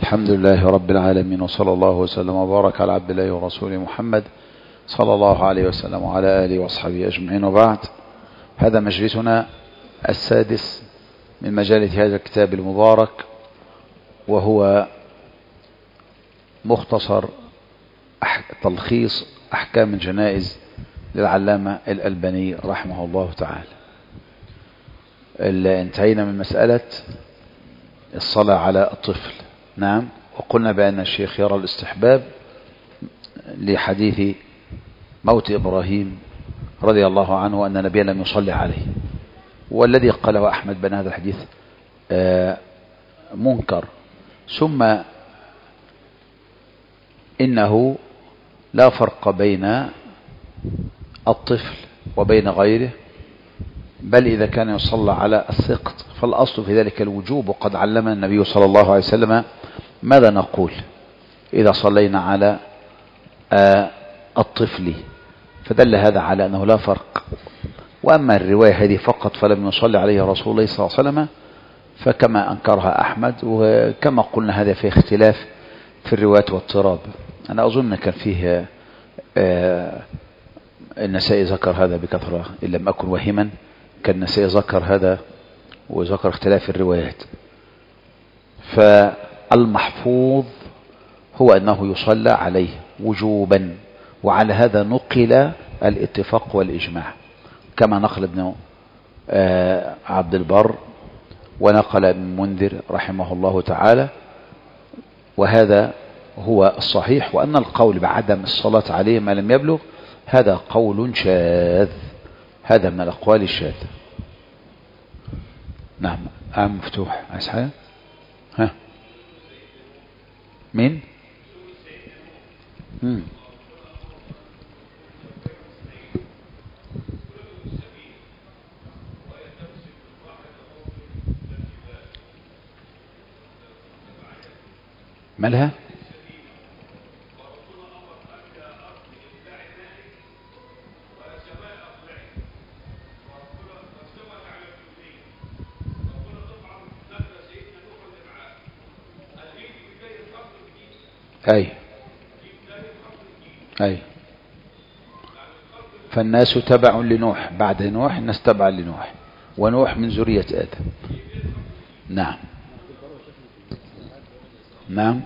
الحمد لله رب العالمين، وصلى الله وسلم وبارك على عبد الله ورسوله محمد صلى الله عليه وسلم وعلى آله وأصحابه أجمعين، وبعد. هذا مجلسنا السادس من مجالس هذا الكتاب المبارك، وهو مختصر تلخيص أحكام الجنائز للعلامة الألباني رحمه الله تعالى. انتهينا من مسألة الصلاة على الطفل. نعم، وقلنا بأن الشيخ يرى الاستحباب لحديث موت إبراهيم رضي الله عنه أن النبي لم يصلي عليه، والذي قاله أحمد بأن هذا الحديث منكر. ثم إنه لا فرق بين الطفل وبين غيره، بل إذا كان يصلى على السقط فالأصل في ذلك الوجوب، وقد علمنا النبي صلى الله عليه وسلم ماذا نقول إذا صلينا على الطفل، فدل هذا على أنه لا فرق. وأما الرواية هذه فقط فلم يصلي عليه رسول الله صلى الله عليه وسلم فكما أنكرها أحمد، وكما قلنا هذا في اختلاف في الروايات واضطراب. أنا أظن كان فيه النسائي ذكر هذا بكثرة إن لم أكن وهما، كان النسائي ذكر هذا وذكر اختلاف الروايات. فالمحفوظ هو أنه يصلى عليه وجوبا، وعلى هذا نقل الاتفاق والإجماع، كما نقل ابن عبد البر ونقل ابن منذر رحمه الله تعالى، وهذا هو الصحيح. وأن القول بعدم الصلاة عليه ما لم يبلغ هذا قول شاذ، هذا من الأقوال الشاذة. نعم، مفتوح. عايز حاجة؟ ها، مين؟ مالها؟ أي فالناس تبع لنوح، بعد نوح الناس تبع لنوح، ونوح من ذرية آدم. نعم نعم.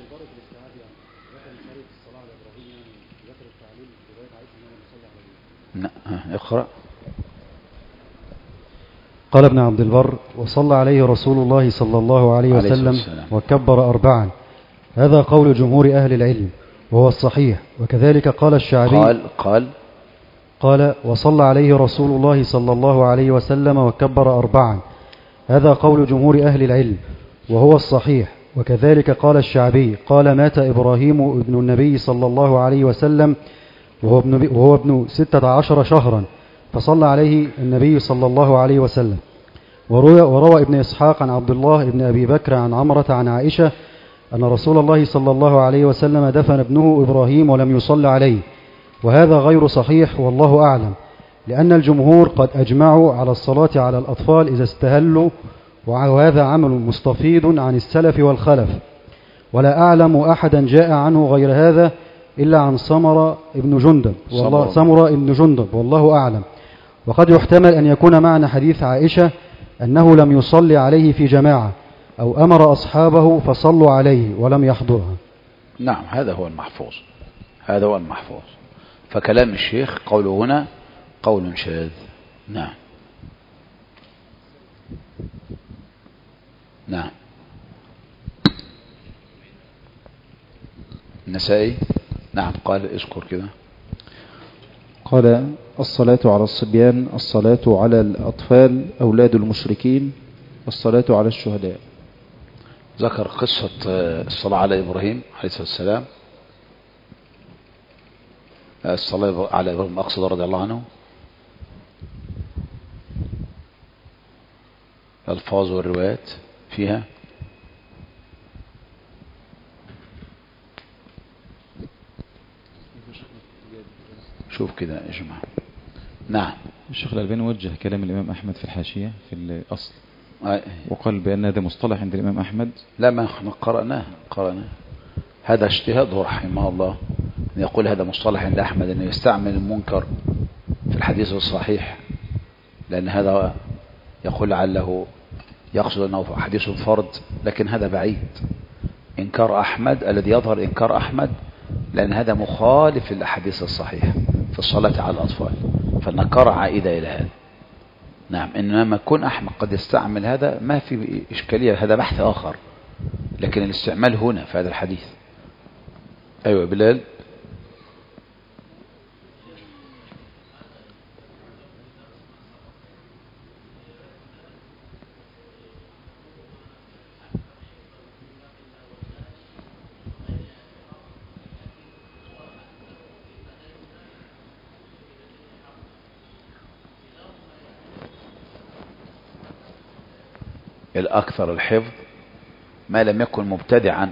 اقرأ. قال ابن عبد البر: وصلى عليه رسول الله صلى الله عليه وسلم وكبر 4. هذا قول جمهور أهل العلم وهو الصحيح، وكذلك قال الشعبي. قال: وصلى عليه رسول الله صلى الله عليه وسلم وكبر 4. هذا قول جمهور أهل العلم وهو الصحيح، وكذلك قال الشعبي. قال: مات إبراهيم ابن النبي صلى الله عليه وسلم وهو ابن 16 شهرا، فصلى عليه النبي صلى الله عليه وسلم. وروى ابن إسحاق عن عبد الله ابن أبي بكر عن عمرة عن عائشة أن رسول الله صلى الله عليه وسلم دفن ابنه إبراهيم ولم يصلى عليه، وهذا غير صحيح والله أعلم، لأن الجمهور قد أجمعوا على الصلاة على الأطفال إذا استهلوا، وهذا عمل مستفيض عن السلف والخلف، ولا أعلم أحدا جاء عنه غير هذا إلا عن سمرة ابن جندب والله أعلم. وقد يحتمل أن يكون معنى حديث عائشة أنه لم يصلي عليه في جماعة، أو أمر أصحابه فصلوا عليه ولم يحضرها. نعم، هذا هو المحفوظ. فكلام الشيخ قوله هنا قول شاذ. نعم نعم. النسائي نعم قال اذكر كده. قال: الصلاة على الصبيان، الصلاة على الأطفال أولاد المشركين، الصلاة على الشهداء. ذكر قصة الصلاة على إبراهيم عليه الصلاة والسلام، الصلاة على إبراهيم أقصد رضي الله عنه، الألفاظ والروايات فيها. شوف كده يا جماعة. نعم. الشيخ الألباني وجه كلام الإمام أحمد في الحاشية في الأصل. وقال بأن هذا مصطلح عند الإمام أحمد. لا، ما احنا قرأناه هذا اجتهاده رحمه الله أن يقول هذا مصطلح عند أحمد أنه يستعمل المنكر في الحديث الصحيح، لأن هذا يقول لعله يقصد أنه حديث فرد، لكن هذا بعيد. إنكار أحمد الذي يظهر إنكار أحمد لأن هذا مخالف للأحاديث الصحيحة في الصلاة على الأطفال، فالنكارة عائدة إلى هذا. نعم، إنما كون أحمد قد يستعمل هذا ما في إشكالية، هذا بحث آخر، لكن الاستعمال هنا في هذا الحديث. أيوة بلال. الأكثر الحفظ ما لم يكن مبتدعا،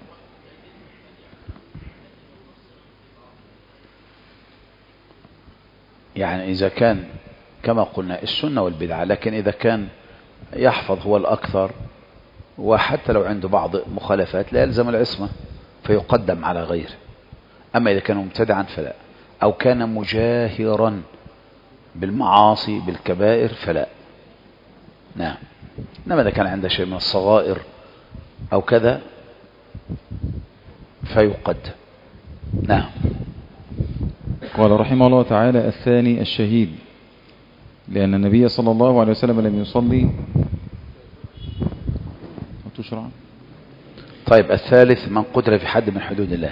يعني إذا كان كما قلنا السنة والبدعة، لكن إذا كان يحفظ هو الأكثر، وحتى لو عنده بعض مخالفات لا يلزم العصمة فيقدم على غيره. أما إذا كان مبتدعا فلا، أو كان مجاهرا بالمعاصي بالكبائر فلا. نعم، إنما إذا كان عنده شيء من الصغائر أو كذا فيقدم. نعم. قال رحمه الله تعالى: الثاني الشهيد، لأن النبي صلى الله عليه وسلم لم يصلي. تشرع. طيب، الثالث من قتل في حد من حدود الله.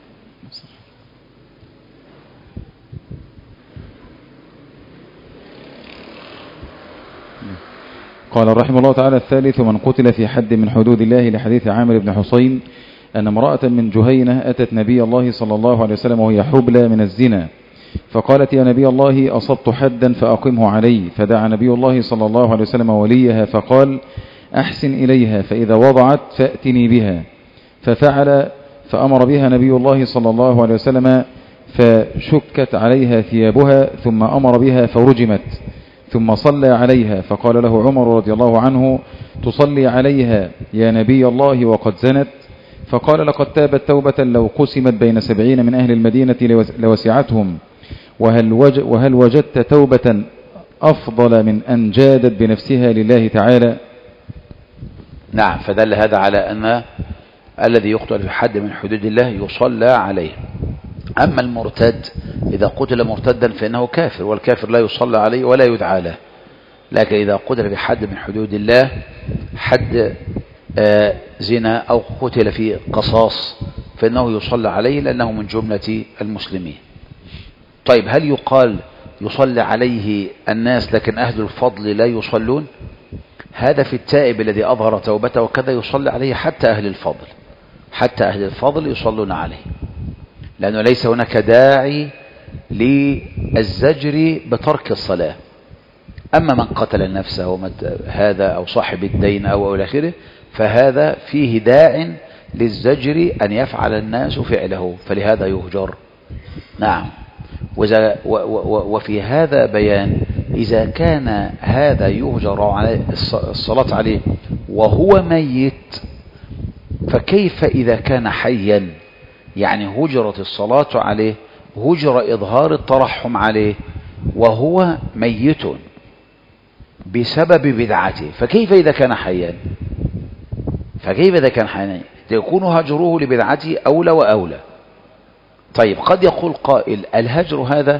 قال رحمه الله تعالى: الثالث من قتل في حد من حدود الله، لحديث عامر بن حسين أن امرأة من جهينة أتت نبي الله صلى الله عليه وسلم وهي حبلى من الزنا، فقالت: يا نبي الله، أصبت حدا فأقمه علي. فدعا نبي الله صلى الله عليه وسلم وليها فقال: أحسن إليها، فإذا وضعت فأتني بها. ففعل، فأمر بها نبي الله صلى الله عليه وسلم فشكت عليها ثيابها، ثم أمر بها فرجمت، ثم صلى عليها. فقال له عمر رضي الله عنه: تصلي عليها يا نبي الله وقد زنت؟ فقال: لقد تابت توبة لو قسمت بين 70 من أهل المدينة لوسعتهم، وهل وجدت توبة أفضل من أن جادت بنفسها لله تعالى؟ نعم، فدل هذا على أن الذي يقتل في حد من حدود الله يصلى عليه. أما المرتد إذا قتل مرتدا فإنه كافر، والكافر لا يصلى عليه ولا يدعى له. لكن إذا قتل في حد من حدود الله، حد زنا أو قتل في قصاص، فإنه يصلى عليه لأنه من جملة المسلمين. طيب، هل يقال يصلى عليه الناس لكن أهل الفضل لا يصلون؟ هذا في التائب الذي أظهر توبته وكذا يصلى عليه حتى أهل الفضل، حتى أهل الفضل يصلون عليه، لأنه ليس هناك داعي للزجر بترك الصلاة. أما من قتل نفسه هذا أو صاحب الدين أو إلى آخره، فهذا فيه داع للزجر أن يفعل الناس فعله، فلهذا يهجر. نعم. وفي هذا بيان إذا كان هذا يهجر عليه الصلاة عليه وهو ميت، فكيف إذا كان حيا؟ يعني هجرت الصلاة عليه، هجر إظهار الترحم عليه وهو ميت بسبب بدعته، فكيف إذا كان حيا؟ يكون هجره لبدعته أولى وأولى. طيب، قد يقول قائل الهجر هذا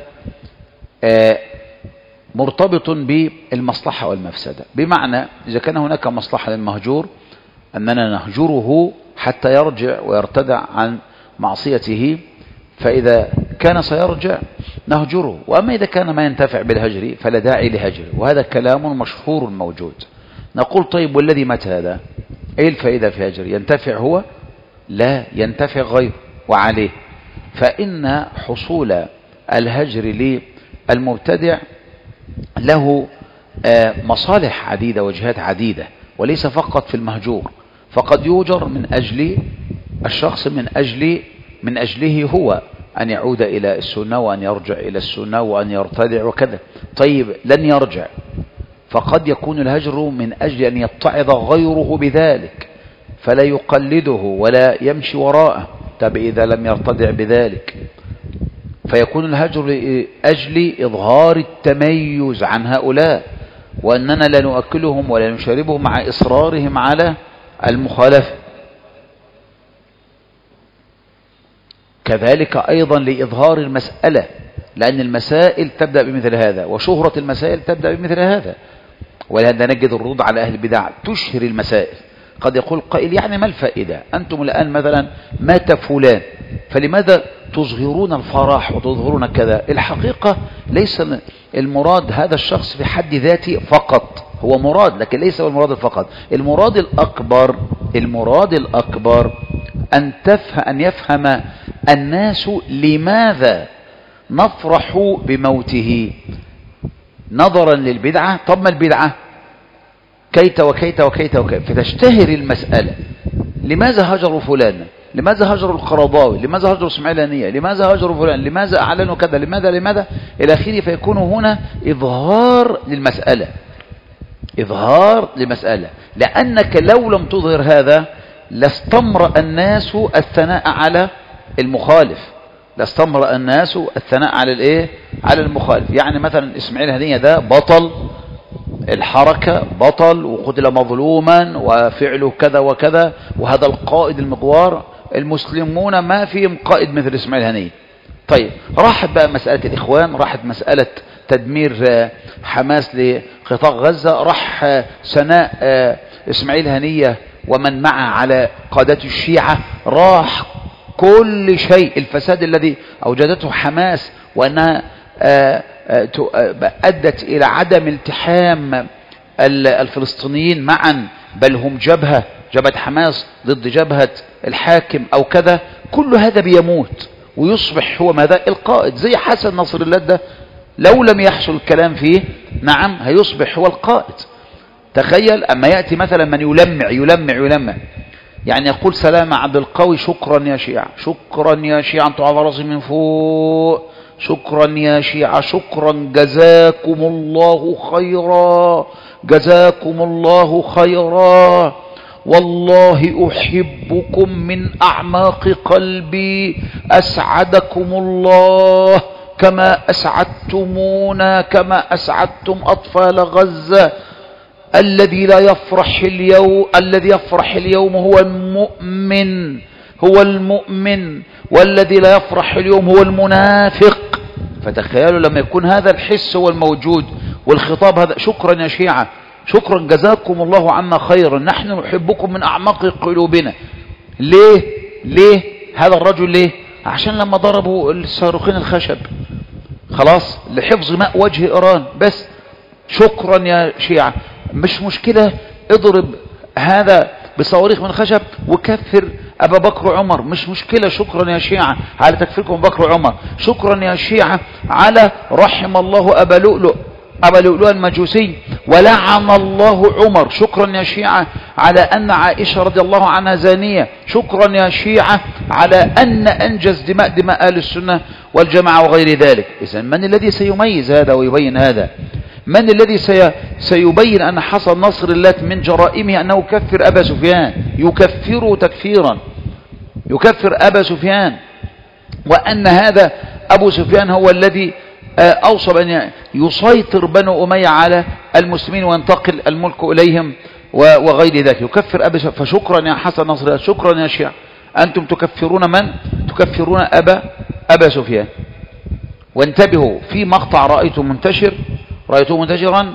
مرتبط بالمصلحة والمفسدة، بمعنى إذا كان هناك مصلحة للمهجور أننا نهجره حتى يرجع ويرتدع عن معصيته، فإذا كان سيرجع نهجره، وأما إذا كان ما ينتفع بالهجر فلا داعي لهجره، وهذا كلام مشهور موجود. نقول طيب، والذي مات هذا إيه الفائدة في هجر؟ ينتفع هو؟ لا، ينتفع غيره وعليه. فإن حصول الهجر للمبتدع له مصالح عديدة وجهات عديدة، وليس فقط في المهجور، فقد يوجر من أجل الشخص من أجله هو أن يعود إلى السنة وأن يرجع إلى السنة وأن يرتدع وكذا. طيب، لن يرجع فقد يكون الهجر من أجل أن يتعظ غيره بذلك فلا يقلده ولا يمشي وراءه. طب إذا لم يرتدع بذلك فيكون الهجر لأجل إظهار التميز عن هؤلاء، وأننا لا نؤكلهم ولا نشربهم مع إصرارهم على المخالفة. كذلك أيضا لإظهار المسألة، لأن المسائل تبدأ بمثل هذا، وشهرة المسائل تبدأ بمثل هذا. ولهذا نجد الردود على أهل البدع تشهر المسائل. قد يقول قائل يعني ما الفائدة؟ أنتم الآن مثلا مات فلان، فلماذا تظهرون الفرح وتظهرون كذا؟ الحقيقة ليس المراد هذا الشخص في حد ذاته فقط، هو مراد لكن ليس هو المراد فقط. المراد الأكبر أن يفهم الناس لماذا نفرح بموته نظرا للبدعة. طب ما البدعة كيت وكيت وكيت وكيت، فتشتهر المسألة. لماذا هجروا فلانا؟ لماذا هجروا القرضاوي؟ لماذا هجروا اسماعيل هنية؟ لماذا هجروا فلان؟ لماذا أعلنوا كذا؟ لماذا إلى آخره. فيكون هنا إظهار للمسألة، لأنك لو لم تظهر هذا لاستمرأ الناس الثناء على المخالف، على المخالف. يعني مثلا اسماعيل هنية ده بطل الحركة، بطل وقتل مظلوما وفعله كذا وكذا، وهذا القائد المغوار. المسلمون ما فيهم قائد مثل اسماعيل هنية. طيب راحت بقى مسألة الإخوان، راحت مسألة تدمير حماس لقطاع غزة، راح ثناء اسماعيل هنية ومن معه على قادة الشيعة، راح كل شيء. الفساد الذي أوجدته حماس وأنها أدت إلى عدم التحام الفلسطينيين معا، بل هم جبهة حماس ضد جبهة الحاكم أو كذا. كل هذا بيموت ويصبح هو ماذا؟ القائد. زي حسن نصر الله ده لو لم يحصل الكلام فيه نعم هيصبح هو القائد. تخيل أما يأتي مثلا من يلمع يعني يقول سلام عبد القوي شكرا يا شيعة، شكرا يا شيعة انتوا على راسي من فوق، شكرا يا شيعة، شكرا، جزاكم الله خيرا، والله أحبكم من أعماق قلبي، أسعدكم الله كما أسعدتمونا، كما أسعدتم أطفال غزة. الذي يفرح اليوم هو المؤمن، والذي لا يفرح اليوم هو المنافق. فتخيلوا لما يكون هذا الحس هو الموجود والخطاب هذا، شكرا يا شيعة، شكرا، جزاكم الله عنا خيرا، نحن نحبكم من أعماق قلوبنا. ليه هذا الرجل؟ ليه؟ عشان لما ضربوا الصاروخين الخشب خلاص لحفظ ماء وجه إيران، بس شكرا يا شيعة. مش مشكلة اضرب هذا بصواريخ من خشب وكفر أبا بكر وعمر، مش مشكلة، شكرا يا شيعة على تكفيركم أبا بكر وعمر، شكرا يا شيعة على رحم الله أبا لؤلؤ المجوسي ولعن الله عمر، شكرا يا شيعة على أن عائشة رضي الله عنها زانية، شكرا يا شيعة على أن أنجز دماء أهل السنة والجماعة وغير ذلك. إذن من الذي سيميز هذا ويبين هذا؟ من الذي سيبين أن حصل نصر الله من جرائمه أنه كفر أبا سفيان، يكفره تكفيرا، يكفر أبا سفيان، وأن هذا أبو سفيان هو الذي أوصى بأن يسيطر بنو أمية على المسلمين وينتقل الملك إليهم وغير ذلك، يكفر أبا سفيان. فشكرا يا حسن نصر الله، شكرا يا شيعة، أنتم تكفرون من؟ تكفرون أبا سفيان. وانتبهوا في مقطع رأيته منتشرا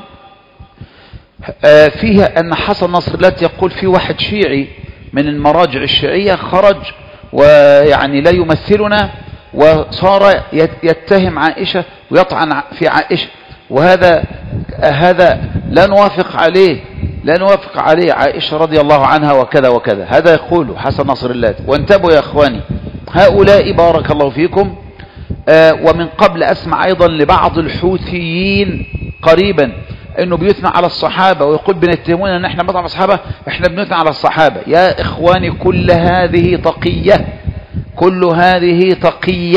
فيه أن حسن نصر الله يقول في واحد شيعي من المراجع الشيعية خرج ويعني لا يمثلنا وصار يتهم عائشة ويطعن في عائشة، وهذا لا نوافق عليه عائشة رضي الله عنها وكذا وكذا. هذا يقول حسن نصر الله. وانتبهوا يا أخواني هؤلاء بارك الله فيكم. ومن قبل أسمع أيضا لبعض الحوثيين قريبا أنه بيثنى على الصحابة ويقول بنتهمون أن احنا بنطعن الصحابة، احنا بنثنى على الصحابة. يا إخواني كل هذه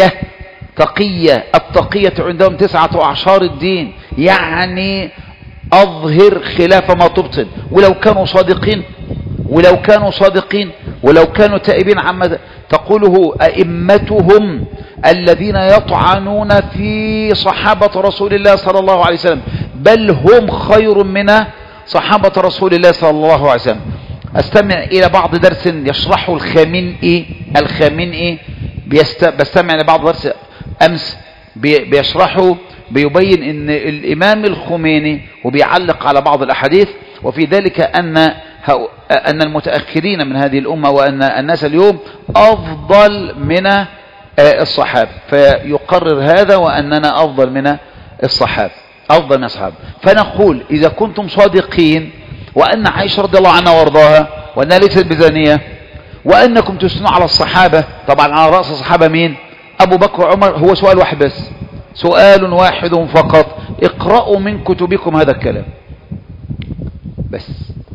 تقية. التقية عندهم 9 أعشار الدين، يعني أظهر خلاف ما تبطن. ولو كانوا صادقين ولو كانوا تائبين عما تقوله أئمتهم الذين يطعنون في صحابة رسول الله صلى الله عليه وسلم، بل هم خير من صحابة رسول الله صلى الله عليه وسلم. استمع إلى بعض درس يشرحه الخامنئي بستمع إلى بعض درس أمس بيشرحه، بيبين ان الامام الخميني وبيعلق على بعض الاحاديث، وفي ذلك ان المتأخرين من هذه الامة وان الناس اليوم افضل من الصحابة، فيقرر هذا واننا افضل من الصحابة. فنقول اذا كنتم صادقين وان عائشة رضي الله عنها وارضاها وانها ليست بزانية، وانكم تثنوا على الصحابة، طبعا على رأس الصحابة مين؟ ابو بكر وعمر. هو سؤال واحد بس، سؤال واحد فقط، اقرأوا من كتبكم هذا الكلام بس.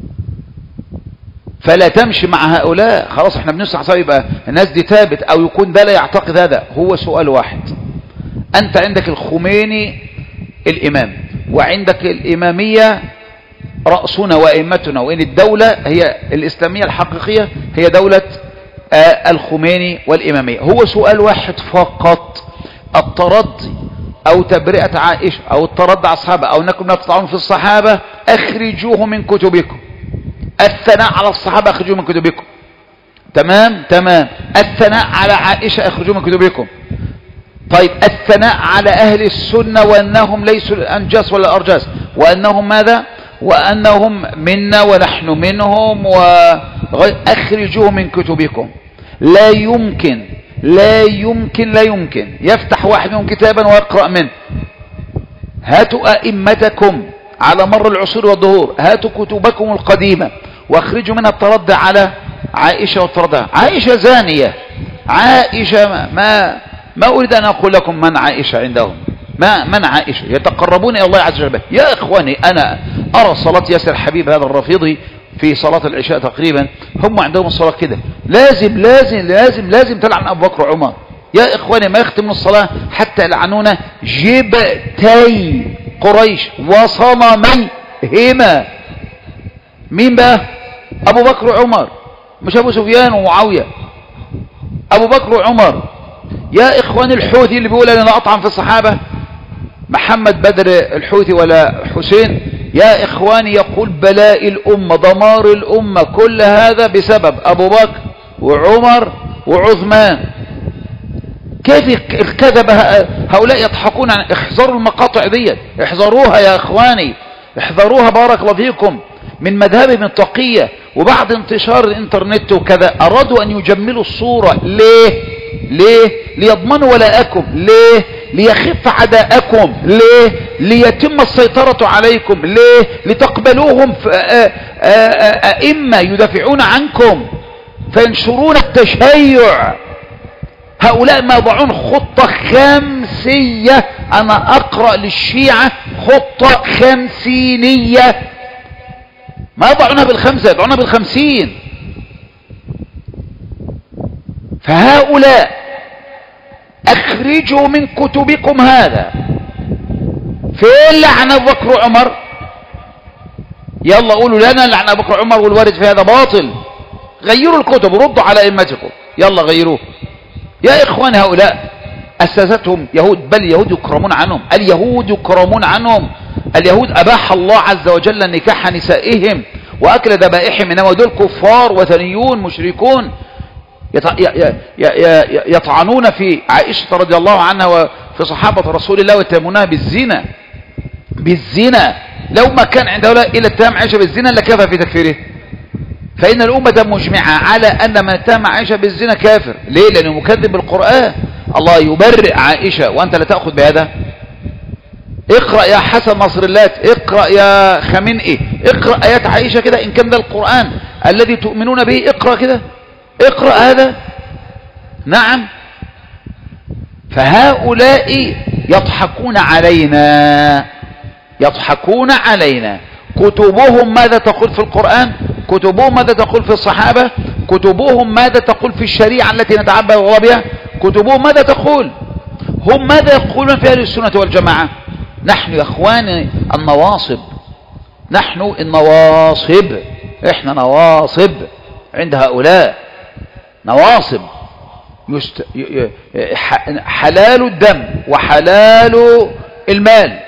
فلا تمشي مع هؤلاء، خلاص احنا بنسمع سوا يبقى الناس دي ثابت، او يكون ده لا يعتقد هذا. هو سؤال واحد، انت عندك الخميني الامام، وعندك الامامية رأسنا وائمتنا، وان الدولة هي الاسلامية الحقيقية هي دولة الخميني والامامية. هو سؤال واحد فقط، الترضي او تبرئة عائشة او الترضي على الصحابة او انكم لا تطعنون في الصحابة اخرجوه من كتبكم. الثناء على الصحابة اخرجوه من كتبكم. تمام. الثناء على عائشة اخرجوه من كتبكم. طيب الثناء على اهل السنة وانهم ليسوا الانجاس ولا الارجاس، وانهم ماذا؟ وانهم منا ونحن منهم اخرجوه من كتبكم. لا يمكن يفتح واحد منهم كتابا ويقرأ منه. هاتوا أئمتكم على مر العصور والدهور، هاتوا كتبكم القديمة واخرجوا منها التردي على عائشة والتردي. عائشة زانية، عائشة ما أريد أن أقول لكم من عائشة عندهم، من عائشة يتقربون إلى الله عز وجل. يا إخواني أنا أرى صلاة ياسر حبيب هذا الرافضي في صلاة العشاء تقريبا، هم عندهم الصلاة كده، لازم لازم لازم لازم تلعن أبو بكر وعمر. يا إخواني ما يختم الصلاة حتى يلعنون جبتي قريش وصنميهما. مين بقى؟ أبو بكر وعمر، مش أبو سفيان ومعاوية، أبو بكر وعمر. يا إخواني الحوثي اللي بيقول أنا أطعن في الصحابة، محمد بدر الحوثي ولا حسين، يا إخواني يقول بلاء الأمة دمار الأمة كل هذا بسبب أبو بكر وعمر وعثمان. كيف الكذب هؤلاء يضحكون عن. احذروا المقاطع دي، احذروها يا إخواني، احذروها بارك الله فيكم، من مذهبهم التقية. وبعد انتشار الانترنت وكذا أرادوا أن يجملوا الصورة. ليه؟ ليضمنوا ولاءكم. ليه؟ ليخف عداءكم. ليه؟ ليتم السيطرة عليكم. ليه؟ لتقبلوهم أئمة يدافعون عنكم فينشرون التشيع. هؤلاء ما يضعون خطة خمسية. أنا أقرأ للشيعة خطة خمسينية، ما يضعونها بالخمسة، يضعونها بالخمسين. فهؤلاء اخرجوا من كتبكم هذا. فين لعن ابو بكر وعمر؟ يلا قولوا لنا لعن ابو بكر وعمر والوارد في هذا باطل. غيروا الكتب وردوا على ائمتكم، يلا غيروه. يا اخوان هؤلاء اسستهم يهود، بل اليهود يكرمون عنهم، اليهود يكرمون عنهم. اليهود اباح الله عز وجل نكاح نسائهم واكل ذبائحهم، انما دول كفار وثنيون مشركون يطعنون في عائشة رضي الله عنها وفي صحابة رسول الله ويتهمونها بالزنا. لو ما كان عند هؤلاء إلا اتهام عائشة بالزنا لكفى في تكفيره. فإن الأمة مجمعة على أن من اتهم عائشة بالزنا كافر. ليه؟ لأنه مكذب بالقرآن. الله يبرئ عائشة وأنت لا تأخذ بهذا. اقرأ يا حسن نصر الله، اقرأ يا خمينئي، اقرأ آيات عائشة كده إن كان ده القرآن الذي تؤمنون به. اقرأ كده، اقرأ هذا. نعم. فهؤلاء يضحكون علينا. كتبهم ماذا تقول في القرآن؟ كتبهم ماذا تقول في الصحابة؟ كتبهم ماذا تقول في الشريعة التي نتعبد الله بها؟ كتبهم ماذا تقول؟ هم ماذا يقولون في أهل السنة والجماعة؟ نحن يا اخواني النواصب نحن النواصب، احنا نواصب عند هؤلاء، نواصب حلال الدم وحلال المال،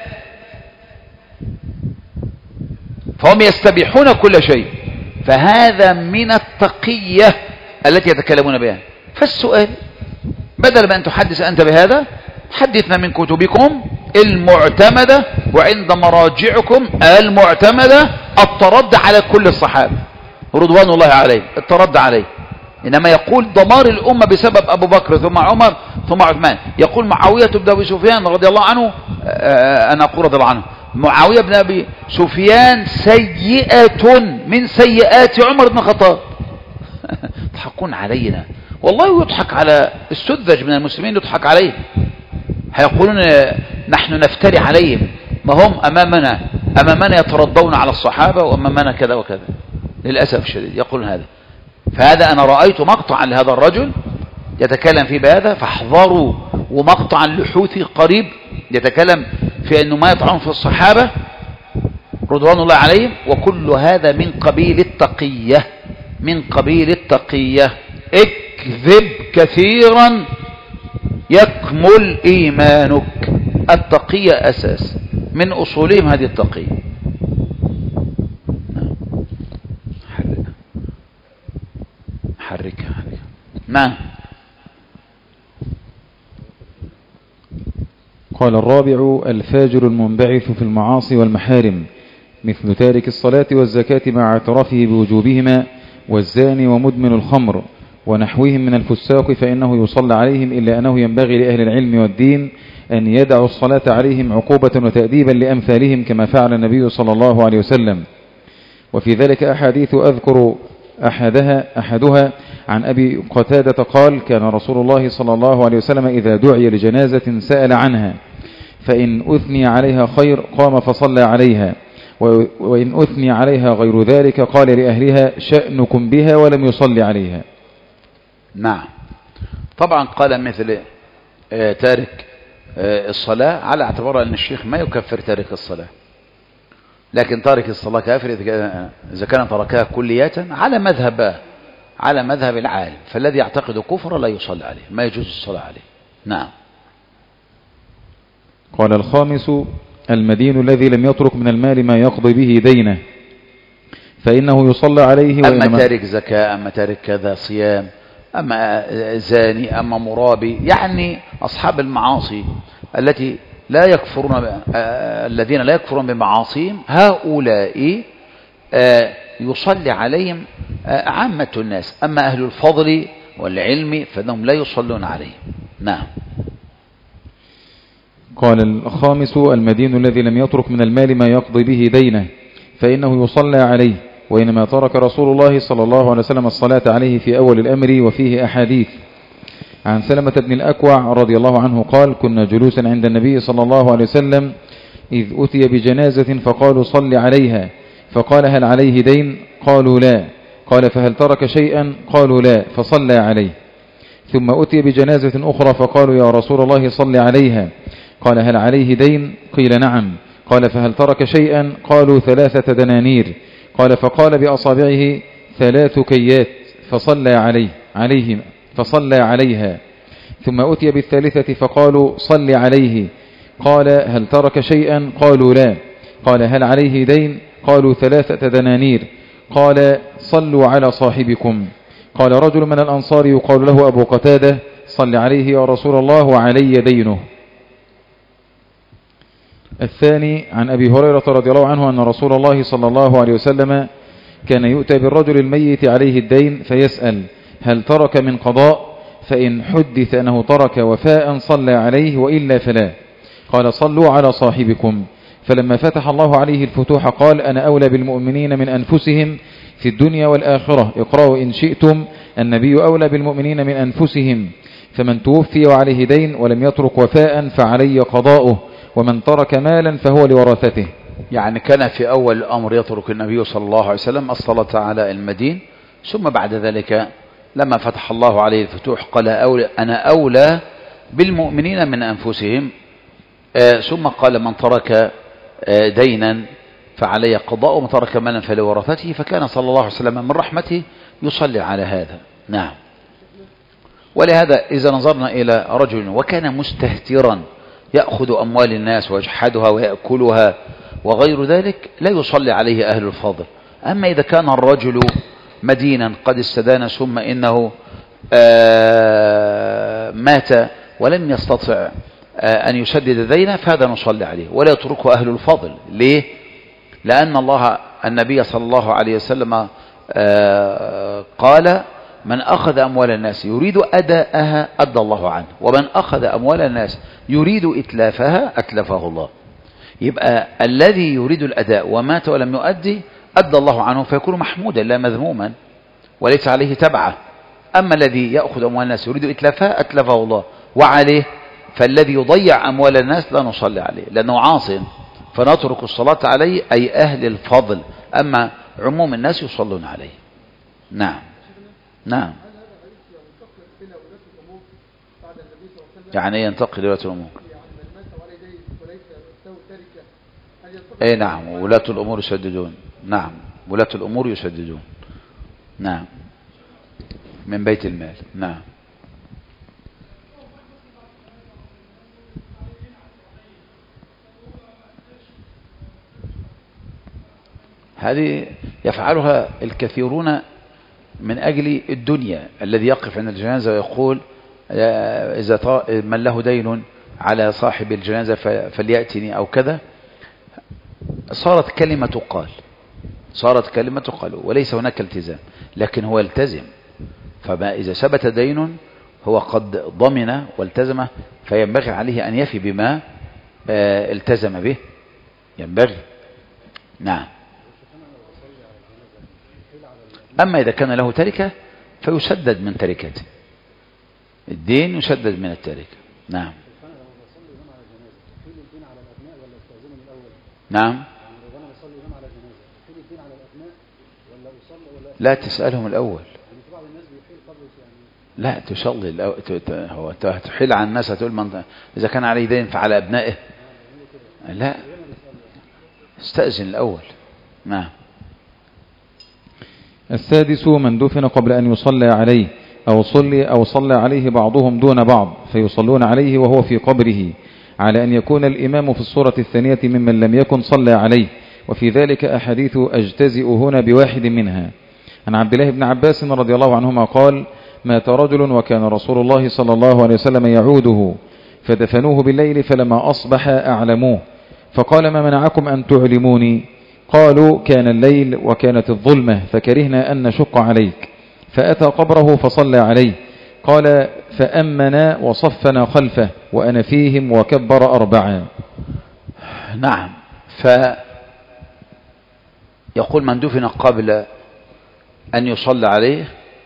فهم يستبيحون كل شيء. فهذا من التقية التي يتكلمون بها. فالسؤال بدل ما أن تحدث أنت بهذا، حدثنا من كتبكم المعتمدة وعند مراجعكم المعتمدة الترد على كل الصحابة رضوان الله عليهم، الترد عليه. إنما يقول دمار الأمة بسبب أبو بكر ثم عمر ثم عثمان. يقول معاوية بن أبي سفيان رضي الله عنه، أنا أقول رضي الله عنه، معاوية بن أبي سفيان سيئة من سيئات عمر بن الخطاب. يضحكون علينا والله، يضحك على السذج من المسلمين، يضحك عليه. هيقولون نحن نفتري عليهم، ما هم أمامنا يترضون على الصحابة وأمامنا كذا وكذا. للأسف الشديد يقولون هذا. فهذا أنا رأيت مقطعا لهذا الرجل يتكلم فيه بهذا، فاحذروا. ومقطعا لحوثي قريب يتكلم في أنه ما يطعن في الصحابة رضوان الله عليهم. وكل هذا من قبيل التقية، من قبيل التقية. اكذب كثيرا يكمل إيمانك. التقية أساس من أصولهم هذه التقية. حركها. نعم. قال الرابع: الفاجر المنبعث في المعاصي والمحارم، مثل تارك الصلاة والزكاة مع اعترافه بوجوبهما، والزاني ومدمن الخمر ونحوهم من الفساق، فإنه يصلى عليهم، إلا أنه ينبغي لأهل العلم والدين أن يدعوا الصلاة عليهم عقوبة وتأديبا لأمثالهم، كما فعل النبي صلى الله عليه وسلم. وفي ذلك أحاديث أذكر أحدها عن أبي قتادة قال: كان رسول الله صلى الله عليه وسلم إذا دعي لجنازة سأل عنها، فإن أثني عليها خير قام فصلى عليها، وإن أثني عليها غير ذلك قال لأهلها: شأنكم بها، ولم يصلي عليها. نعم. طبعا قال مثل تارك الصلاة على اعتبار أن الشيخ ما يكفر تارك الصلاة، لكن تارك الصلاة كافر إذا كان تركها كلية على مذهب العالم. فالذي يعتقد كفر لا يصلي عليه، ما يجوز الصلاة عليه. نعم. قال الخامس: المدين الذي لم يترك من المال ما يقضي به دينه، فإنه يصلى عليه. أما تارك زكاة، أما تارك كذا صيام، أما زاني، أما مرابي، يعني أصحاب المعاصي التي لا يكفرون، الذين لا يكفرون بمعاصيهم، هؤلاء يصلي عليهم عامة الناس. أما أهل الفضل والعلم فإنهم لا يصلون عليهم. نعم. قال الخامس: المدين الذي لم يترك من المال ما يقضي به دينه، فإنه يصلى عليه. وإنما ترك رسول الله صلى الله عليه وسلم الصلاة عليه في أول الأمر. وفيه أحاديث عن سلمة بن الأكوع رضي الله عنه قال: كنا جلوسا عند النبي صلى الله عليه وسلم إذ أتي بجنازة فقالوا: صل عليها. فقال: هل عليه دين؟ قالوا: لا. قال: فهل ترك شيئا؟ قالوا: لا. فصلى عليه. ثم أتي بجنازة أخرى فقالوا: يا رسول الله صل عليها. قال: هل عليه دين؟ قيل: نعم. قال: فهل ترك شيئا؟ قالوا: 3 دنانير. قال: فقال بأصابعه 3 كيات فصلى عليها. ثم أتي بالثالثة فقالوا: صل عليه. قال: هل ترك شيئا؟ قالوا: لا. قال: هل عليه دين؟ قالوا: 3 دنانير. قال: صلوا على صاحبكم. قال رجل من الأنصار يقال له أبو قتادة: صل عليه يا رسول الله وعلي دينه. الثاني عن أبي هريرة رضي الله عنه أن رسول الله صلى الله عليه وسلم كان يؤتى بالرجل الميت عليه الدين فيسأل: هل ترك من قضاء؟ فإن حدث أنه ترك وفاء صلى عليه، وإلا فلا. قال: صلوا على صاحبكم. فلما فتح الله عليه الفتوح قال: أنا أولى بالمؤمنين من أنفسهم في الدنيا والآخرة. اقرأوا إن شئتم: النبي أولى بالمؤمنين من أنفسهم. فمن توفي وعليه دين ولم يترك وفاء فعلي قضاؤه، ومن ترك مالا فهو لورثته. يعني كان في أول الأمر يترك النبي صلى الله عليه وسلم الصلاة على المدين، ثم بعد ذلك لما فتح الله عليه الفتوح قال: أنا أولى بالمؤمنين من أنفسهم. ثم قال: من ترك دينا فعلي قضاء ومن ترك مالا فلورثته، فكان صلى الله عليه وسلم من رحمته يصلي على هذا. نعم. ولهذا إذا نظرنا إلى رجل وكان مستهترا يأخذ أموال الناس ويجحدها ويأكلها وغير ذلك لا يصلي عليه أهل الفضل. أما إذا كان الرجل مدينا قد استدان ثم إنه مات ولم يستطع أن يسدد دينه، فهذا نصلي عليه ولا يتركه أهل الفضل. ليه؟ لأن النبي صلى الله عليه وسلم قال: من أخذ أموال الناس يريد أداءها أدى الله عنه، ومن أخذ أموال الناس يريد إتلافها أتلفه الله. يبقى الذي يريد الأداء ومات ولم يؤدي أدى الله عنه، فيكون محمودا لا مذموما وليس عليه تبعه. أما الذي يأخذ أموال الناس يريد إتلافها أتلفه الله وعليه، فالذي يضيع أموال الناس لا نصلي عليه لأنه عاصٍ، فنترك الصلاة عليه أي أهل الفضل. أما عموم الناس يصلون عليه. نعم. نعم. يعني ينتقل ولاة الأمور. اي نعم، ولاة الأمور يسددون. نعم، ولاة الأمور يسددون. نعم، من بيت المال. نعم. هذه يفعلها الكثيرون من أجل الدنيا. الذي يقف عند الجنازة ويقول: إذا من له دين على صاحب الجنازة فليأتني أو كذا، صارت كلمة قال وليس هناك التزام، لكن هو التزم. فما إذا ثبت دين هو قد ضمن والتزمه، فينبغي عليه أن يفي بما التزم به، ينبغي. نعم. أما إذا كان له تركة فيسدد من تركته، الدين يسدد من التركة. نعم. نعم. لا تسألهم الأول، لا تصلي الأول. هو تحيل عن الناس، تقول من إذا كان عليه دين فعلى أبنائه، لا، استأذن الأول. نعم. السادس: من دفن قبل أن يصلى عليه أو صلى عليه بعضهم دون بعض فيصلون عليه وهو في قبره، على أن يكون الإمام في الصورة الثانية ممن لم يكن صلى عليه، وفي ذلك أحاديث أجتزئ هنا بواحد منها. عن عبد الله بن عباس رضي الله عنهما قال: مات رجل وكان رسول الله صلى الله عليه وسلم يعوده، فدفنوه بالليل، فلما أصبح أعلموه، فقال: ما منعكم أن تعلموني؟ قالوا: كان الليل وكانت الظلمة فكرهنا أن نشق عليك. فأتى قبره فصلى عليه. قال: فأمنا وصفنا خلفه وأنا فيهم وكبر 4. نعم. فيقول: من دفن قبل أن يصلى عليه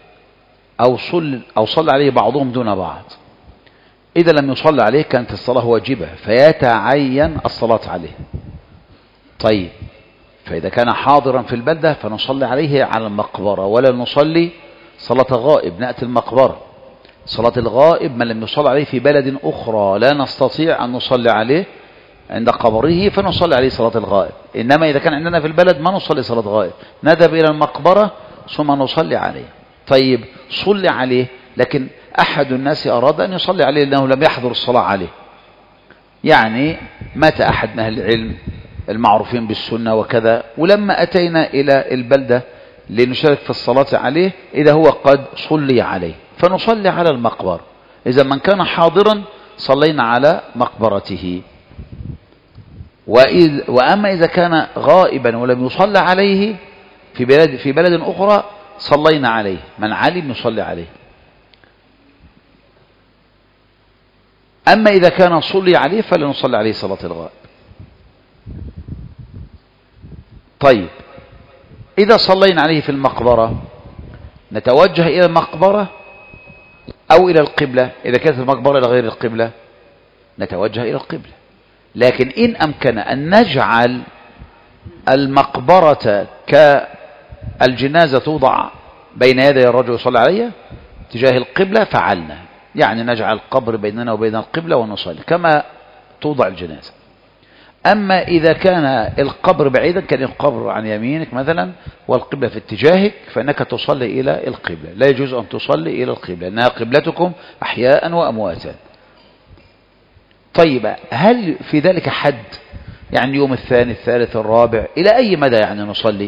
أو صلى عليه بعضهم دون بعض. إذا لم يصلى عليه كانت الصلاة واجبة، فيتعين الصلاة عليه. طيب، فإذا كان حاضرا في البلدة فنصلي عليه على المقبرة، ولا نصلي صلاة غائب نأتي المقبرة. صلاة الغائب من لم يصلى عليه في بلد أخرى لا نستطيع أن نصلي عليه عند قبره فنصلي عليه صلاة الغائب. إنما إذا كان عندنا في البلد ما نصلي صلاة غائب، نذهب إلى المقبرة ثم نصلي عليه. طيب، صلي عليه، لكن أحد الناس أراد أن يصلي عليه لأنه لم يحضر الصلاة عليه. يعني مات أحد من أهل العلم المعروفين بالسنة وكذا، ولما أتينا إلى البلدة لنشارك في الصلاة عليه إذا هو قد صلي عليه فنصلي على المقبرة. إذا من كان حاضرا صلينا على مقبرته. وأما إذا كان غائبا ولم يصلى عليه في بلد أخرى صلينا عليه، من علم يصلي عليه. أما إذا كان صلي عليه فلا نصلي عليه صلاة الغائب. طيب، إذا صلينا عليه في المقبرة نتوجه إلى المقبرة أو إلى القبلة. إذا كانت المقبرة إلى غير القبلة نتوجه إلى القبلة. لكن إن أمكن أن نجعل المقبرة كالجنازة توضع بين يدي الرجل يصلي عليها تجاه القبلة فعلنا، يعني نجعل القبر بيننا وبين القبلة ونصلي كما توضع الجنازة. أما إذا كان القبر بعيدا، كان القبر عن يمينك مثلا والقبلة في اتجاهك، فإنك تصلي إلى القبلة. لا يجوز أن تصلي إلى القبلة، إنها قبلتكم أحياء وأمواتا. طيب، هل في ذلك حد؟ يعني يوم الثاني الثالث الرابع إلى أي مدى يعني نصلي؟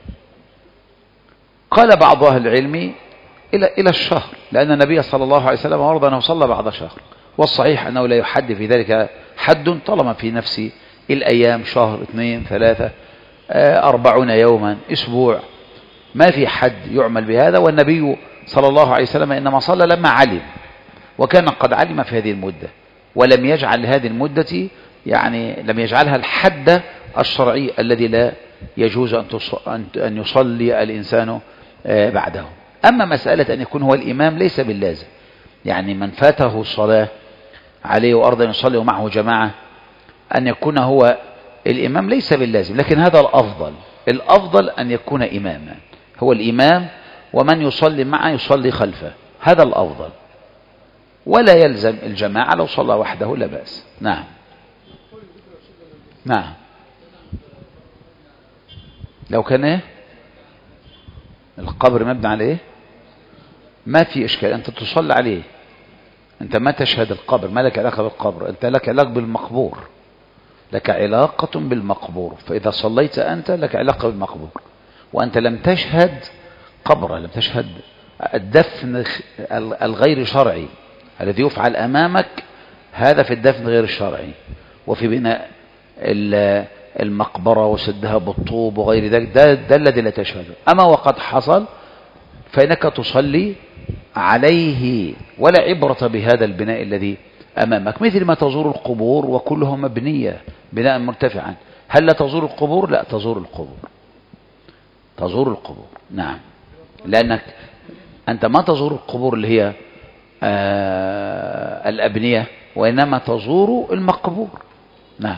قال بعض أهل العلم إلى الشهر، لأن النبي صلى الله عليه وسلم أرضى أنه صلى بعد شهر، والصحيح أنه لا يحد في ذلك حد طالما في نفس الأيام، شهر 2 3 40 يوما أسبوع، ما في حد يعمل بهذا. والنبي صلى الله عليه وسلم إنما صلى لما علم، وكان قد علم في هذه المدة، ولم يجعل هذه المدة يعني لم يجعلها الحد الشرعي الذي لا يجوز أن يصلي الإنسان بعده. أما مسألة أن يكون هو الإمام ليس باللازم، يعني من فاته الصلاة عليه وأرضى أن يصلي ومعه جماعة أن يكون هو الإمام ليس باللازم، لكن هذا الأفضل أن يكون إماما، هو الإمام ومن يصلي معه يصلي خلفه، هذا الأفضل، ولا يلزم الجماعة، لو صلى وحده لا بأس. نعم نعم. لو كان إيه؟ القبر مبني على إيه؟ ما في إشكال، أنت تصلي عليه، أنت ما تشهد القبر، ما لك علاقة بالقبر، أنت لك علاقة بالمقبور، لك علاقة بالمقبور، فإذا صليت أنت لك علاقة بالمقبور، وأنت لم تشهد قبره، لم تشهد الدفن الغير شرعي الذي يفعل أمامك، هذا في الدفن غير الشرعي، وفي بناء المقبرة وسدها بالطوب وغير ذلك، ده الذي لا تشهده. أما وقد حصل فإنك تصلي عليه، ولا عبرة بهذا البناء الذي أمامك، مثل ما تزور القبور وكلها مبنية بناء مرتفعا. هل لا تزور القبور؟ لا، تزور القبور، تزور القبور. نعم، لأنك أنت ما تزور القبور اللي هي الأبنية، وإنما تزور المقبور. نعم.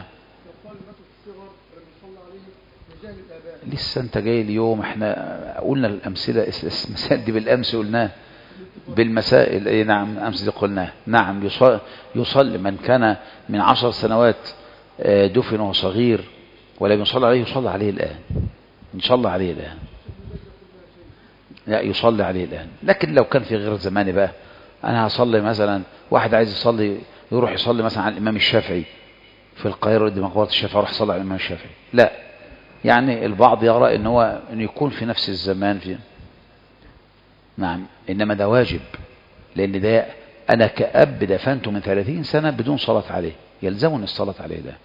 لسه أنت جاي اليوم، احنا قلنا الأمثلة دي بالأمس قلناه، بالمسائل اي نعم امس دي قلناه. نعم، يصلي من كان من 10 سنوات دفن وهو صغير ولم يصلى عليه، يصلى عليه الآن، إن شاء الله عليه الآن، لا يصلي عليه الآن. لكن لو كان في غير زمان بقى، أنا هصلي مثلا، واحد عايز يصلي يروح يصلي مثلا على الإمام الشافعي في القاهرة قدام مقبرة الشافعي، يروح يصلي على الإمام الشافعي، لا، يعني البعض يرى إنه يكون في نفس الزمان في. نعم، إنما ده واجب، لأن ده أنا كأب دفنته من 30 سنة بدون صلاة عليه، يلزمني الصلاة عليه. ده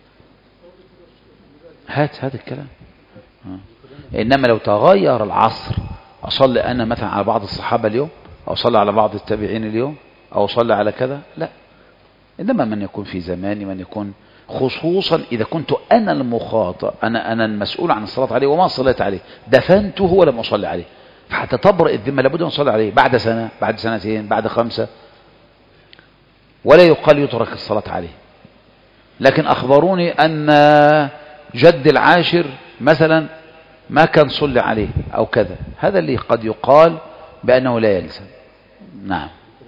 هات الكلام. إنما لو تغير العصر، أصلي أنا مثلا على بعض الصحابة اليوم، أو أصلي على بعض التابعين اليوم، أو أصلي على كذا، لا. إنما من يكون في زماني، من يكون، خصوصا إذا كنت أنا المخاطب، أنا المسؤول عن الصلاة عليه وما صليت عليه، دفنته ولم أصلي عليه، فحتى تبرئ الذمة لابد أن نصلي عليه بعد سنة، بعد سنتين، بعد 5، ولا يقال يترك الصلاة عليه. لكن أخبروني أن جد العاشر مثلا ما كان صلي عليه أو كذا، هذا اللي قد يقال بأنه لا يلزم. نعم.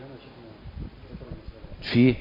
في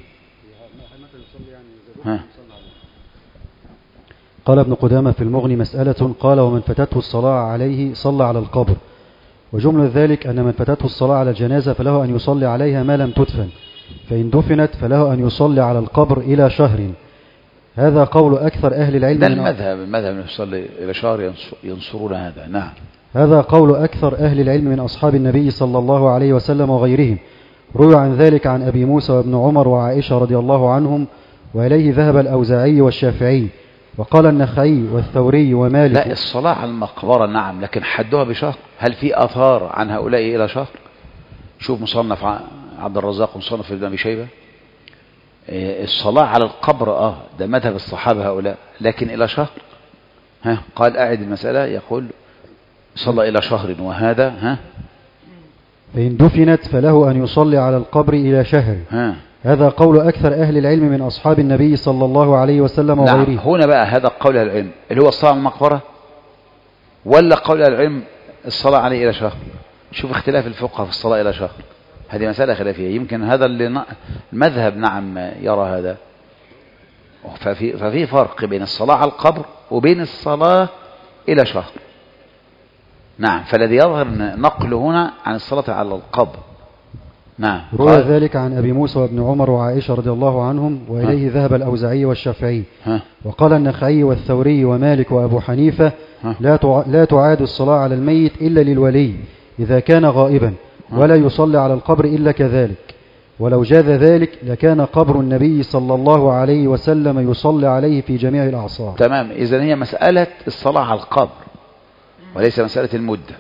قال ابن قدامة في المغني مسألة، قال: ومن فتته الصلاة عليه صلى على القبر، وجملة ذلك أن من فتته الصلاة على الجنازة فله أن يصلي عليها ما لم تدفن، فإن دفنت فله أن يصلي على القبر إلى شهر. هذا قول أكثر أهل العلم. ده المذهب يصلي إلى شهر، ينصرون هذا. نعم، هذا قول أكثر أهل العلم من أصحاب النبي صلى الله عليه وسلم وغيرهم. روي عن ذلك عن أبي موسى وابن عمر وعائشة رضي الله عنهم، وإليه ذهب الأوزاعي والشافعي، وقال النخعي والثوري ومالك. لا، الصلاة على المقبرة نعم، لكن حدها بشهر. هل في آثار عن هؤلاء إلى شهر؟ شوف مصنف عبد الرزاق ومصنف ابن أبي شيبة، الصلاة على القبر ده مذهب الصحابة هؤلاء، لكن إلى شهر. قال أعد المسألة، يقول صلى إلى شهر، وهذا فإن دفنت فله أن يصلي على القبر إلى شهر. هذا قول أكثر أهل العلم من أصحاب النبي صلى الله عليه وسلم وغيره. نعم، هنا بقى هذا قول العلم اللي هو الصلاة على المقبرة، ولا قول العلم الصلاة عليه إلى شهر؟ شوف اختلاف الفقه في الصلاة إلى شهر، هذه مسألة خلافية، يمكن هذا اللي المذهب نعم يرى هذا. ففي فرق بين الصلاة على القبر وبين الصلاة إلى شهر. نعم. فالذي يظهر نقل هنا عن الصلاة على القبر. نعم. روى ذلك عن أبي موسى وابن عمر وعائشة رضي الله عنهم، وإليه ذهب الأوزاعي والشافعي. وقال النخعي والثوري ومالك وأبو حنيفة لا تعاد الصلاة على الميت إلا للولي إذا كان غائبا، ولا يصلي على القبر إلا كذلك. ولو جاز ذلك لكان قبر النبي صلى الله عليه وسلم يصلي عليه في جميع الأعصار. تمام. إذن هي مسألة الصلاة على القبر وليس مسألة المدة.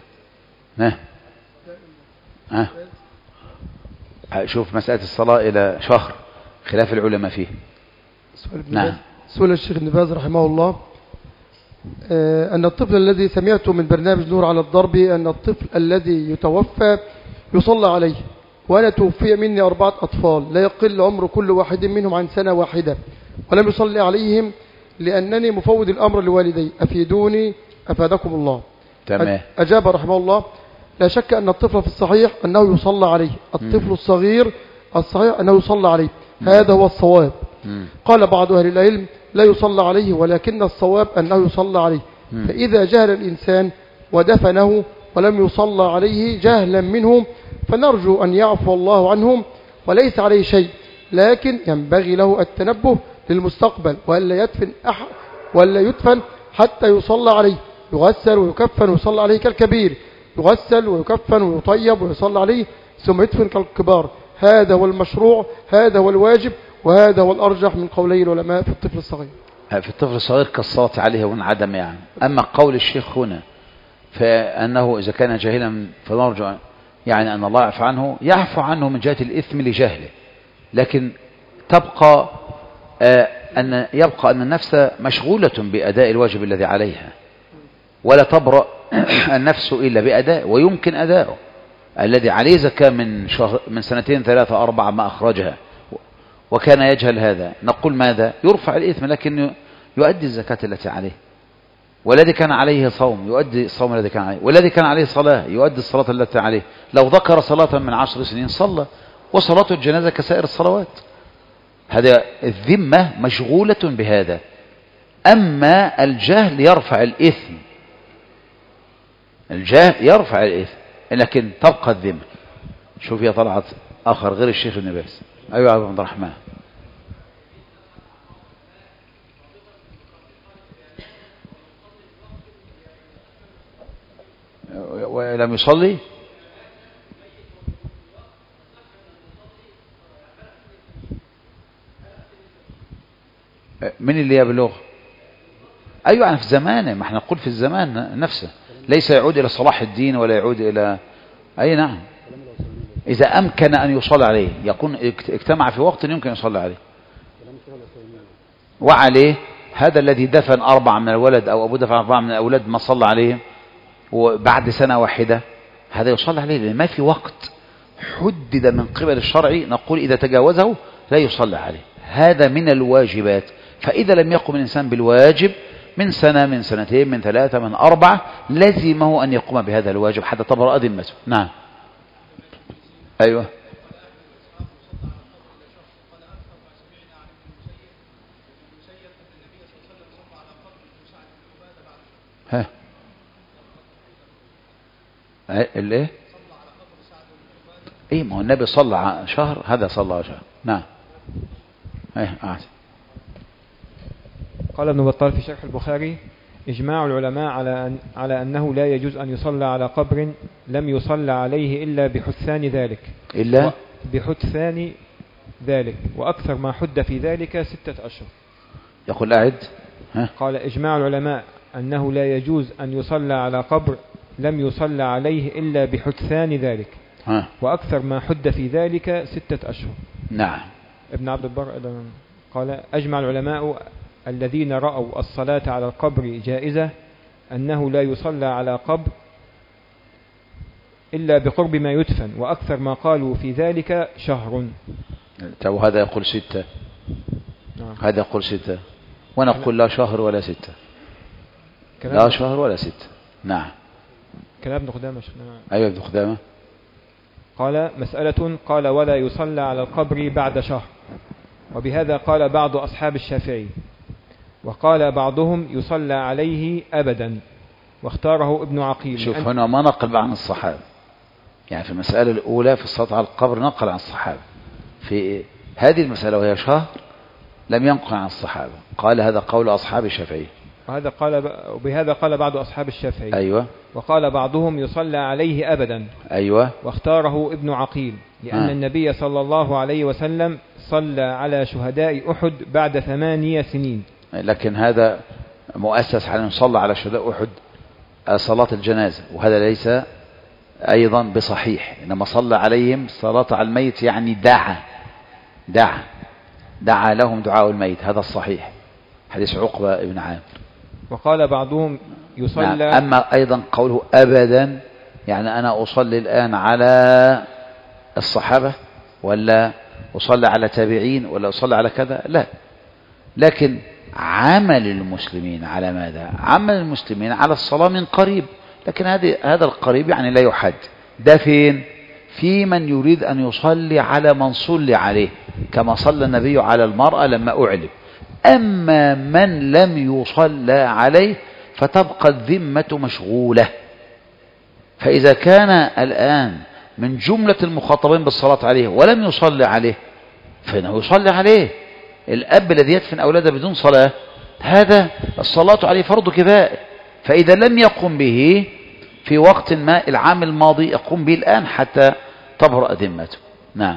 شوف مسألة الصلاة إلى شهر خلاف العلماء فيه. نعم. سؤال الشيخ ابن باز رحمه الله أن الطفل الذي سمعته من برنامج نور على الضرب أن الطفل الذي يتوفى يصلى عليه، وأنا توفي مني 4 أطفال لا يقل عمر كل واحد منهم عن 1 سنة ولم يصلي عليهم لأنني مفوض الأمر لوالدي، أفيدوني أفادكم الله. تمام. أجاب رحمه الله: لا شك أن الطفل في الصحيح أنه يصلى عليه، الطفل الصغير الصحيح أنه يصلى عليه، هذا هو الصواب. قال بعض أهل العلم لا يصلى عليه، ولكن الصواب أنه يصلى عليه. فإذا جهل الإنسان ودفنه ولم يصلى عليه جهلا منهم فنرجو أن يعفو الله عنهم وليس عليه شيء، لكن ينبغي له التنبه للمستقبل ولا يدفن حتى يصلى عليه، يغسل ويكفن ويصلى عليه كالكبير، يغسل ويكفن ويطيب ويصلى عليه ثم يدفن كالكبار. هذا هو المشروع، هذا هو الواجب، وهذا هو الأرجح من قولي العلماء في الطفل الصغير. في الطفل الصغير كالصلاة عليه وانعدم يعني. أما قول الشيخ هنا فأنه إذا كان جاهلا فنرجو يعني أن الله يعفو عنه، يعفو عنه من جهة الإثم لجهله، لكن يبقى أن النفس مشغولة بأداء الواجب الذي عليها، ولا تبرأ النفس إلا بأداء ويمكن أداؤه. الذي عليه زكاة من 2 3 4 ما أخرجها وكان يجهل هذا، نقول ماذا؟ يرفع الإثم لكن يؤدي الزكاة التي عليه. والذي كان عليه صوم يؤدي الصوم الذي كان عليه، والذي كان عليه صلاة يؤدي الصلاة التي عليه. لو ذكر صلاة من 10 سنين صلى، وصلاة الجنازة كسائر الصلوات. هذا الذمة مشغولة بهذا. أما الجهل يرفع الإثم، الجهل يرفع الإثم لكن تبقى الذمة. شوف يا طلعت آخر غير الشيخ ابن باز. أيوة يا عبد الرحمن. ولم يصلي من اللي يبلغ؟ أيوة يعني في زمانه، ما احنا نقول في الزمان نفسه، ليس يعود إلى صلاح الدين ولا يعود إلى أي. نعم. إذا أمكن أن يصلي عليه، يكون اجتمع في وقت يمكن يصلي عليه وعليه. هذا الذي دفن 4 من الولد أو أبو دفن 4 من الأولاد ما صلى عليهم وبعد 1 سنة هذا يصلي عليه، لأن ما في وقت حدد من قبل الشرع نقول إذا تجاوزه لا يصلي عليه. هذا من الواجبات. فإذا لم يقم الإنسان بالواجب من 1 سنة من 2 سنين من 3 من 4 لازمه أن يقوم بهذا الواجب حتى تبرأ ذمته. نعم. أيوة. ها الايه؟ ايه، ما هو النبي صلى على شهر، هذا صلى على شهر. نعم. ايه قال ابن بطال في شرح البخاري: إجماع العلماء على أنه لا يجوز أن يصلى على قبر لم يصلى عليه إلا بحثان ذلك وأكثر ما حد في ذلك 6 أشهر. يقول أعد. قال: إجماع العلماء أنه لا يجوز أن يصلى على قبر لم يصلى عليه إلا بحثان ذلك وأكثر ما حد في ذلك 6 أشهر. نعم. ابن عبد البر قال: أجمع العلماء الذين رأوا الصلاة على القبر جائزة أنه لا يصلى على قبر إلا بقرب ما يدفن، وأكثر ما قالوا في ذلك شهر. هذا يقول 6. هذا يقول 6 ونقول لا شهر ولا 6. لا شهر ولا 6. نعم. كلام ابن خدامة. أيوة ابن خدامة. قال: مسألة. قال: ولا يصلى على القبر بعد شهر. وبهذا قال بعض أصحاب الشافعي، وقال بعضهم يصلى عليه أبدا، واختاره ابن عقيل. شوف هنا ما نقل عن الصحابة، يعني في المسألة الأولى في الصلاة على القبر نقل عن الصحابة، في هذه المسألة وهي شهر لم ينقل عن الصحابة، قال هذا قول أصحاب الشافعي. وبهذا قال بعض أصحاب الشافعي. أيوة. وقال بعضهم يصلى عليه أبدا. أيوة. واختاره ابن عقيل لأن النبي صلى الله عليه وسلم صلى على شهداء أحد بعد 8 سنين. لكن هذا مؤسس على أن يصلى على شهداء أحد صلاة الجنازة، وهذا ليس أيضا بصحيح، إنما صلى عليهم صلاة على الميت، يعني دعا لهم دعاء الميت، هذا الصحيح، حديث عقبة ابن عامر. وقال بعضهم يصلى. نعم. أما أيضا قوله أبدا، يعني أنا أصلي الآن على الصحابة ولا أصلي على تابعين ولا أصلي على كذا، لا، لكن عمل المسلمين على ماذا؟ عمل المسلمين على الصلاة من قريب، لكن هذا القريب يعني لا يحد. ده فين؟ في من يريد أن يصلي على من صلي عليه، كما صلى النبي على المرأة لما أعلم. أما من لم يصلى عليه فتبقى الذمة مشغولة. فإذا كان الآن من جملة المخاطبين بالصلاة عليه ولم يصلي عليه فإنه يصلي عليه. الأب الذي يدفن أولاده بدون صلاة، هذا الصلاة عليه فرض كفاية، فإذا لم يقم به في وقت ما العام الماضي يقوم به الآن حتى تبرأ ذمته. نعم.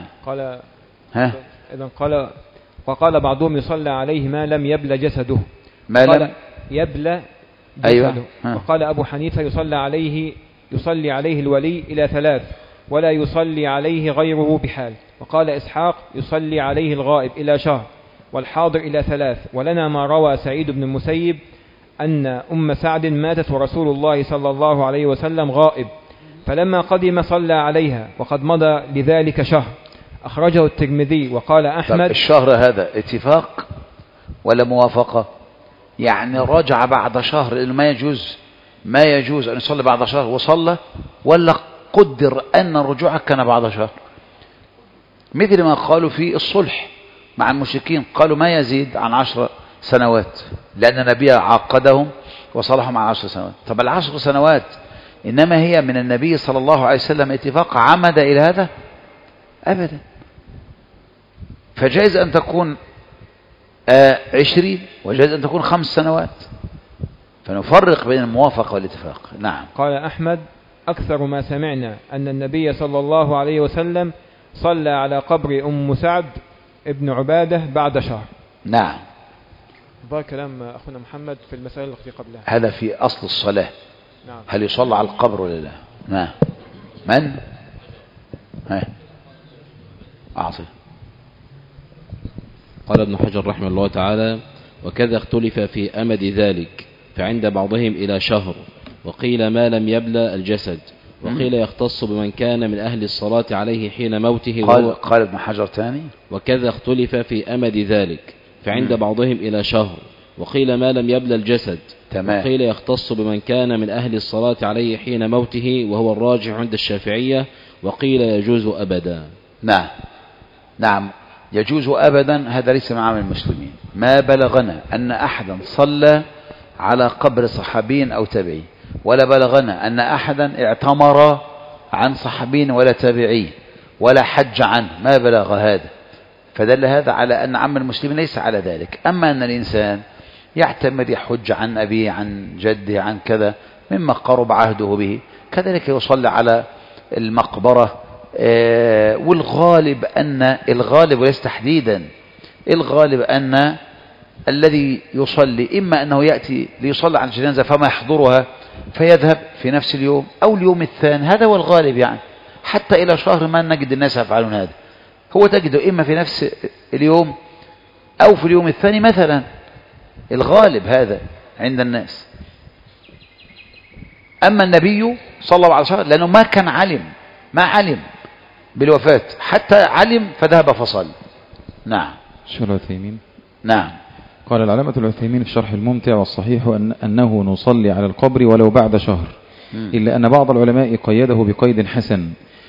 وقال بعضهم يصلى عليه ما لم يبل جسده. ما لم يبل جسده. أيوة. وقال أبو حنيفة يصلي عليه الولي إلى 3 ولا يصلي عليه غيره بحال. وقال إسحاق يصلي عليه الغائب إلى شهر والحاضر إلى 3. ولنا ما روى سعيد بن المسيب أن أم سعد ماتت ورسول الله صلى الله عليه وسلم غائب، فلما قدم صلى عليها وقد مضى لذلك شهر. أخرجه الترمذي. وقال أحمد. الشهر هذا اتفاق ولا موافقة؟ يعني رجع بعد شهر، لأنه ما يجوز أن يصلي بعد شهر وصلى، ولا قدر أن الرجوع كان بعد شهر، مثل ما قالوا في الصلح مع المشركين، قالوا ما يزيد عن 10 سنوات، لأن النبي عقدهم وصلحهم عن 10 سنوات. طب 10 سنوات إنما هي من النبي صلى الله عليه وسلم اتفاق عمد إلى هذا؟ أبدا. فجائز أن تكون 20 وجائز أن تكون 5 سنوات، فنفرق بين الموافقة والاتفاق. نعم. قال أحمد أكثر ما سمعنا أن النبي صلى الله عليه وسلم صلى على قبر أم سعد ابن عبادة بعد شهر. نعم. هذا كلام أخونا محمد في المسائل التي قبلها. هذا في أصل الصلاة. نعم. هل يصلى على القبر ولا لا؟ نعم. من؟ أعطي. قال ابن حجر رحمه الله تعالى: وكذا اختلف في أمد ذلك، فعند بعضهم إلى شهر، وقيل ما لم يبلى الجسد، وقيل يختص بمن كان من أهل الصلاة عليه حين موته. قال ابن حجر ثاني: وكذا اختلف في أمد ذلك، فعند بعضهم إلى شهر، وقيل ما لم يبلى الجسد. تمام. وقيل يختص بمن كان من أهل الصلاة عليه حين موته، وهو الراجح عند الشافعية. وقيل يجوز أبدا. نعم يجوز أبدا، هذا ليس من عمل المسلمين. ما بلغنا أن أحدا صلى على قبر صحابي أو تابعي، ولا بلغنا أن أحدا اعتمر عن صحابي ولا تابعي ولا حج عنه، ما بلغ هذا. فدل هذا على أن عمل المسلمين ليس على ذلك. أما أن الإنسان يعتمد يحج عن أبيه عن جده عن كذا مما قرب عهده به، كذلك يصلي على المقبرة. والغالب أن الغالب وليس تحديدا، الغالب أن الذي يصلي إما أنه يأتي ليصلي عن الجنازة فما يحضرها فيذهب في نفس اليوم أو اليوم الثاني، هذا هو الغالب. يعني حتى إلى شهر ما نجد الناس يفعلون هذا، هو تجده إما في نفس اليوم أو في اليوم الثاني مثلا، الغالب هذا عند الناس. أما النبي صلى الله عليه وسلم لأنه ما علم بالوفاة، حتى علم فذهب فصل. نعم. شيخ العثيمين. نعم. قال العلامة العثيمين في شرح الممتع: والصحيح أنه نصلي على القبر ولو بعد شهر، إلا أن بعض العلماء قيده بقيد حسن،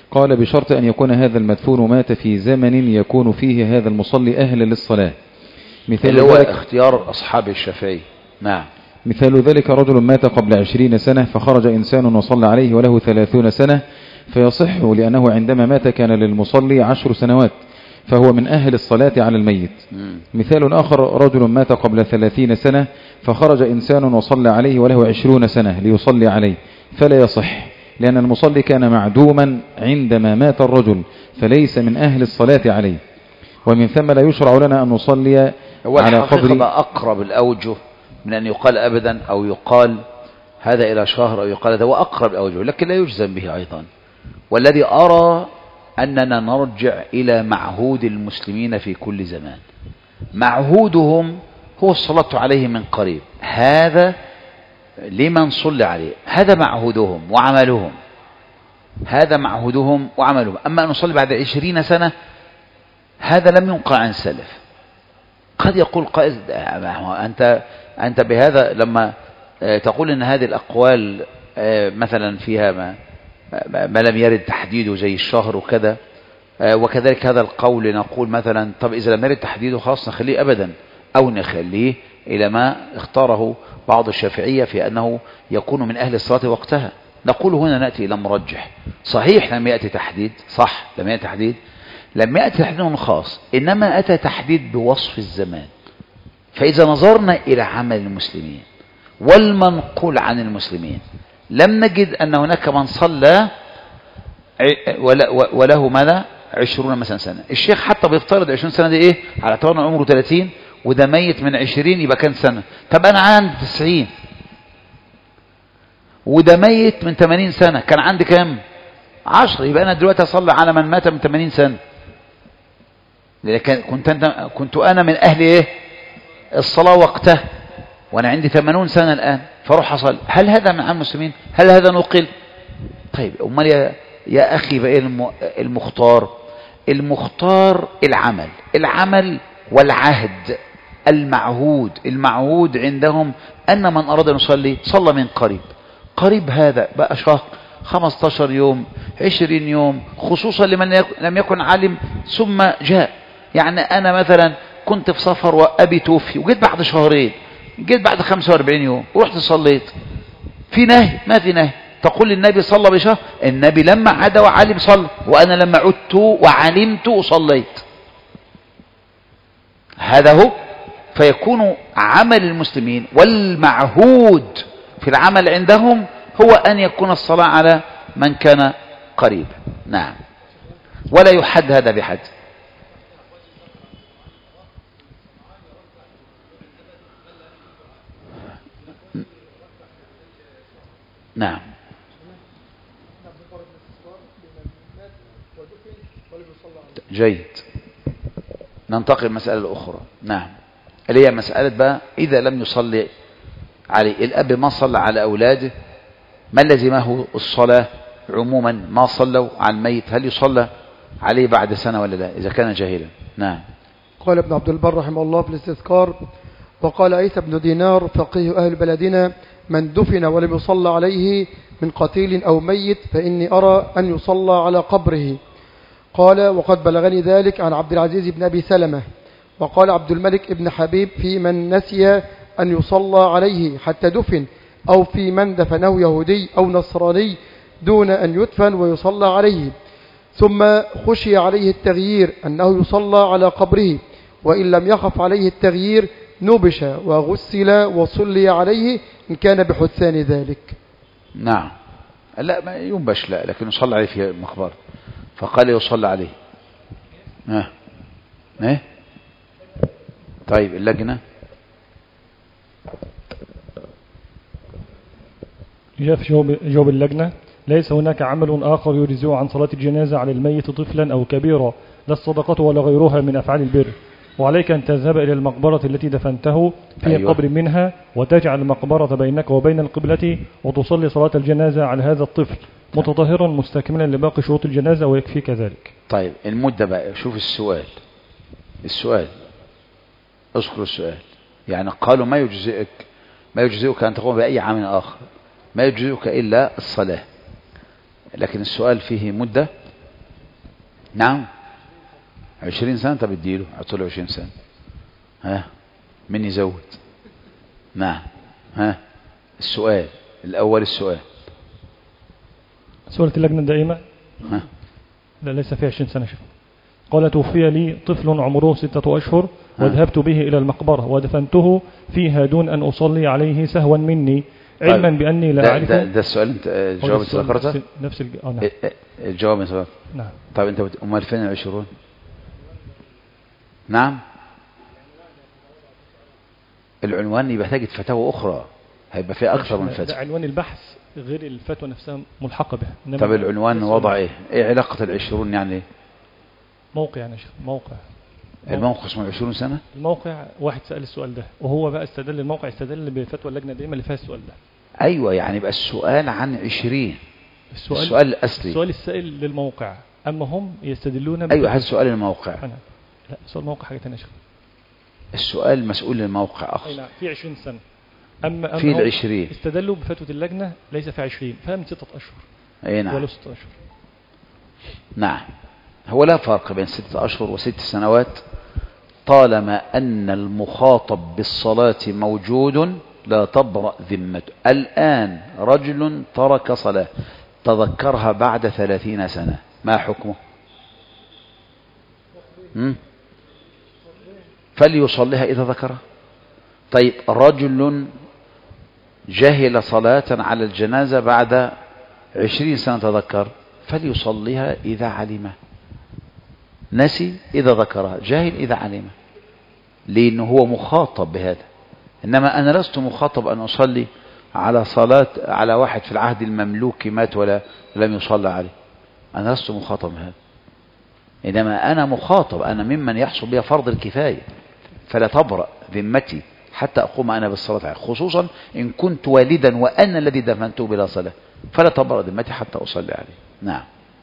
قال بشرط أن يكون هذا المدفون مات في زمن يكون فيه هذا المصلي أهلا للصلاة. مثال هو اختيار أصحاب الشافعي. نعم. مثال ذلك رجل مات قبل 20 سنة فخرج إنسان وصلى عليه وله 30 سنة فيصح لأنه عندما مات كان للمصلي 10 سنوات فهو من أهل الصلاة على الميت. مثال آخر رجل مات قبل 30 سنة فخرج إنسان وصلى عليه وله 20 سنة ليصلي عليه فلا يصح لأن المصلي كان معدوما عندما مات الرجل فليس من أهل الصلاة عليه. ومن ثم لا يشرع لنا أن نصلي على قبر. أقرب الأوجه من أن يقال أبدا أو يقال هذا إلى شهر أو يقال هذا وأقرب الأوجه، لكن لا يجزم به أيضا. والذي أرى أننا نرجع إلى معهود المسلمين في كل زمان. معهودهم هو الصلاة عليه من قريب، هذا لمن صلى عليه، هذا معهودهم وعملهم، هذا معهودهم وعملهم. أما أن نصلي بعد 20 سنة هذا لم ينقل عن السلف. قد يقول قائل أنت بهذا لما تقول أن هذه الأقوال مثلا فيها ما لم يرد تحديده زي الشهر وكذا، وكذلك هذا القول نقول مثلا طب إذا لم يرد تحديده خلاص نخليه أبدا أو نخليه إلى ما اختاره بعض الشافعية في أنه يكون من أهل الصلاة وقتها. نقول هنا نأتي إلى مرجح. صحيح لم يأتي تحديد، صح لم يأتي تحديد، لم يأتي تحديد خاص، إنما أتى تحديد بوصف الزمان. فإذا نظرنا إلى عمل المسلمين والمنقول عن المسلمين لم نجد أن هناك من صلى وله ماذا 20 مثلا سنة. الشيخ حتى بيفترض 20 سنة دي إيه على اعتبار عمره 30 وده ميت من 20 يبقى كان سنة. طب أنا عندي 90 وده ميت من 80 سنة كان عندي كام 10، يبقى أنا دلوقتي أصلي على من مات من 80 سنة. لكن كنت أنا من أهل إيه الصلاة وقته وأنا عندي 80 سنة الآن فروح أصلي. هل هذا من عام المسلمين؟ هل هذا نقل؟ طيب أمال يا أخي بقى المختار العمل والعهد المعهود عندهم أن من أراد أن يصلي صلى من قريب هذا بقى شهر 15 يوم 20 يوم، خصوصا لمن لم يكن عالم ثم جاء. يعني أنا مثلا كنت في سفر وأبي توفي وجيت بعد شهرين، جيت بعد 45 يوم ورحت صليت، في نهي؟ ما في نهي. تقول النبي صلى بشهر، النبي لما عاد وعلم صلى، وأنا لما عدت وعلمت صليت. هذا هو. فيكون عمل المسلمين والمعهود في العمل عندهم هو أن يكون الصلاة على من كان قريب. نعم. ولا يحد هذا بحد. نعم. جيد. ننتقل المسألة الأخرى. نعم. اللي هي مسألة بقى إذا لم يصلي عليه الأب، ما صلى على أولاده، ما لزمه الصلاة عموما، ما صلوا على الميت، هل يصلى عليه بعد سنة ولا لا إذا كان جاهلا؟ نعم. قال ابن عبد البر رحمه الله في الاستذكار: وقال عيسى بن دينار فقيه أهل بلدنا: من دفن ولم يصلى عليه من قتيل أو ميت فإني أرى أن يصلى على قبره. قال: وقد بلغني ذلك عن عبد العزيز بن أبي سلمة. وقال عبد الملك بن حبيب: في من نسي أن يصلى عليه حتى دفن، أو في من دفنه يهودي أو نصراني دون أن يدفن ويصلى عليه، ثم خشي عليه التغيير أنه يصلى على قبره، وإن لم يخف عليه التغيير نبش وغسل وصلي عليه إن كان بحدثان ذلك. نعم. لا ما ينبش، لا، لكن يصلى عليه في مقبرة. فقال يصلى عليه. ايه طيب اللجنة جاء في جواب اللجنة: ليس هناك عمل آخر يجزئ عن صلاة الجنازة على الميت طفلا أو كبيرا، لا الصدقة ولا غيرها من أفعال البر، وعليك أن تذهب إلى المقبرة التي دفنته في قبر منها، وتجعل المقبرة بينك وبين القبلة، وتصلي صلاة الجنازة على هذا الطفل متطهرا مستكملا لباقي شروط الجنازة، ويكفيك ذلك. طيب المدة بقى، شوف السؤال اذكر السؤال. يعني قالوا ما يجزئك أن تقوم بأي عمل آخر، ما يجزئك إلا الصلاة. لكن السؤال فيه مدة، نعم 20 سنة. طب اديله اعطوا له 20 سنة. ها من يزود؟ نعم. ها السؤال الأول. السؤال سؤالة اللجنة الدائمة. ها لا ليس في 20 سنة شيخ. قال توفي لي طفل عمره 6 أشهر وذهبت به إلى المقبرة ودفنته فيها دون أن أصلي عليه سهوا مني علما بأني لا أعرف. ده السؤال انت الجواب انت ذكرته نفس نعم. الجواب انت ذكرته نعم. طيب انت امال فين 20؟ نعم العنوان يبقى تجد فتاوى أخرى هيبقى فيها أكثر من فتوى. ده عنوان البحث غير الفتوى نفسها ملحقة بها. طب العنوان وضع ايه علاقة 20 يعني؟ موقع يعني شيخ. موقع الموقع اسمه 20 سنة. الموقع واحد سأل السؤال ده وهو بقى استدل الموقع استدل بفتوى اللجنة الدائمة اللي فيها السؤال ده. أيوة يعني يبقى السؤال عن 20. السؤال الأصلي. السؤال السائل للموقع أما هم يستدلون أيوة هذا سؤال الموقع. لا سؤال الموقع حاجة ثانية. السؤال مسؤول للموقع أخ. نعم في 20 سنة. أما في 20 استدلوا بفتوى اللجنة ليس في 20 فهم 6 أشهر. أي نعم. ولو 6 أشهر. نعم هو لا فرق بين 6 أشهر و6 سنوات طالما أن المخاطب بالصلاة موجود لا تبرأ ذمته. الآن رجل ترك صلاة تذكرها بعد 30 سنة ما حكمه؟ فليصليها إذا ذكرها. طيب رجل جهل صلاة على الجنازة بعد 20 سنة تذكر فليصليها إذا علمه. نسي إذا ذكرها، جاهل إذا علمه، لأنه هو مخاطب بهذا. إنما أنا لست مخاطب أن أصلي على صلاة على واحد في العهد المملوكي مات ولا لم يصلى عليه. أنا لست مخاطب بهذا، إنما أنا مخاطب، أنا ممن يحصل بها فرض الكفاية، فلا تبرأ ذمتي حتى أقوم أنا بالصلاة عليه، خصوصا إن كنت والدا وأنا الذي دفنته بلا صلاة، فلا تبرأ ذمتي حتى أصلي عليه. نعم.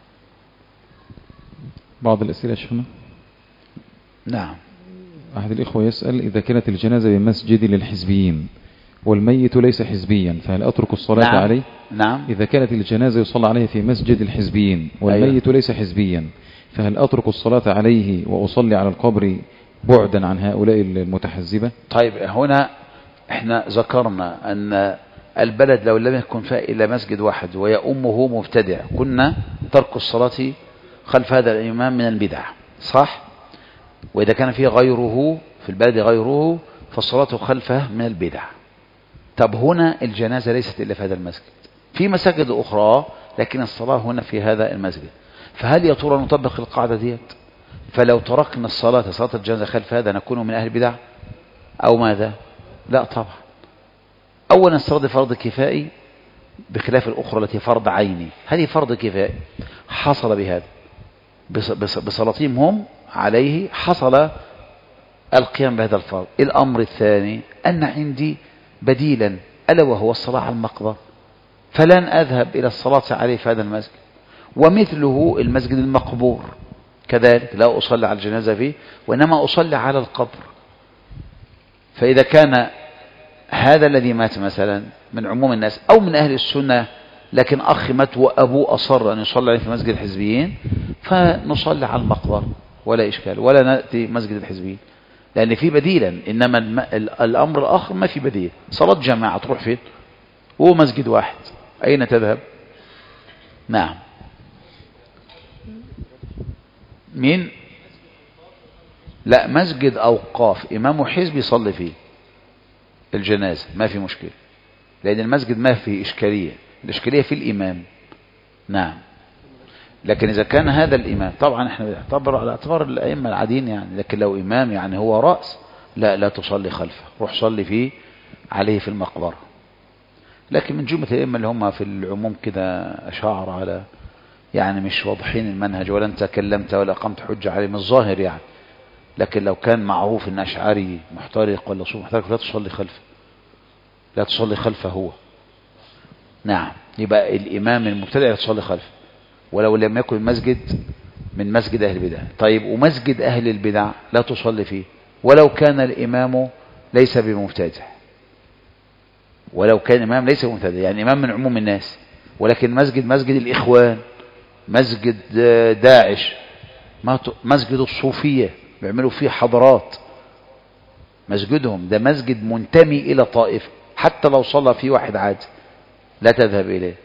بعض الأسئلة يا شيخنا. نعم. أحد الإخوة يسأل: إذا كانت الجنازة بمسجد للحزبيين والميت ليس حزبيا فهل أترك الصلاة نعم. عليه؟ نعم. إذا كانت الجنازة يصلى عليه في مسجد الحزبيين والميت ليس حزبيا فهل أترك الصلاة عليه وأصلي على القبر بعدا عن هؤلاء المتحزبة؟ طيب هنا احنا ذكرنا أن البلد لو لم يكن فيها إلا مسجد واحد ويأمه مبتدع كنا ترك الصلاة خلف هذا الإمام من البدع، صح؟ وإذا كان فيه غيره في البلد غيره فالصلاة خلفه من البدع. طب هنا الجنازة ليست إلا في هذا المسجد، في مساجد أخرى لكن الصلاة هنا في هذا المسجد، فهل يا ترى نطبق القاعدة ديت؟ فلو تركنا صلاة الجنازة خلف هذا نكون من أهل البدع أو ماذا؟ لا طبعا. أولا الصلاة فرض كفائي بخلاف الأخرى التي فرض عيني، هذه فرض كفائي حصل بهذا بصلاتهم هم عليه، حصل القيام بهذا الفرض. الأمر الثاني أن عندي بديلا ألا وهو الصلاة على المقبرة، فلن أذهب إلى الصلاة عليه في هذا المسجد، ومثله المسجد المقبور كذلك لا أصلي على الجنازة فيه وإنما أصلي على القبر. فإذا كان هذا الذي مات مثلا من عموم الناس أو من أهل السنة لكن أخي مات وأبوه أصر أن يصلي عليه في مسجد الحزبيين فنصلي على المقبرة ولا إشكال، ولا نأتي مسجد الحزبيين لأن في بديلا. إنما الأمر الآخر ما في بديل، صلاة جماعة تروح فين هو مسجد واحد أين تذهب؟ نعم. مين؟ لا مسجد أوقاف إمام حزب يصلي فيه الجنازة ما في مشكلة، لأن المسجد ما فيه إشكالية، الإشكالية في الإمام. نعم. لكن إذا كان هذا الإمام طبعا احنا بنعتبر على اعتبار الأئمة العاديين يعني، لكن لو إمام يعني هو رأس لا تصلي خلفه، روح صلي فيه عليه في المقبرة. لكن من جملة الأئمة اللي هم في العموم كده أشاعر على يعني مش واضحين المنهج ولا انت كلمت ولا قمت حجة عليه من الظاهر يعني، لكن لو كان معروف ان أشعري محترق ولا صوف محترق لا تصلي خلفه، لا تصلي خلفه هو. نعم. يبقى الإمام المبتدع لا تصلي خلفه ولو لم يكن المسجد من مسجد أهل البدع. طيب ومسجد أهل البدع لا تصلي فيه ولو كان الإمام ليس بمبتدع، ولو كان الإمام ليس بمبتدع يعني إمام من عموم الناس، ولكن مسجد الإخوان مسجد داعش مسجد الصوفية بيعملوا فيه حضارات، مسجدهم ده مسجد منتمي إلى طائفة، حتى لو صلى فيه واحد عادي لا تذهب إليه.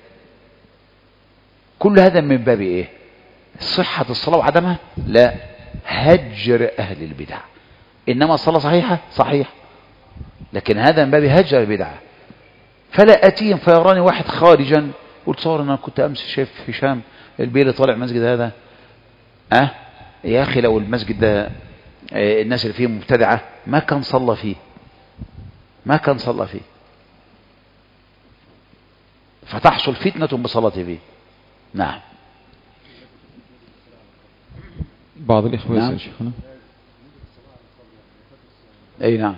كل هذا من باب إيه؟ صحة الصلاة وعدمها؟ لا، هجر أهل البدع. إنما الصلاة صحيحة صحيح، لكن هذا من باب هجر البدع. فلا أتيهم فيراني واحد خارجا قلت صور أنا كنت أمس شايف هشام البيلي طالع مسجد هذا، يا أخي لو المسجد ده الناس اللي فيه مبتدعة ما كان صلى فيه، ما كان صلى فيه، فتحصل فتنة بصلاة فيه. نعم. بعض الإخوة نعم. يسأل شيخنا. أي نعم.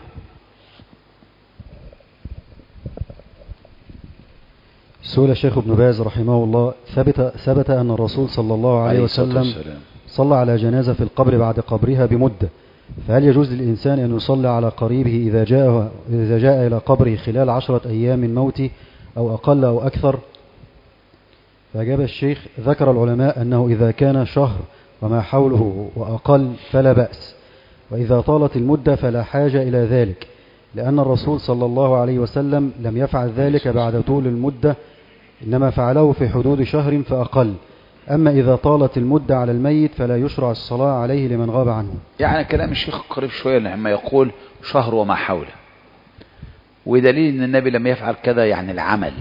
سئل الشيخ ابن باز رحمه الله ثبت أن الرسول صلى الله عليه وسلم صلى على جنازة في القبر بعد قبرها بمدة، فهل يجوز للإنسان أن يصلي على قريبه إذا جاء إلى قبره خلال 10 أيام من موته أو أقل أو أكثر؟ فأجاب الشيخ: ذكر العلماء أنه إذا كان شهر وما حوله وأقل فلا بأس، وإذا طالت المدة فلا حاجة إلى ذلك، لأن الرسول صلى الله عليه وسلم لم يفعل ذلك بعد طول المدة، إنما فعله في حدود شهر فأقل. أما إذا طالت المدة على الميت فلا يشرع الصلاة عليه لمن غاب عنه. يعني كلام الشيخ قريب شوية لما يقول شهر وما حوله، ودليل أن النبي لم يفعل كذا يعني العمل.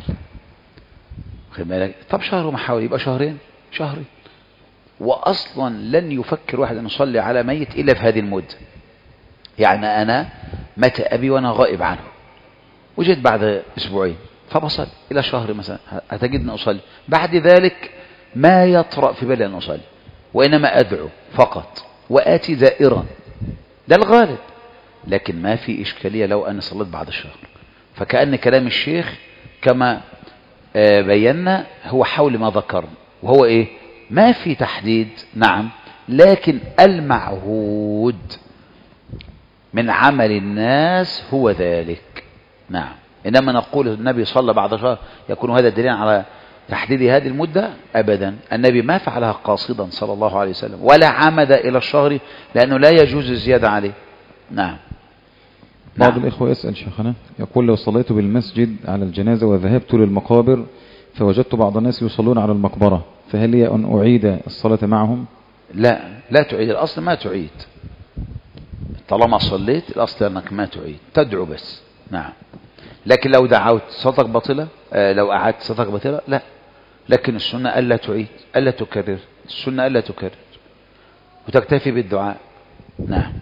طب شهر وما حوله يبقى شهرين، شهرين. وأصلا لن يفكر واحد أن يصلي على ميت إلا في هذه المدة. يعني أنا مات أبي وأنا غائب عنه وجيت بعد أسبوعين فبصل إلى شهر مثلا، هتجدني أصلي. بعد ذلك ما يطرأ في بالي أن أصلي، وإنما أدعو فقط وآتي زائرا، ده الغالب. لكن ما في إشكالية لو أنا صليت بعد الشهر. فكأن كلام الشيخ كما بينا هو حول ما ذكرنا، وهو إيه؟ ما في تحديد. نعم، لكن المعهود من عمل الناس هو ذلك. نعم. إنما نقول النبي صلى بعد شهر يكون هذا دليل على تحديد هذه المدة؟ أبدا، النبي ما فعلها قاصدا صلى الله عليه وسلم ولا عمد إلى الشهر، لأنه لا يجوز الزيادة عليه. نعم. بعض الإخوة يسأل شيخنا، يقول: لو صليت بالمسجد على الجنازة وذهبت للمقابر فوجدت بعض الناس يصلون على المقبرة، فهل لي أن أعيد الصلاة معهم؟ لا، لا تعيد. الأصل ما تعيد، طالما صليت الأصل أنك ما تعيد، تدعو بس. نعم. لكن لو دعوت صلاتك باطلة، لو أعدت صلاتك باطلة، لا. لكن السنة ألا تعيد، ألا تكرر، السنة ألا تكرر وتكتفي بالدعاء. نعم.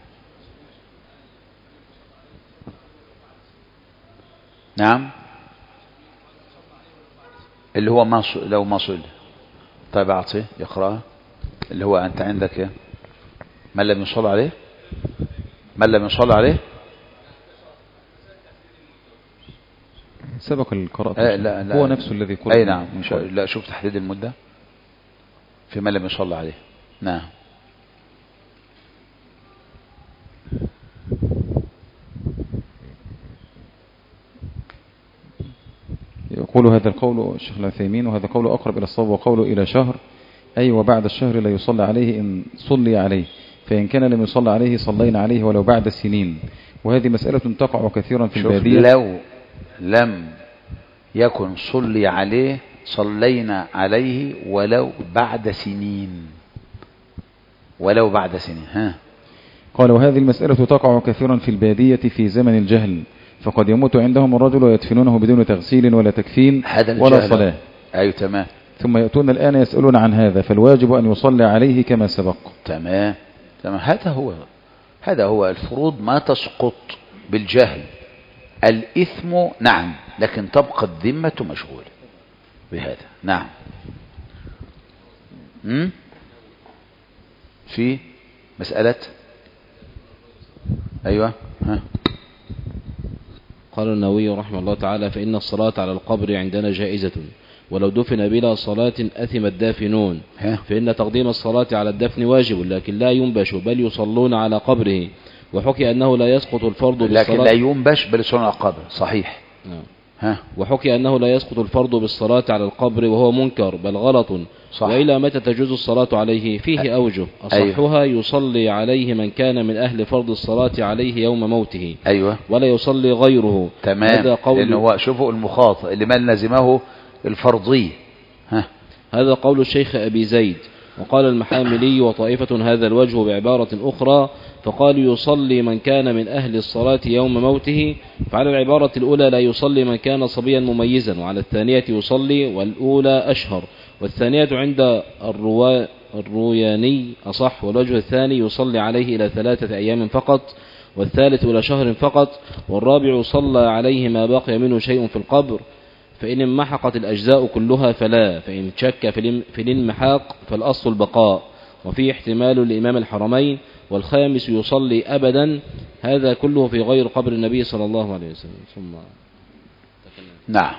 نعم، اللي هو ما لو ما صلي. طيب أعطيه يقرأ اللي هو أنت عندك إيه؟ من لم يصلي عليه، من لم يصلي عليه سبق القراءة. لا لا هو نفسه الذي قلت. أي نعم. لا، شوف تحديد المدة في من لم يصلي عليه. نعم. يقول هذا القول الشيخ العثيمين، وهذا قول أقرب إلى الصواب، وقوله إلى شهر أي وبعد الشهر لا يصلى عليه إن صلي عليه، فإن كان لم يصلى عليه صلينا عليه ولو بعد سنين. وهذه مسألة تقع كثيرا في البادية. لو لم يكن صلي عليه صلينا عليه ولو بعد سنين، ولو بعد سنين. ها. قال: وهذه المسألة تقع كثيرا في البادية في زمن الجهل، فقد يموت عندهم الرجل ويدفنونه بدون تغسيل ولا تكفين ولا صلاة. أيوة تمام. ثم يأتون الآن يسألون عن هذا، فالواجب أن يصلي عليه كما سبق. تمام تمام. هذا هو الفروض ما تسقط بالجهل، الإثم نعم، لكن تبقى الذمة مشغولة بهذا. نعم. في مسألة. أيوة. ها. قال النووي رحمه الله تعالى: فإن الصلاة على القبر عندنا جائزة، ولو دفن بلا صلاة أثم الدافنون، فإن تقديم الصلاة على الدفن واجب، لكن لا ينبش بل يصلون على قبره. وحكي أنه لا يسقط الفرض بالصلاة، لكن لا ينبش بل يصلون على القبر. صحيح. وحكي أنه لا يسقط الفرض بالصلاة على القبر وهو منكر بل غلط. صح. وإلى متى تجوز الصلاة عليه؟ فيه أوجه. أصحها يصلي عليه من كان من أهل فرض الصلاة عليه يوم موته. ولا يصلي غيره. تمام. هذا قول، لأنه هو شوفوا المخاطئ لمن لزمه الفرضية. هذا قول الشيخ أبي زيد. وقال المحاملي وطائفة هذا الوجه بعبارة أخرى، فقالوا يصلي من كان من أهل الصلاة يوم موته، فعلى العبارة الأولى لا يصلي من كان صبيا مميزا، وعلى الثانية يصلي، والأولى أشهر، والثانية عند الروياني أصح، والوجه الثاني يصلي عليه إلى 3 أيام فقط، والثالث إلى شهر فقط، والرابع صلى عليه ما بقي منه شيء في القبر، فإن انمحقت الأجزاء كلها فلا، فإن شك في الانمحاق فالأصل البقاء، وفيه احتمال لإمام الحرمين. والخامس يصلي أبدا. هذا كله في غير قبر النبي صلى الله عليه وسلم. ثم نعم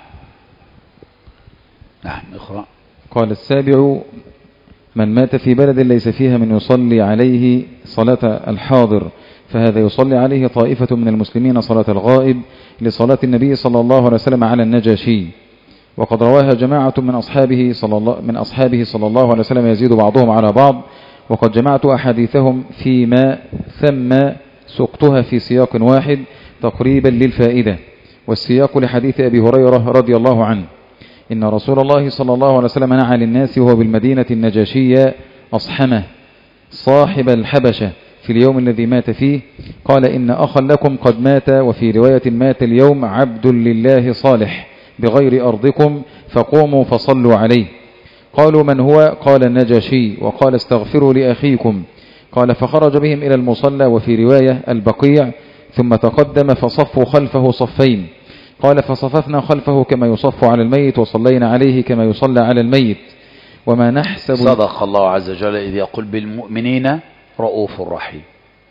اقرأ. قال السابع: من مات في بلد ليس فيها من يصلي عليه صلاة الحاضر، فهذا يصلي عليه طائفة من المسلمين صلاة الغائب لصلاة النبي صلى الله عليه وسلم على النجاشي، وقد رواها جماعة من أصحابه صلى الله عليه وسلم يزيد بعضهم على بعض، وقد جمعت أحاديثهم فيما ثم سقتها في سياق واحد تقريبا للفائدة. والسياق لحديث أبي هريرة رضي الله عنه إن رسول الله صلى الله عليه وسلم نعى للناس وهو بالمدينة النجاشية أصحمه صاحب الحبشة في اليوم الذي مات فيه، قال: إن أخا لكم قد مات، وفي رواية: مات اليوم عبد لله صالح بغير أرضكم، فقوموا فصلوا عليه. قالوا: من هو؟ قال: النجاشي. وقال: استغفروا لأخيكم. قال: فخرج بهم إلى المصلى، وفي رواية: البقيع، ثم تقدم فصفوا خلفه صفين. قال: فصففنا خلفه كما يصف على الميت، وصلينا عليه كما يصلى على الميت. وما نحسب. صدق الله عز وجل إذ يقول بالمؤمنين رؤوف رحيم.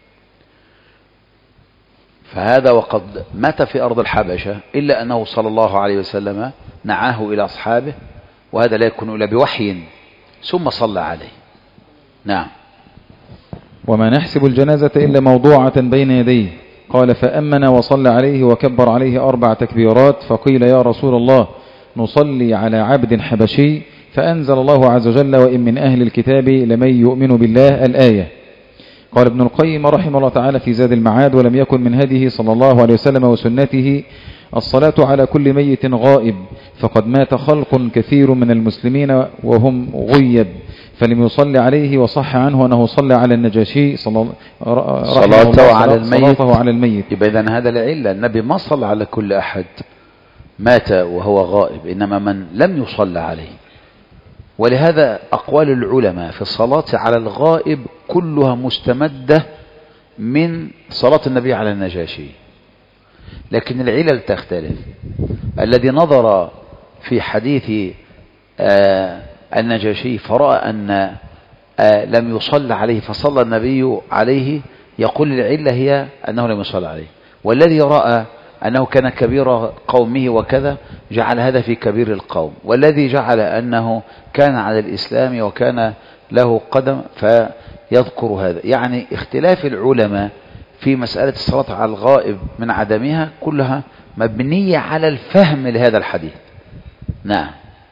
فهذا وقد مات في أرض الحبشة، إلا أنه صلى الله عليه وسلم نعاه إلى أصحابه، وهذا لا يكون إلا بوحي، ثم صلى عليه. نعم. وما نحسب الجنازة إلا موضوعة بين يديه. قال: فأمن وصلى عليه وكبر عليه 4 تكبيرات. فقيل: يا رسول الله، نصلي على عبد حبشي؟ فأنزل الله عز وجل: وإن من أهل الكتاب لمن يؤمن بالله، الآية. قال ابن القيم رحمه الله تعالى في زاد المعاد: ولم يكن من هديه صلى الله عليه وسلم وسنته الصلاة على كل ميت غائب، فقد مات خلق كثير من المسلمين وهم غيب، فلم يصلي عليه. وصح عنه أنه صلى على النجاشي صلاته على الميت. يبقى إذن هذا العلة، النبي ما صلى على كل أحد مات وهو غائب، إنما من لم يصلى عليه. ولهذا أقوال العلماء في الصلاة على الغائب كلها مستمدة من صلاة النبي على النجاشي، لكن العلل تختلف. الذي نظر في حديث النجاشي فرأى أن لم يصلى عليه فصلى النبي عليه، يقول العلة هي أنه لم يصلى عليه. والذي رأى أنه كان كبير قومه وكذا جعل هذا في كبير القوم، والذي جعل أنه كان على الإسلام وكان له قدم فيذكر هذا. يعني اختلاف العلماء في مسألة الصلاة على الغائب من عدمها كلها مبنية على الفهم لهذا الحديث. نعم.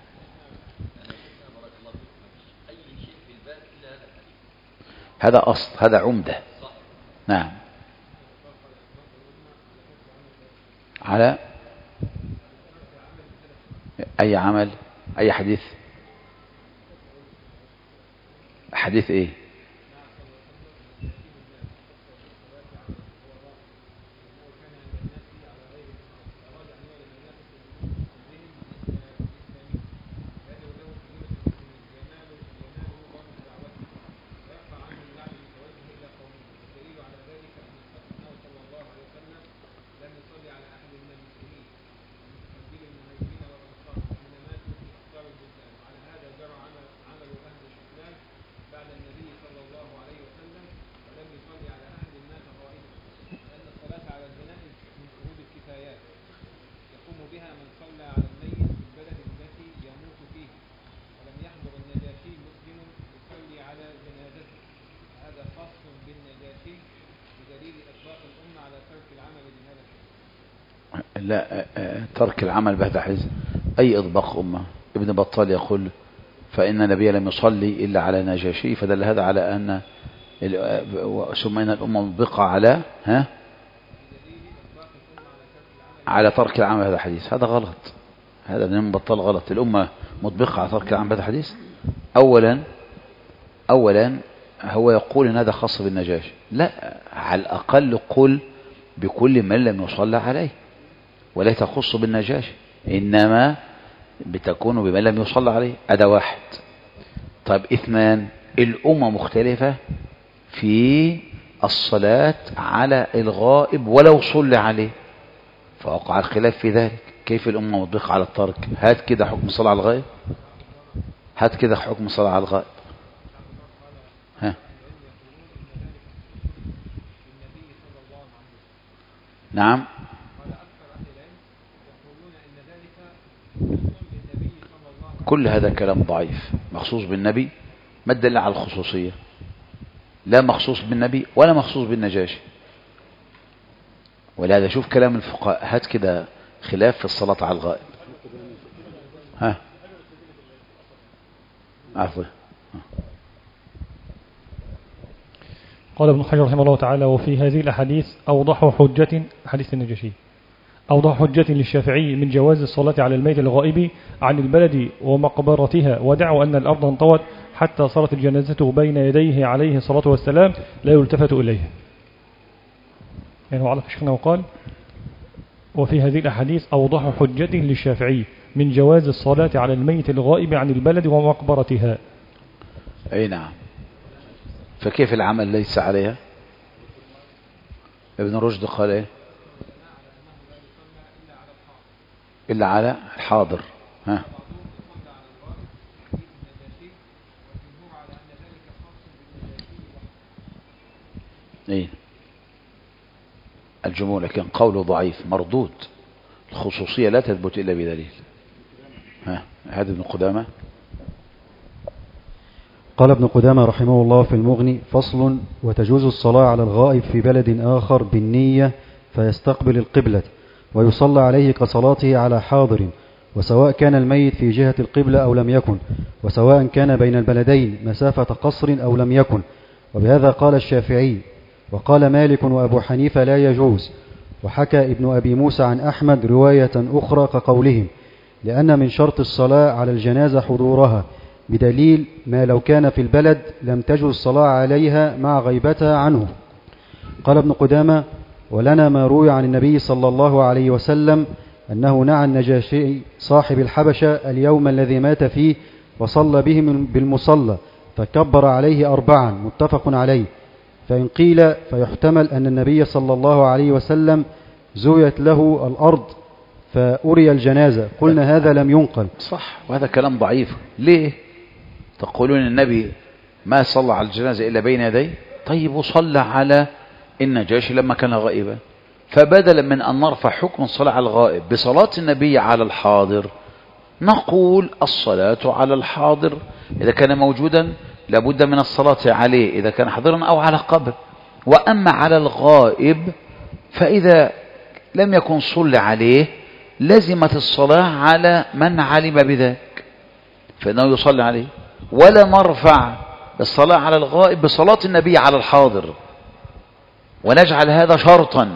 هذا أصل، هذا عمدة. نعم. على أي عمل؟ أي حديث؟ حديث إيه؟ لا ترك العمل بهذا حزن أي إطباق أمة. ابن بطال يقول فإن النبي لم يصلي إلا على نجاشي، فدل هذا على أن سمينا الأمة مطبقة على ترك العمل بهذا الحديث. هذا غلط، هذا ابن بطال غلط. الأمة مطبقة على ترك العمل بهذا الحديث. أولا هو يقول إن هذا خاص بالنجاشي، لا، على الأقل قل بكل من لم يصلى عليه، ولا تخص بالنجاشي، إنما بتكون بمن لم يصلى عليه. هذا واحد. طيب اثنان، الأمة مختلفة في الصلاة على الغائب ولو صلى عليه، فوقع الخلاف في ذلك. كيف الأمة مطبقة على الترك؟ هات كده حكم الصلاة على الغائب، هات كده حكم الصلاة على الغائب. نعم، كل هذا كلام ضعيف. مخصوص بالنبي، ما الدليل على الخصوصية؟ لا مخصوص بالنبي ولا مخصوص بالنجاشي. ولهذا شوف كلام الفقهاء، هات كده خلاف في الصلاة على الغائب. عفوا. قال ابن حجر رحمه الله تعالى: وفي هذه الأحاديث أوضح حجة، حديث النجاشي، أوضح حجة للشافعي من جواز الصلاة على الميت الغائب عن البلد ومقبرتها، ودعوا أن الأرض انطوت حتى صارت الجنازة بين يديه عليه الصلاة والسلام لا يلتفت إليه. يعني هو على شيخنا وقال: وفي هذه الأحاديث أوضح حجة للشافعي من جواز الصلاة على الميت الغائب عن البلد ومقبرتها. أي نعم. فكيف العمل ليس عليها؟ ابن رشد قال ايه؟ إلا على الحاضر. ايه الجمهور، لكن قوله ضعيف مردود. الخصوصية لا تثبت إلا بدليل. هذا ابن قدامة. قال ابن قدامة رحمه الله في المغني: فصل: وتجوز الصلاة على الغائب في بلد آخر بالنية فيستقبل القبلة ويصلى عليه كصلاته على حاضر، وسواء كان الميت في جهة القبلة أو لم يكن، وسواء كان بين البلدين مسافة قصر أو لم يكن. وبهذا قال الشافعي، وقال مالك وأبو حنيفة لا يجوز. وحكى ابن أبي موسى عن أحمد رواية أخرى كقولهم: لأن من شرط الصلاة على الجنازة حضورها، بدليل ما لو كان في البلد لم تجوز الصلاة عليها مع غيبتها عنه. قال ابن قدامة: ولنا ما روي عن النبي صلى الله عليه وسلم أنه نعى النجاشي صاحب الحبشة اليوم الذي مات فيه وصلى بهم بالمصلى فكبر عليه 4، متفق عليه. فإن قيل فيحتمل أن النبي صلى الله عليه وسلم زويت له الأرض فأري الجنازة، قلنا هذا لم ينقل. صح، وهذا كلام ضعيف. ليه تقولون النبي ما صلى على الجنازة إلا بين يديه؟ طيب وصلى على النجاشي لما كان غائبا، فبدلا من أن نرفع حكم الصلاة على الغائب بصلاة النبي على الحاضر، نقول الصلاة على الحاضر إذا كان موجودا لابد من الصلاة عليه إذا كان حاضرا أو على قبر. وأما على الغائب فإذا لم يكن صلى عليه لزمت الصلاة على من علم بذلك فإنه يصلي عليه، ولا نرفع الصلاة على الغائب بصلاة النبي على الحاضر ونجعل هذا شرطا.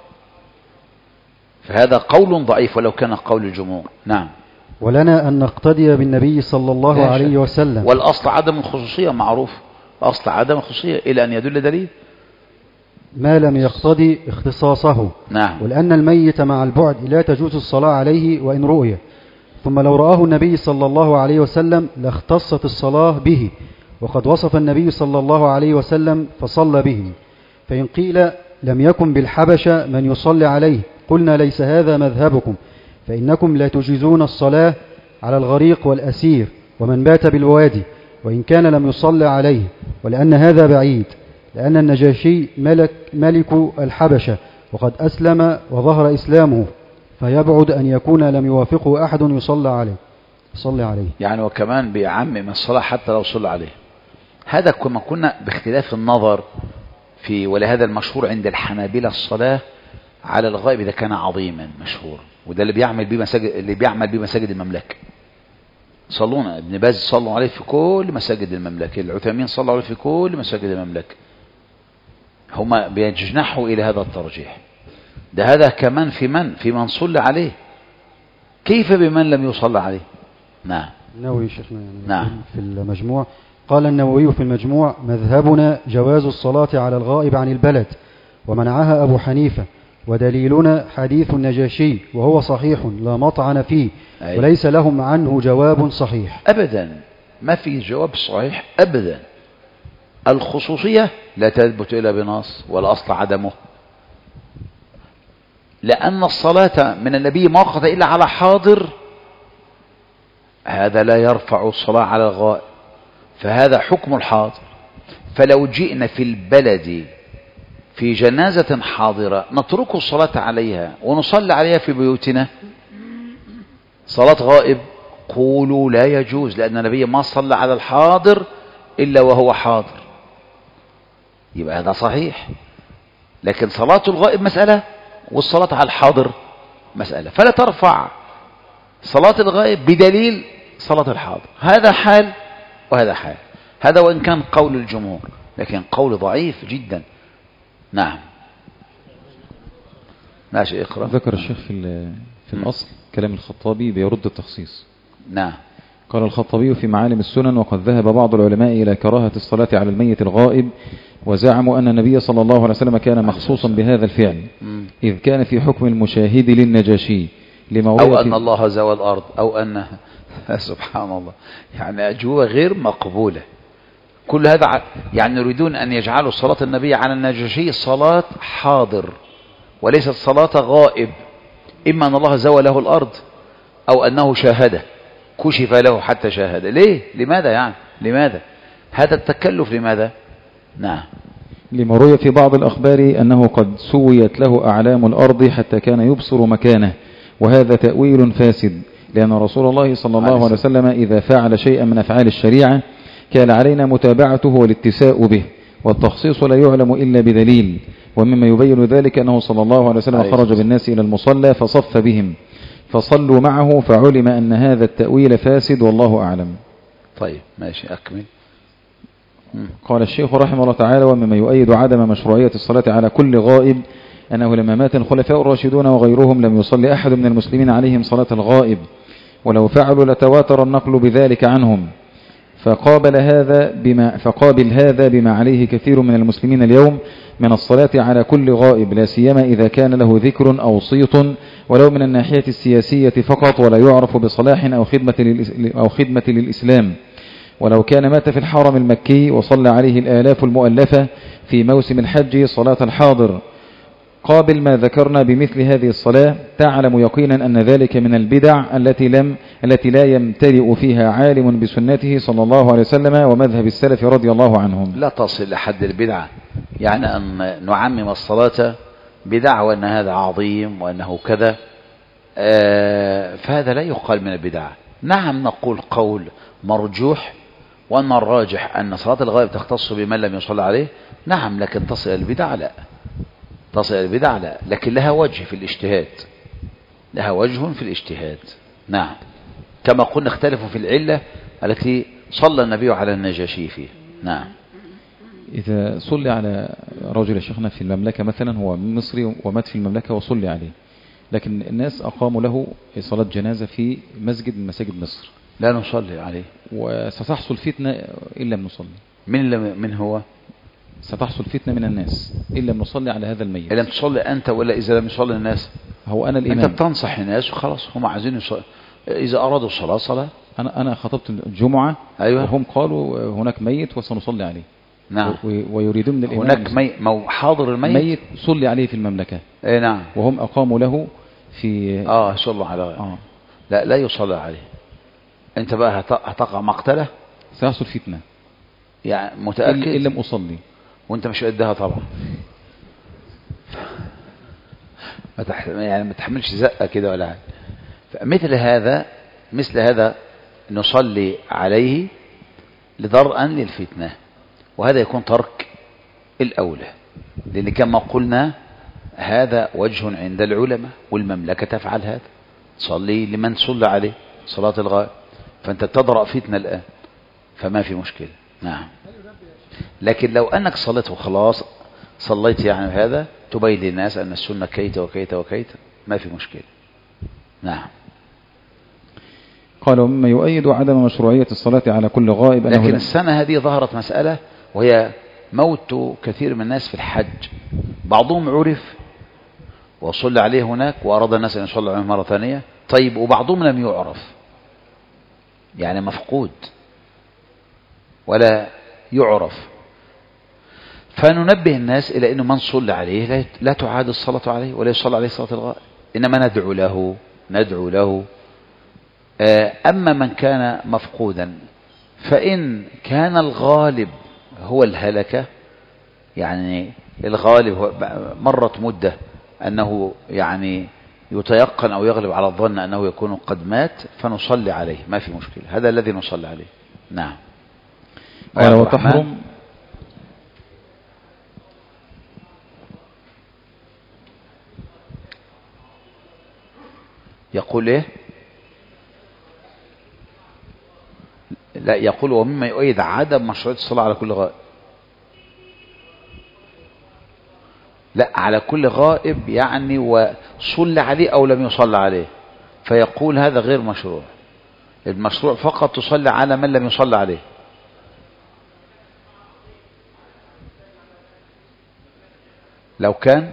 فهذا قول ضعيف ولو كان قول الجمهور. نعم. ولنا أن نقتدي بالنبي صلى الله عليه وسلم. والأصل عدم الخصوصية معروف، أصل عدم الخصوصية إلى أن يدل دليل ما لم يقتضي اختصاصه. نعم. ولأن الميت مع البعد لا تجوز الصلاة عليه وإن رؤية، ثم لو رآه النبي صلى الله عليه وسلم لاختصت الصلاة به، وقد وصف النبي صلى الله عليه وسلم فصلى بهم. فإن قيل لم يكن بالحبشة من يصلي عليه، قلنا ليس هذا مذهبكم، فإنكم لا تجيزون الصلاة على الغريق والأسير ومن بات بالوادي وإن كان لم يصلى عليه، ولأن هذا بعيد، لأن النجاشي ملك الحبشة وقد أسلم وظهر إسلامه، فيبعد أن يكون لم يوافقه أحد يصلى عليه. يعني وكمان بيعمم الصلاة حتى لو صلى عليه. هذا كما كنا باختلاف النظر في، ولهذا المشهور عند الحنابلة الصلاة على الغائب إذا كان عظيما مشهور، وده اللي بيعمل بيه مساجد المملكة. صلونا ابن باز صلوا عليه في كل مساجد المملكة، العثيمين صلوا عليه في كل مساجد المملكة. هما بيجنحوا إلى هذا الترجيح. ده هذا كمان في من صلى عليه، كيف بمن لم يصلى عليه؟ نعم. النووي شيخنا نعم. في المجموع قال النووي في المجموع: مذهبنا جواز الصلاة على الغائب عن البلد، ومنعها أبو حنيفة، ودليلنا حديث النجاشي وهو صحيح لا مطعن فيه، وليس لهم عنه جواب صحيح. أبدا ما في جواب صحيح أبدا. الخصوصية لا تثبت إلا بنص، والأصل عدمه، لأن الصلاة من النبي ما وقت إلا على حاضر، هذا لا يرفع الصلاة على الغائب، فهذا حكم الحاضر. فلو جئنا في البلد في جنازة حاضرة نترك الصلاة عليها ونصلي عليها في بيوتنا صلاة غائب، قولوا لا يجوز، لأن النبي ما صلى على الحاضر إلا وهو حاضر، يبقى هذا صحيح. لكن صلاة الغائب مسألة والصلاة على الحاضر مسألة، فلا ترفع صلاة الغائب بدليل صلاة الحاضر. هذا حال وهذا حال، هذا وإن كان قول الجمهور، لكن قول ضعيف جدا. نعم ماشي اقرأ. ذكر الشيخ في الأصل كلام الخطابي بيرد التخصيص. نعم. قال الخطابي في معالم السنن: وقد ذهب بعض العلماء إلى كراهة الصلاة على الميت الغائب، وزعموا أن النبي صلى الله عليه وسلم كان مخصوصا بهذا الفعل، إذ كان في حكم المشاهد للنجاشي أو أن الله زوى الأرض، أو أن سبحان الله، يعني أجوبة غير مقبولة. كل هذا يعني يريدون أن يجعلوا صلاة النبي على النجاشي صلاة حاضر وليست صلاة غائب، إما أن الله زوى له الأرض أو أنه شاهده، كشف له حتى شاهد. ليه؟ لماذا يعني؟ لماذا هذا التكلف؟ لماذا؟ نعم. لما روي في بعض الأخبار أنه قد سويت له أعلام الأرض حتى كان يبصر مكانه، وهذا تأويل فاسد، لأن رسول الله صلى الله عليه وسلم إذا فعل شيئا من أفعال الشريعة كان علينا متابعته والاتساء به، والتخصيص لا يعلم إلا بدليل. ومما يبين ذلك أنه صلى الله عليه وسلم خرج بالناس إلى المصلى فصف بهم فصلوا معه، فعلم أن هذا التأويل فاسد، والله أعلم. طيب ماشي أكمل. قال الشيخ رحمه الله تعالى: ومما يؤيد عدم مشروعية الصلاة على كل غائب أنه لما مات الخلفاء الراشدون وغيرهم لم يصلي أحد من المسلمين عليهم صلاة الغائب، ولو فعلوا لتواتر النقل بذلك عنهم، فقابل هذا بما عليه كثير من المسلمين اليوم من الصلاة على كل غائب، لا سيما إذا كان له ذكر أو صيت ولو من الناحية السياسية فقط، ولا يعرف بصلاح أو خدمة للإسلام. ولو كان مات في الحرم المكي وصلى عليه الآلاف المؤلفة في موسم الحج صلاة الحاضر، قابل ما ذكرنا بمثل هذه الصلاة، تعلم يقينا أن ذلك من البدع التي لا يمتلئ فيها عالم بسنته صلى الله عليه وسلم ومذهب السلف رضي الله عنهم. لا تصل لحد البدعة، يعني أن نعمم الصلاة بدعوى أن هذا عظيم وأنه كذا، فهذا لا يقال من البدعة. نعم نقول قول مرجوح، وأن الراجح أن صلاة الغائب تختص بمن لم يصلى عليه، نعم، لكن تصل البدعة لا، تصل البدعة لا، لكن لها وجه في الاجتهاد، لها وجه في الاجتهاد. نعم، كما قلنا اختلفوا في العلة التي صلى النبي على النجاشي فيه. نعم. إذا صلي على رجل شيخنا في المملكة مثلا، هو مصري ومات في المملكة وصلي عليه، لكن الناس أقاموا له صلاة جنازة في مسجد من مساجد مصر، لا نصلي عليه، وستحصل فتنة إن لم نصلي. من هو؟ ستحصل فتنة من الناس إن لم نصلي على هذا الميت. إن لم تصلي أنت ولا إذا لم يصلي الناس؟ هو أنا الإمام. أنت بتنصح الناس وخلاص، هم عايزين يصلي، إذا أرادوا الصلاة صلاة. أنا خطبت الجمعة. أيوة. وهم قالوا هناك ميت وسنصلي عليه. نعم. ويريدون من الإمام هناك حاضر الميت صلي عليه في المملكة. إيه نعم. وهم أقاموا له في صلوا على لا يصلى عليه. أنت بقى هتقع مقتله، سيحصل فتنة، يعني متأكد إن لم أصلي، وأنت مش قدها طبعا. يعني ما تحملش زقة كده ولا حاجة. مثل هذا نصلي عليه لدرءا للفتنة، وهذا يكون ترك الأولى، لأن كما قلنا هذا وجه عند العلماء، والمملكة تفعل هذا، تصلي لمن صلى عليه صلاة الغائب، فأنت تضرأ فتنة الآن فما في مشكلة. نعم. لكن لو أنك صليت وخلاص صليت يعني هذا تبين للناس أن السنة كيت وكيت وكيت ما في مشكلة. نعم. قال ومما يؤيد عدم مشروعية الصلاة على كل غائب لكن السنة هذه ظهرت مسألة وهي موت كثير من الناس في الحج، بعضهم عرف وصلى عليه هناك وأراد الناس أن يصلوا عليه مرة ثانية، طيب وبعضهم لم يعرف يعني مفقود ولا يعرف، فننبه الناس إلى أنه من صلى عليه لا تعاد الصلاة عليه ولا يصلى عليه صلاة الغائب، إنما ندعو له. أما من كان مفقودا فإن كان الغالب هو الهلكة، يعني الغالب مرت مدة أنه يعني يتيقن أو يغلب على الظن أنه يكون قد مات فنصلي عليه ما في مشكلة، هذا الذي نصلي عليه. نعم. قال وتحرم يقول إيه؟ لا، يقول ومما يؤيد عدم مشروعية الصلاة على كل غائب. لا، على كل غائب يعني وصلى عليه أو لم يصلى عليه، فيقول هذا غير مشروع، المشروع فقط تصلي على من لم يصلى عليه. لو كان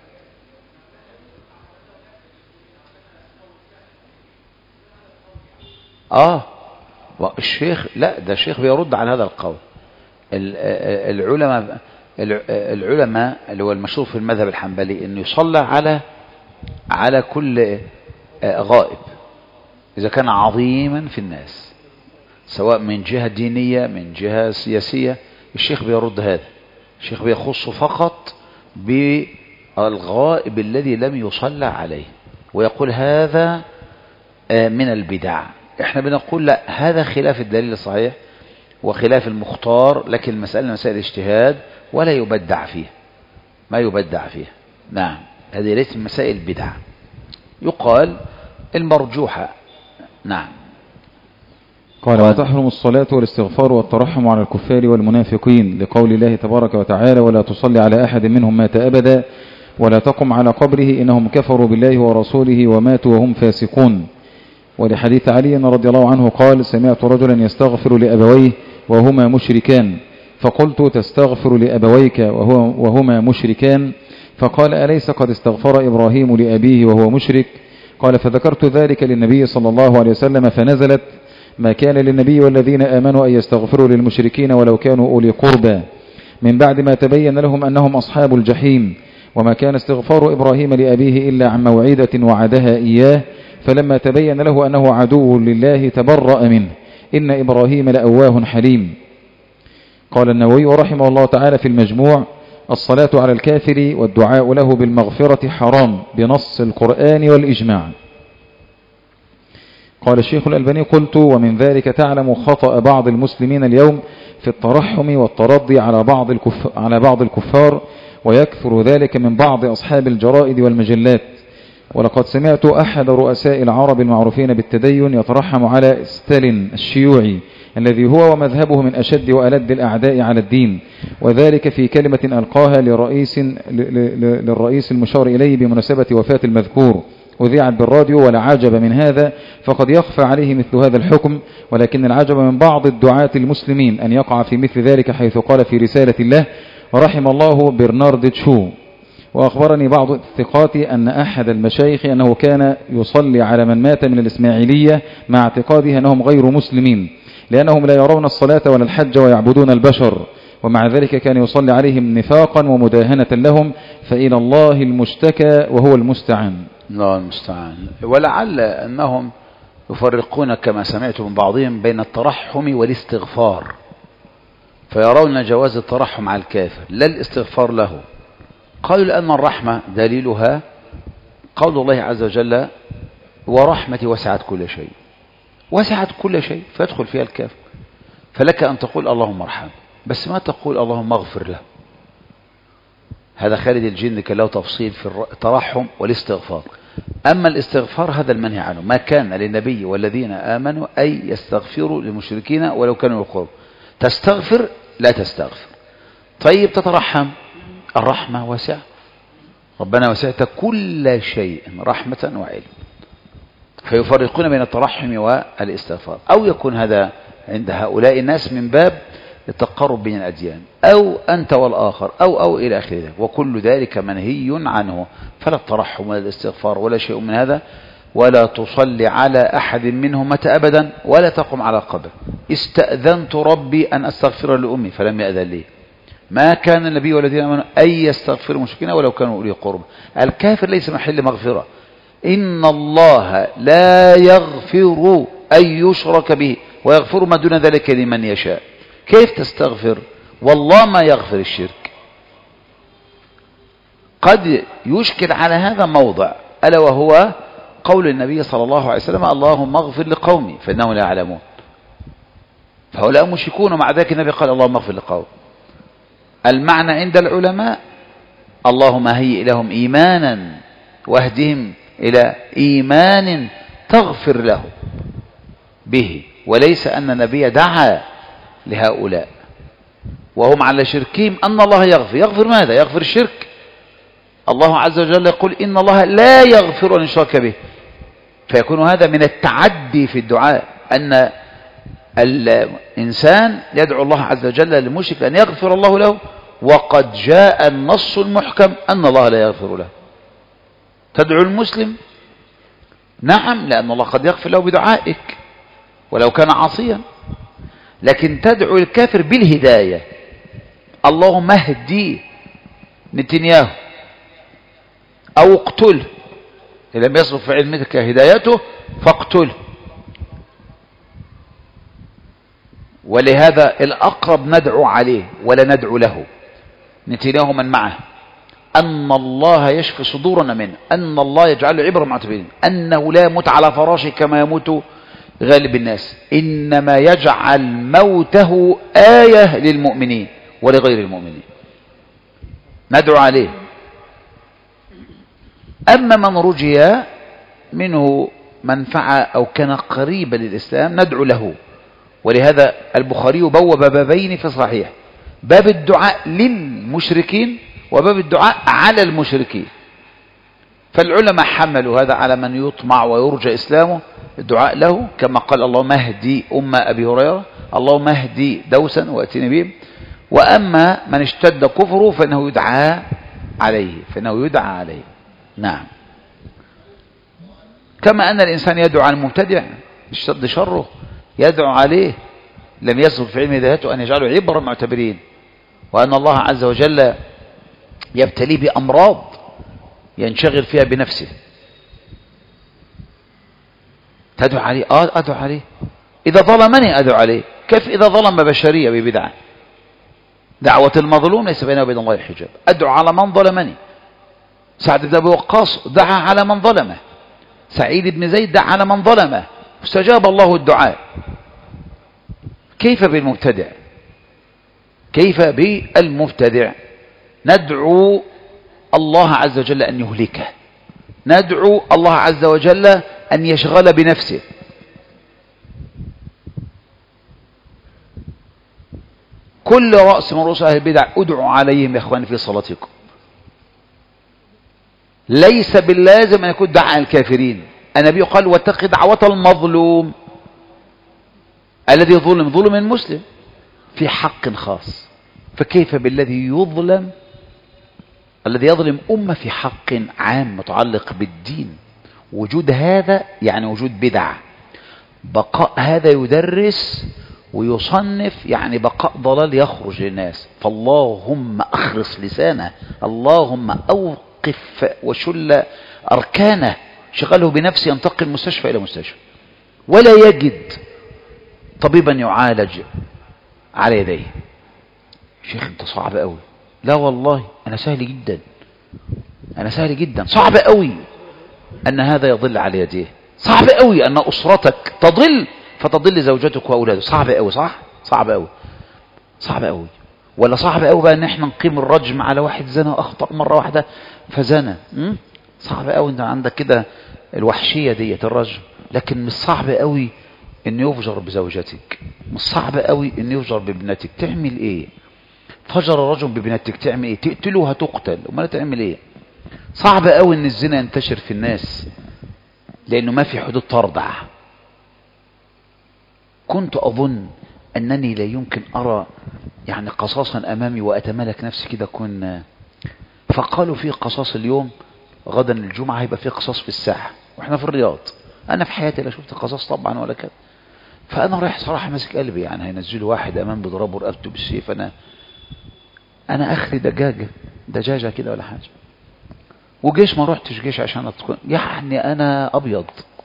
الشيخ، لا ده الشيخ بيرد على هذا القول. العلماء اللي هو المشهور في المذهب الحنبلي انه يصلى على كل غائب اذا كان عظيما في الناس سواء من جهة دينية من جهة سياسية. الشيخ بيرد هذا، الشيخ بيخص فقط بالغائب الذي لم يصلى عليه ويقول هذا من البدع. احنا بنقول لا، هذا خلاف الدليل الصحيح وخلاف المختار، لكن المسألة مسائل اجتهاد ولا يبدع فيها، ما يبدع فيها. نعم، هذه ليست مسائل بدع، يقال المرجوحة. نعم. قال وتحرم الصلاة والاستغفار والترحم على الكفار والمنافقين لقول الله تبارك وتعالى ولا تصلي على أحد منهم مات أبدا ولا تقم على قبره إنهم كفروا بالله ورسوله وماتوا وهم فاسقون. ولحديث علي رضي الله عنه قال سمعت رجلا يستغفر لأبويه وهما مشركان فقلت تستغفر لأبويك وهما مشركان؟ فقال أليس قد استغفر إبراهيم لأبيه وهو مشرك؟ قال فذكرت ذلك للنبي صلى الله عليه وسلم فنزلت ما كان للنبي والذين آمنوا أن يستغفروا للمشركين ولو كانوا أولي قربى من بعد ما تبين لهم أنهم أصحاب الجحيم وما كان استغفار إبراهيم لأبيه إلا عن موعدة وعدها إياه فلما تبين له أنه عدو لله تبرأ منه إن إبراهيم لأواه حليم. قال النووي رحمه الله تعالى في المجموع الصلاة على الكافر والدعاء له بالمغفرة حرام بنص القرآن والإجماع. قال الشيخ الألباني قلت ومن ذلك تعلم خطأ بعض المسلمين اليوم في الترحم والترضي على بعض الكفار ويكثر ذلك من بعض أصحاب الجرائد والمجلات. ولقد سمعت أحد رؤساء العرب المعروفين بالتدين يترحم على ستالين الشيوعي الذي هو ومذهبه من أشد وألد الأعداء على الدين، وذلك في كلمة ألقاها للرئيس المشار إليه بمناسبة وفاة المذكور وذيعت بالراديو. ولا عجب من هذا، فقد يخفى عليه مثل هذا الحكم، ولكن العجب من بعض الدعاة المسلمين أن يقع في مثل ذلك، حيث قال في رسالة الله ورحم الله برنارد شو. وأخبرني بعض الثقات أن أحد المشايخ أنه كان يصلي على من مات من الإسماعيلية مع اعتقاده أنهم غير مسلمين لأنهم لا يرون الصلاة ولا الحج ويعبدون البشر، ومع ذلك كان يصلي عليهم نفاقا ومداهنة لهم، فإلى الله المشتكى وهو المستعان. الله المستعان. ولعل أنهم يفرقون كما سمعت من بعضهم بين الترحم والاستغفار، فيرون جواز الترحم على الكافر لا الاستغفار له. قالوا لأن الرحمة دليلها قول الله عز وجل ورحمتي وسعت كل شيء، وسعت كل شيء فيدخل فيها الكافر، فلك أن تقول اللهم ارحم بس ما تقول اللهم اغفر له. هذا خالد الجن كان له تفصيل في الترحم والاستغفار. أما الاستغفار هذا المنهي عنه، ما كان للنبي والذين آمنوا أي يستغفروا للمشركين ولو كانوا القرب. تستغفر لا تستغفر. طيب تترحم، الرحمة واسعة، ربنا وسعت كل شيء رحمة وعلم، فيفرقون بين الترحم والاستغفار. أو يكون هذا عند هؤلاء الناس من باب التقرب بين الأديان، أو أنت والآخر، أو إلى آخر ذلك، وكل ذلك منهي عنه. فلا الترحم ولا الاستغفار ولا شيء من هذا. ولا تصلي على أحد منهم متى أبدا، ولا تقم على قبر. استأذنت ربي أن أستغفر لأمي فلم يأذن لي. ما كان النبي والذين آمنوا أن يستغفروا المشركين ولو كانوا أولي قرب. الكافر ليس محل مغفرة. إن الله لا يغفر أن يشرك به ويغفر ما دون ذلك لمن يشاء. كيف تستغفر والله ما يغفر الشرك؟ قد يشكل على هذا موضع، ألا وهو قول النبي صلى الله عليه وسلم: اللهم اغفر لقومي فإنهم لا يعلمون. فهؤلاء مشركون، ومع ذلك النبي قال: اللهم اغفر لقومي. المعنى عند العلماء: اللهم هيئ لهم إيمانا واهدهم إلى إيمان تغفر له به. وليس أن النبي دعا لهؤلاء وهم على شركهم أن الله يغفر ماذا؟ يغفر الشرك. الله عز وجل يقول: إن الله لا يغفر أن يشرك به. فيكون هذا من التعدي في الدعاء، أن الإنسان يدعو الله عز وجل للمشرك أن يغفر الله له، وقد جاء النص المحكم أن الله لا يغفر له. تدعو المسلم، نعم، لأن الله قد يغفر له بدعائك ولو كان عاصيا، لكن تدعو الكافر بالهداية: اللهم اهدي نتنياهو أو اقتله، إن لم يصل في علمك هدايته فاقتله. ولهذا الأقرب ندعو عليه ولا ندعو له. نتنياهو من معه، أن الله يشفي صدورنا منه، أن الله يجعله عبرة معتبرين، أنه لا يموت على فراشه كما يموت غالب الناس، إنما يجعل موته آية للمؤمنين ولغير المؤمنين. ندعو عليه. أما من رجي منه منفعة أو كان قريبا للإسلام ندعو له. ولهذا البخاري بوب بابين في صحيح: باب الدعاء للمشركين وباب الدعاء على المشركين. فالعلماء حملوا هذا على من يطمع ويرجى إسلامه، الدعاء له، كما قال: اللهم اهدي أم أبي هريرة، اللهم اهدي دوسا وأتيني بهم. وأما من اشتد كفره فإنه يدعى عليه. نعم. كما أن الإنسان يدعو عن المبتدع اشتد شره، يدعو عليه لم يصل في علم هدايته أن يجعله عبرا معتبرين، وأن الله عز وجل يبتليه بأمراض ينشغل فيها بنفسه. تدعو عليه؟ أدعو عليه. إذا ظلمني أدعو عليه. كيف إذا ظلم بشرية ببدعة؟ دعوة المظلوم ليس بينه وبين الله حجاب. أدعو على من ظلمني. سعد بن أبي وقاص دعا على من ظلمه، سعيد بن زيد دعا على من ظلمه، استجاب الله الدعاء. كيف بالمبتدع؟ كيف بالمبتدع؟ ندعو الله عز وجل أن يهلكه، ندعو الله عز وجل أن يشغل بنفسه. كل رأس من رؤوس أهل البدع ادعوا عليهم يا إخواني في صلاتكم. ليس باللازم أن يكون دعاء الكافرين. النبي قال: واتق دعوة المظلوم الذي ظلم المسلم في حق خاص. فكيف بالذي يظلم، الذي يظلم أمة في حق عام متعلق بالدين؟ وجود هذا يعني وجود بدع. بقاء هذا يدرس ويصنف يعني بقاء ضلال يخرج للناس. فاللهم أخرس لسانه، اللهم أوقف وشل أركانه، شغله بنفسه ينتقل من مستشفى إلى مستشفى ولا يجد طبيبا يعالج على يديه. شيخ أنت صعب قوي. لا والله أنا سهل جدا. صعب قوي أن هذا يضل على يديه. صعب قوي أن أسرتك تضل فتضل زوجتك وأولادك. صعب قوي. صح؟ صعب قوي. ولا صعب قوي بقى ان احنا نقيم الرجم على واحد زنا واخطأ مرة واحدة فزنا؟ صعب قوي، انت عندك كده الوحشية ديت الرجم. لكن مش صعب قوي ان يفجر بزوجتك، مش صعب قوي ان يفجر بابنتك. تعمل ايه؟ فجر الرجل بابنتك تعمل ايه؟ تقتله هتقتل، امال تعمل ايه؟ صعب قوي ان الزنا ينتشر في الناس لانه ما في حدود ترضع. كنت اظن انني لا يمكن ارى يعني قصاصا امامي واتملك نفسي كده كنا. فقالوا في قصاص اليوم، غدا الجمعة هيبقى في قصاص في الساحة واحنا في الرياض. انا في حياتي لا شفت قصاص طبعا ولا كده. فانا رايح صراحة ماسك قلبي، يعني هينزلوا واحد امام بضربه رقبته بالسيف، انا اخري دجاجة كده ولا حاجة. وجيش ما روحتش جيش عشان أتكون يعني انا ابيض،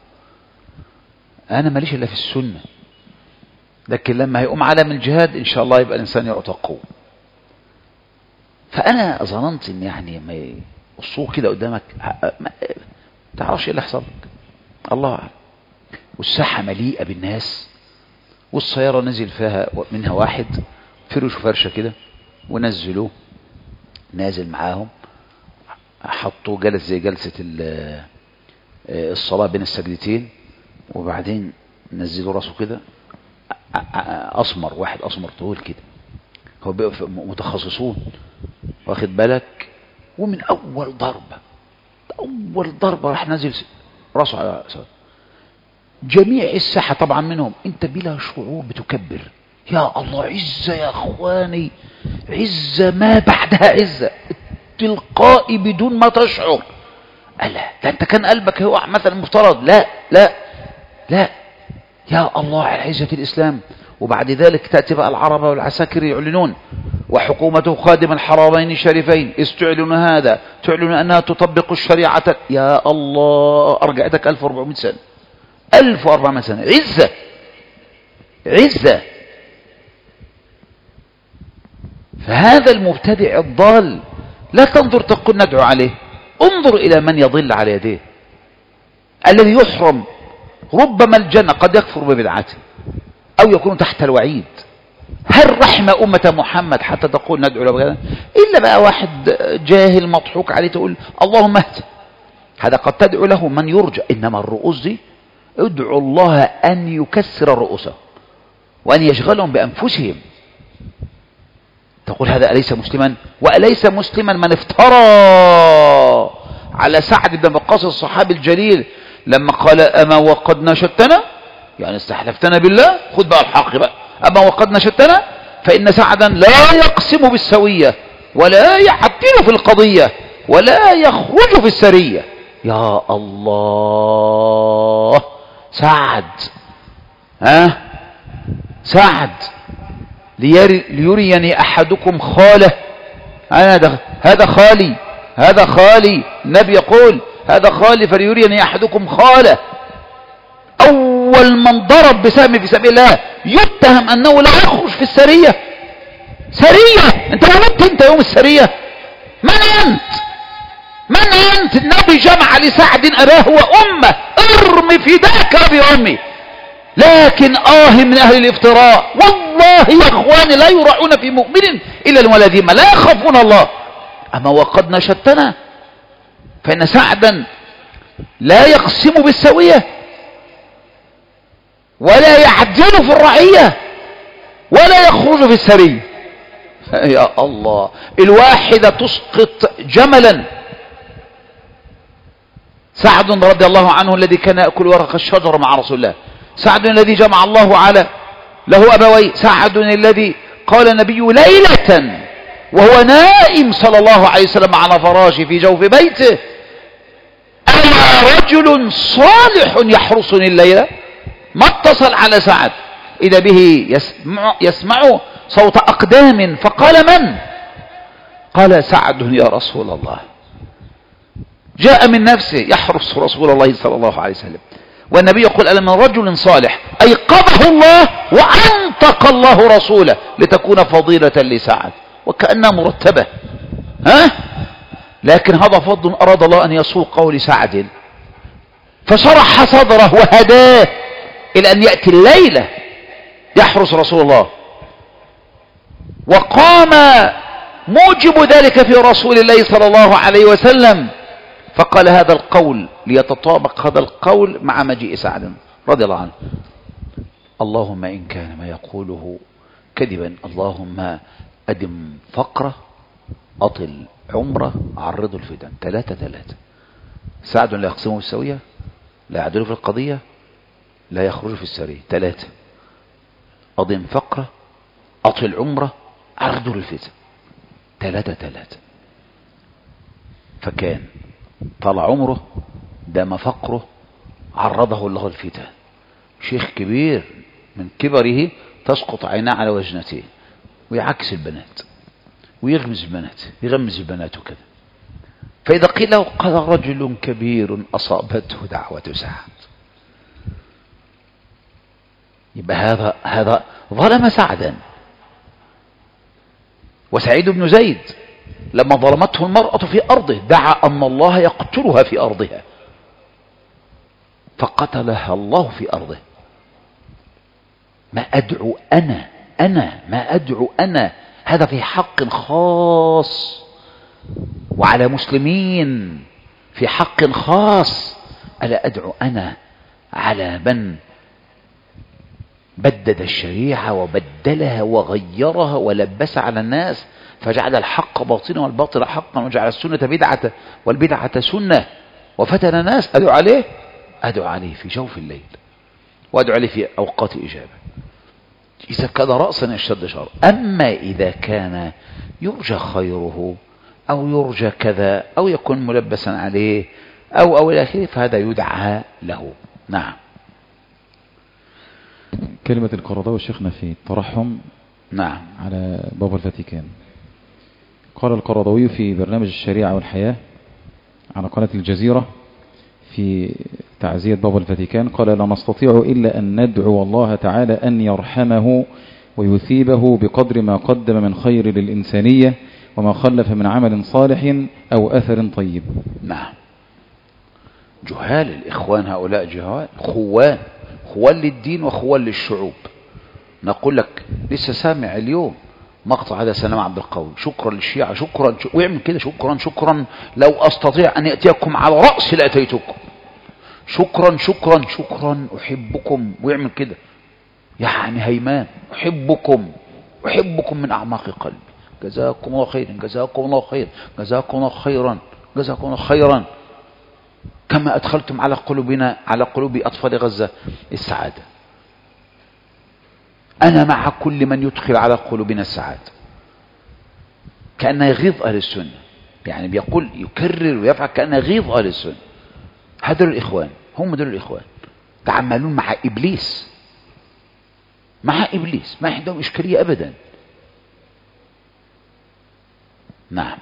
انا ماليش الا في السنة. لكن لما هيقوم علم الجهاد ان شاء الله يبقى الانسان يعتقه. فانا ظننت ان يعني ما الصوت كده قدامك ما تعرفش ايه اللي حصل لك، الله اعلم. والساحة مليئة بالناس، والسيارة نزل فيها منها واحد فرشوا فرشة كده ونزلوه نازل معاهم، حطوه جلس زي جلسة الصلاة بين السجدتين، وبعدين نزلوا راسه كده أسمر، واحد أسمر طويل كده، هو متخصصون واخد بالك. ومن أول ضربة راح نزل راسه على جميع الساحة طبعا منهم. انت بلا شعور بتكبر، يا الله عزة يا اخواني، عزة ما بعدها عزة تلقائي بدون ما تشعر. ألا ده انت كان قلبك هو مثلا مفترض، لا لا لا، يا الله على عزة الإسلام. وبعد ذلك تأتي بقى العرب والعساكر يعلنون وحكومته خادم الحرمين الشريفين استعلن هذا، تعلن أنها تطبق الشريعة. يا الله أرجعتك 1400 سنة، 1400 سنة عزة عزة. فهذا المبتدع الضال لا تنظر تقول ندعو عليه، انظر إلى من يضل على يديه، الذي يحرم ربما الجنة قد يكفر ببدعته أو يكون تحت الوعيد. هل رحم أمة محمد حتى تقول ندعو له بكذا؟ إلا بقى واحد جاهل مضحوك عليه تقول اللهم اهد، هذا قد تدعو له من يرجى. إنما الرؤوس دي ادعو الله أن يكسر رؤوسهم وأن يشغلهم بأنفسهم. تقول هذا أليس مسلما؟ وأليس مسلما من افترى على سعد بن وقاص الصحابي الجليل لما قال أما وقد نشدتنا، يعني استحلفتنا بالله، خذ بقى الحق بقى، أما وقد نشدتنا فإن سعدا لا يقسم بالسوية ولا يعدل في القضية ولا يخرج في السرية. يا الله سعد، سعد ليريني أحدكم خاله، هذا خالي، هذا خالي، النبي يقول هذا خالي فليريني أحدكم خاله. أول من ضرب بسهم في سبيل الله يتهم أنه لا يخرج في السرية. سرية؟ أنت ولدت أنت يوم السرية؟ من أنت؟ من أنت؟ النبي جمع لسعد أباه وأمه، ارم فداك بأمي. لكن من أهل الافتراء والله يا أخواني لا يراعون في مؤمن إلا الولدين، لا يخافون الله. أما وقد نشدتنا فإن سعدا لا يقسم بالسوية ولا يعدل في الرعية ولا يخرج في السرية. يا الله، الواحدة تسقط جملا. سعد رضي الله عنه الذي كان يأكل ورق الشجر مع رسول الله، سعد الذي جمع الله على له أبوي، سعد الذي قال النبي ليلة وهو نائم صلى الله عليه وسلم على فراشه في جوف بيته أنا رجل صالح يحرسني الليلة. ما اتصل على سعد إذا به يسمع صوت أقدام، فقال من؟ قال سعد يا رسول الله. جاء من نفسه يحرس رسول الله صلى الله عليه وسلم، والنبي يقول أنا من رجل صالح أيقظه الله وأنطق الله رسوله لتكون فضيلة لسعد، وكأنها مرتبة. لكن هذا فضل أراد الله أن يسوقه لسعد، فشرح صدره وهداه إلى أن يأتي الليلة يحرس رسول الله. وقام موجب ذلك في رسول الله صلى الله عليه وسلم، فقال هذا القول ليتطابق هذا القول مع مجيء سعد رضي الله عنه: اللهم إن كان ما يقوله كذبا اللهم أدم فقره، أطل عمره، عرض الفتن. 3 سعد لا يقسمه بالسوية، لا يعدل في القضية، لا يخرج في السرية. 3 أضم فقره، أطل عمره، عرض الفتن. 3 فكان طال عمره، دام فقره، عرضه الله الفتن. شيخ كبير من كبره تسقط عيناه على وجنته، ويعكس البنات ويغمز البنات، يغمز البنات وكذا. فإذا قيل له قال رجل كبير أصابته دعوة سعد، يبقى هذا ظلم سعدا. وسعيد بن زيد لما ظلمته المرأة في أرضه دعا أن الله يقتلها في أرضها، فقتلها الله في أرضه. ما أدعو ما أدعو أنا، هذا في حق خاص، وعلى مسلمين في حق خاص. ألا أدعو أنا على من بدد الشريعة وبدلها وغيرها ولبس على الناس، فجعل الحق باطلا والباطل حقا، وجعل السنة بدعة والبدعة سنة، وفتن الناس. أدعو عليه في جوف الليل، وأدعو عليه في أوقات إجابة، إذا كان رأسا يشتد شر. أما إذا كان يرجى خيره أو يرجى كذا أو يكون ملبسا عليه أو إلى آخره، فهذا يدعى له. نعم. كلمة القرضاوي شيخنا في الترحم نعم على بابا الفاتيكان. قال القرضاوي في برنامج الشريعة والحياة على قناة الجزيرة في تعزية بابا الفاتيكان، قال: لا نستطيع إلا أن ندعو الله تعالى أن يرحمه ويثيبه بقدر ما قدم من خير للإنسانية وما خلف من عمل صالح أو أثر طيب. نعم. جهال الإخوان هؤلاء، جهال خوان للدين وخوان للشعوب. نقول لك لسه سامع اليوم مقطع هذا سلام عبد القوي: شكرا للشيعة، شكرا ويعمل كده: شكرا لو أستطيع أن يأتيكم على رأس لأتيتكم، شكرا أحبكم، ويعمل كده يعني هيمان: أحبكم من أعماق قلبي، جزاكم الله خيرا، جزاكم الله خيرا، جزاكم الله خيرا، جزاكم الله خيرا، كما أدخلتم على قلوب أطفال غزة السعادة. أنا مع كل من يدخل على قلوبنا السعادة. كأنه يغيظ أهل السنة، يعني بيقول يكرر ويفعل كأنه يغيظ أهل السنة. هذول الإخوان، هم دول الإخوان، تعملون مع إبليس، ما عندهم إشكالية أبدا. نعم.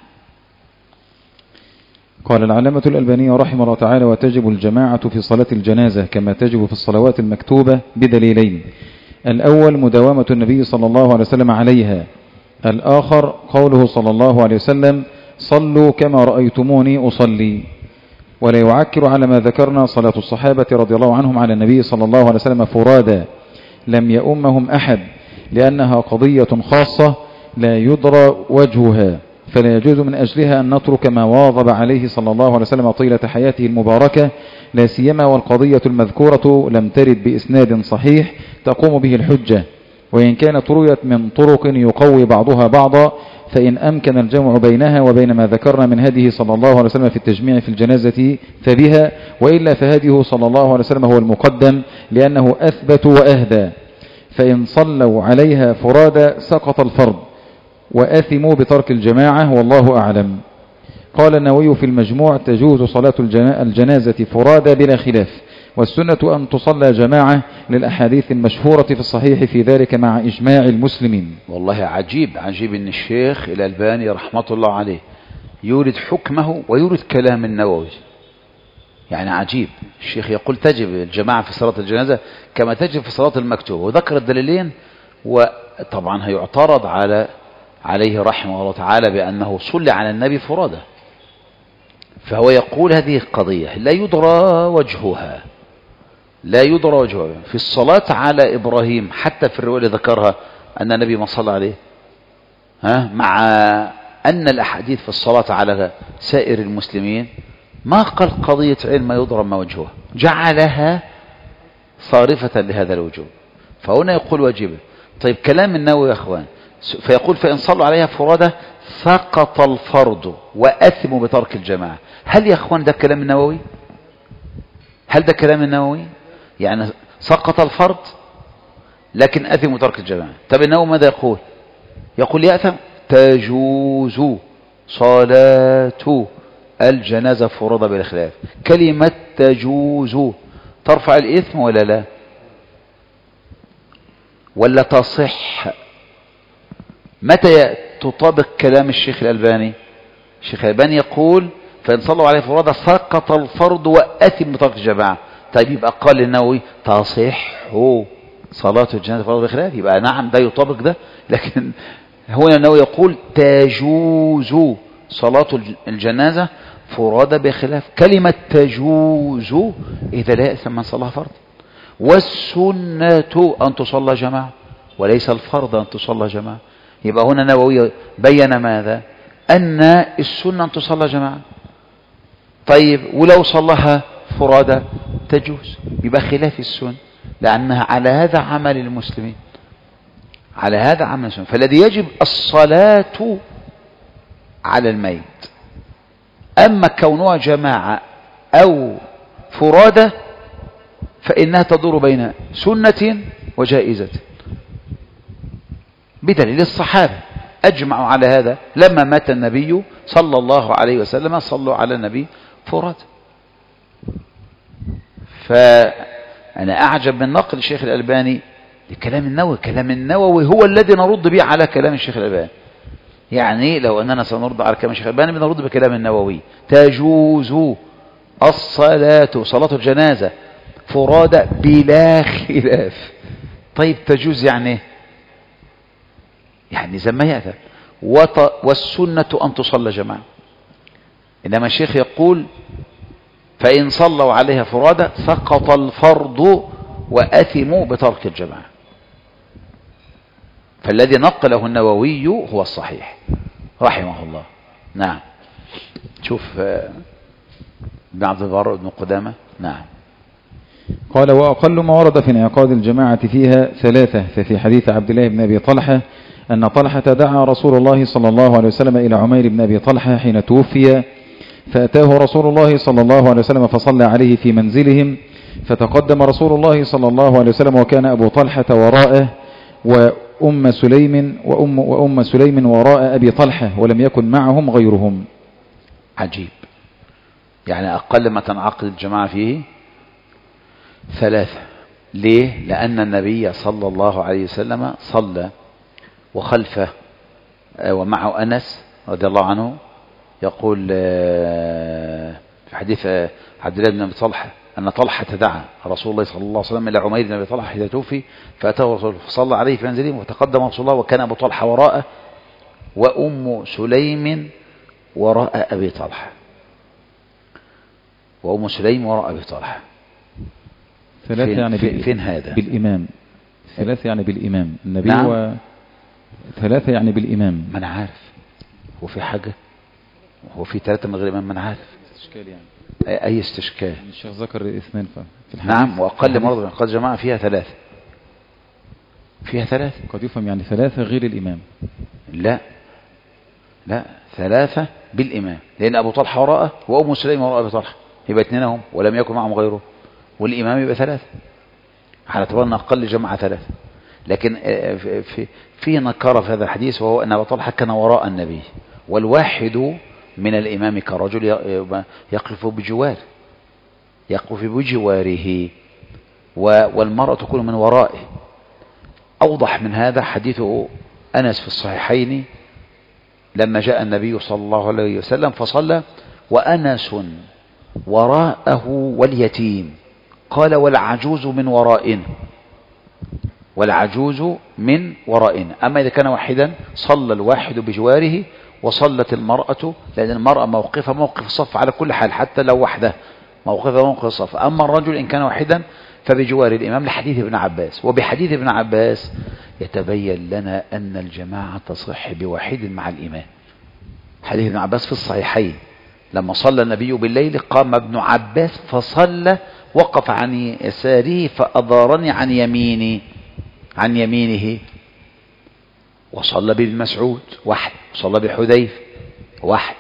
قال العلامة الألباني رحمه الله تعالى: وتجب الجماعة في صلاة الجنازة كما تجب في الصلوات المكتوبة بدليلين: الأول مداومة النبي صلى الله عليه وسلم عليها، الآخر قوله صلى الله عليه وسلم: صلوا كما رأيتموني أصلي. ولا يعكر على ما ذكرنا صلاة الصحابة رضي الله عنهم على النبي صلى الله عليه وسلم فرادا لم يؤمهم أحد، لأنها قضية خاصة لا يدرى وجهها، فلا يجوز من أجلها أن نترك ما واظب عليه صلى الله عليه وسلم طيلة حياته المباركة، لا سيما والقضية المذكورة لم ترد بإسناد صحيح تقوم به الحجة، وإن كانت رويت من طرق يقوي بعضها بعضا، فإن أمكن الجمع بينها وبين ما ذكرنا من هديه صلى الله عليه وسلم في التجميع في الجنازة فبها، وإلا فهديه صلى الله عليه وسلم هو المقدم لأنه أثبت وأهدى. فإن صلوا عليها فرادى سقط الفرض وأثموا بترك الجماعة، والله أعلم. قال النووي في المجموع: تجوز صلاة الجنازة فرادى بلا خلاف، والسنة أن تصلى جماعة للأحاديث المشهورة في الصحيح في ذلك مع إجماع المسلمين. والله عجيب أن الشيخ الألباني رحمة الله عليه يورد حكمه ويورد كلام النووي، يعني عجيب. الشيخ يقول تجب الجماعة في صلاة الجنازة كما تجب في صلاة المكتوبة، وذكر الدليلين. وطبعا هيعترض عليه رحمه الله تعالى بأنه صلى على النبي فرادى، فهو يقول هذه قضية لا يدرى وجهها في الصلاة على إبراهيم. حتى في الرواية اللي ذكرها أن النبي ما صلى عليه مع أن الأحاديث في الصلاة على سائر المسلمين ما قال قضية علم يضرب ما وجهها، جعلها صارفة لهذا الوجوب، فهنا يقول واجبة. طيب كلام النووي يا أخوان، فيقول فإن صلوا عليها فرادى سقط الفرض وأثموا بترك الجماعة. هل يا أخوان ده كلام النووي؟ هل ده كلام النووي؟ يعني سقط الفرض لكن أثموا بترك الجماعة. طب النووي ماذا يقول؟ يقول يأثم تجوز صلاة الجنازة فرض بالخلاف. كلمة تجوز ترفع الإثم ولا لا؟ ولا تصح؟ متى تطابق كلام الشيخ الألباني؟ الشيخ الألباني يقول فإن صلوا عليه فرادى سقط الفرض وأثم بترك الجماعة. طيب يبقى قال النووي تصح صلاة الجنازة فرض بالخلاف، يبقى نعم ده يطابق ده. لكن هنا النووي يقول تجوز صلاة الجنازة فرادى بخلاف. كلمة تجوز إذا لا يأثم من صلاها فرض، والسنة أن تصلى جماعة وليس الفرض أن تصلى جماعة. يبقى هنا النووي بين ماذا؟ أن السنة أن تصلى جماعة. طيب ولو صلىها فرادى تجوز، يبقى خلاف السنة، لأنها على هذا عمل المسلمين، على هذا عمل المسلمين. فالذي يجب الصلاة على الميت. أما كونها جماعة أو فرادى فإنها تدور بين سنة وجائزة، بدليل الصحابة أجمعوا على هذا. لما مات النبي صلى الله عليه وسلم صلوا على النبي فرادى. فأنا أعجب من نقل الشيخ الألباني لكلام النووي. كلام النووي هو الذي نرد به على كلام الشيخ الألباني. يعني لو أننا سنرد على كلام الشيخ الألباني بنرد بكلام النووي. تجوز الصلاة صلاة الجنازة فرادى بلا خلاف. طيب تجوز يعني زي ما يأثم. والسنة أن تصلى جماعة. إنما الشيخ يقول فإن صلوا عليها فرادى سقط الفرض وأثموا بترك الجماعة. فالذي نقله النووي هو الصحيح رحمه الله. نعم. شوف ابن عبد البر بن قدامة. نعم. قال وأقل ما ورد في انعقاد الجماعة فيها ثلاثة. ففي حديث عبد الله بن أبي طلحة أن طلحة دعا رسول الله صلى الله عليه وسلم إلى عمير بن أبي طلحة حين توفي، فأتاه رسول الله صلى الله عليه وسلم فصلى عليه في منزلهم، فتقدم رسول الله صلى الله عليه وسلم وكان أبو طلحة وراءه وأم سليم وراء أبي طلحة ولم يكن معهم غيرهم. عجيب. يعني أقل ما تنعقد الجماعة فيه ثلاثة. ليه؟ لأن النبي صلى الله عليه وسلم صلى وخلفه ومعه أنس رضي الله عنه. يقول في حديث عبد الله بن أبي طلحة أن طلحة دعا رسول الله صلى الله عليه وسلم إلى عمير بن أبي طلحة حين توفي، فأتاه رسول الله فصلى عليه في منزله، وتقدم رسول الله وكان أبو طلحة وراءه وأم سليم وراء أبي طلحة. وأم سليم وراء أبي طلحة. ثلاثة يعني فين هذا؟ بالإمام. ثلاثة يعني بالإمام النبي. نعم. ثلاثة يعني بالإمام. ما أنا عارف. هو في حاجة؟ هو في ثلاثة من غير إمام؟ ما أنا عارف. استشكال يعني. أي استشكال؟ الشيخ ذكر اثنين في الحديث. نعم. وأقل مرض قد جماعة فيها ثلاثة. فيها ثلاثة. قد يفهم يعني ثلاثة غير الإمام. لا ثلاثة بالإمام، لأن أبو طلحة وراءه وأم سليم وراء أبي طلحة، يبقى اثنينهم ولم يكن معهم غيره، والإمام يبقى ثلاثة على اعتبار أن أقل جماعة ثلاثة. لكن في نكارة في هذا الحديث، وهو أن أبو طلحة كان وراء النبي، والواحد من الإمام كرجل يقف بجواره والمرأة تكون من ورائه. أوضح من هذا حديث أنس في الصحيحين لما جاء النبي صلى الله عليه وسلم فصلى وأنس وراءه واليتيم، قال والعجوز من ورائنا، والعجوز من ورائنا. أما إذا كان واحدا صلى الواحد بجواره وصلت المرأة، لأن المرأة موقفها موقف الصف على كل حال، حتى لو وحده موقفها موقف الصف. أما الرجل إن كان واحدا فبجوار الإمام، لحديث ابن عباس. وبحديث ابن عباس يتبين لنا أن الجماعة تصح بواحد مع الإمام. حديث ابن عباس في الصحيحين لما صلى النبي بالليل قام ابن عباس فصلى، وقف عن يساره فأضارني عن يمينه، وصلى بابن مسعود واحد، وصلى بحذيفة واحد.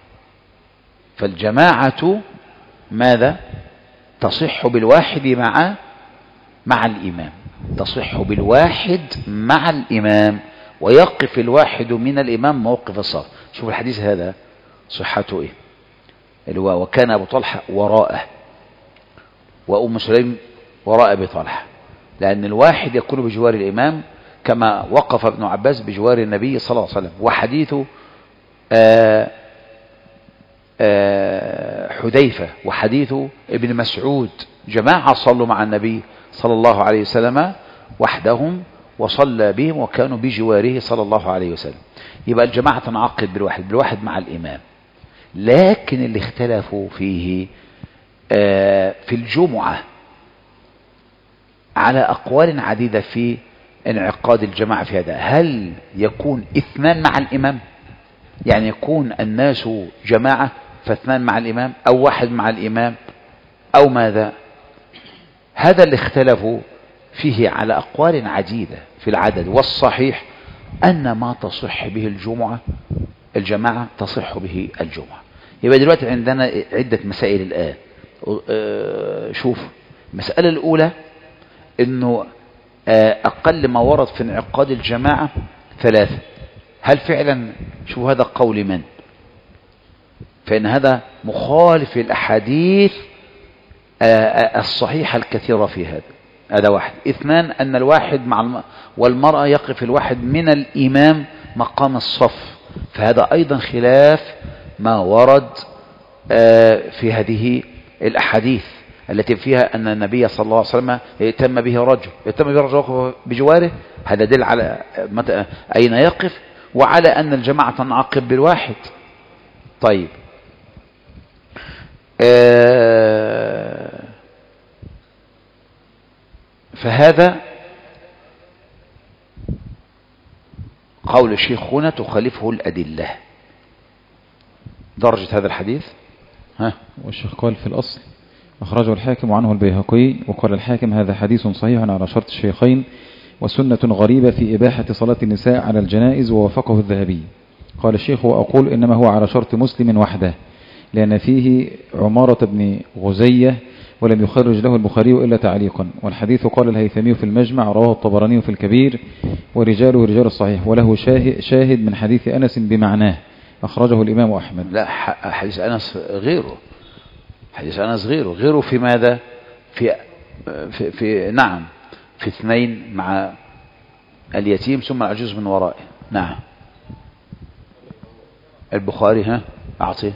فالجماعة ماذا؟ تصح بالواحد مع الإمام، تصح بالواحد مع الإمام، ويقف الواحد من الإمام موقف الصف. شوف الحديث هذا صحته إيه، اللي هو وكان أبو طلحة وراءه وأم سليم وراء أبي طلحة، لأن الواحد يكون بجوار الإمام كما وقف ابن عباس بجوار النبي صلى الله عليه وسلم. وحديث حذيفة وحديث ابن مسعود جماعة صلوا مع النبي صلى الله عليه وسلم وحدهم وصلى بهم وكانوا بجواره صلى الله عليه وسلم. يبقى الجماعة تنعقد بالواحد مع الإمام. لكن اللي اختلفوا فيه في الجمعة على أقوال عديدة في انعقاد الجماعة في هذا. هل يكون اثنان مع الإمام، يعني يكون الناس جماعة فاثنان مع الإمام، أو واحد مع الإمام، أو ماذا؟ هذا اللي اختلفوا فيه على أقوال عديدة في العدد. والصحيح أن ما تصح به الجماعة تصح به الجمعة. يبقى دلوقتي عندنا عدة مسائل الآن. شوف المسألة الأولى أنه أقل ما ورد في انعقاد الجماعة 3. هل فعلا شو هذا قول من؟ فإن هذا مخالف الأحاديث الصحيحة الكثيرة في هذا 1. 2 أن الواحد والمرأة يقف الواحد من الإمام مقام الصف، فهذا أيضا خلاف ما ورد في هذه الأحاديث التي فيها أن النبي صلى الله عليه وسلم يتم به رجل وقف بجواره. هذا دل على أين يقف، وعلى أن الجماعة تنعقد بالواحد. طيب فهذا قول الشيخ هنا تخالفه الأدلة. درجة هذا الحديث والشيخ قال في الأصل أخرجه الحاكم عنه البيهقي، وقال الحاكم هذا حديث صحيح على شرط الشيخين وسنة غريبة في إباحة صلاة النساء على الجنائز، ووافقه الذهبي. قال الشيخ وأقول إنما هو على شرط مسلم وحده، لأن فيه عمارة بن غزية ولم يخرج له البخاري إلا تعليقا. والحديث قال الهيثمي في المجمع رواه الطبراني في الكبير ورجاله رجال الصحيح، وله شاهد من حديث أنس بمعناه أخرجه الإمام أحمد. لا، حديث أنس غيره، حديث أنس غيره في ماذا؟ في نعم، في 2 مع اليتيم ثم العجوز من ورائه. نعم البخاري أعطيه.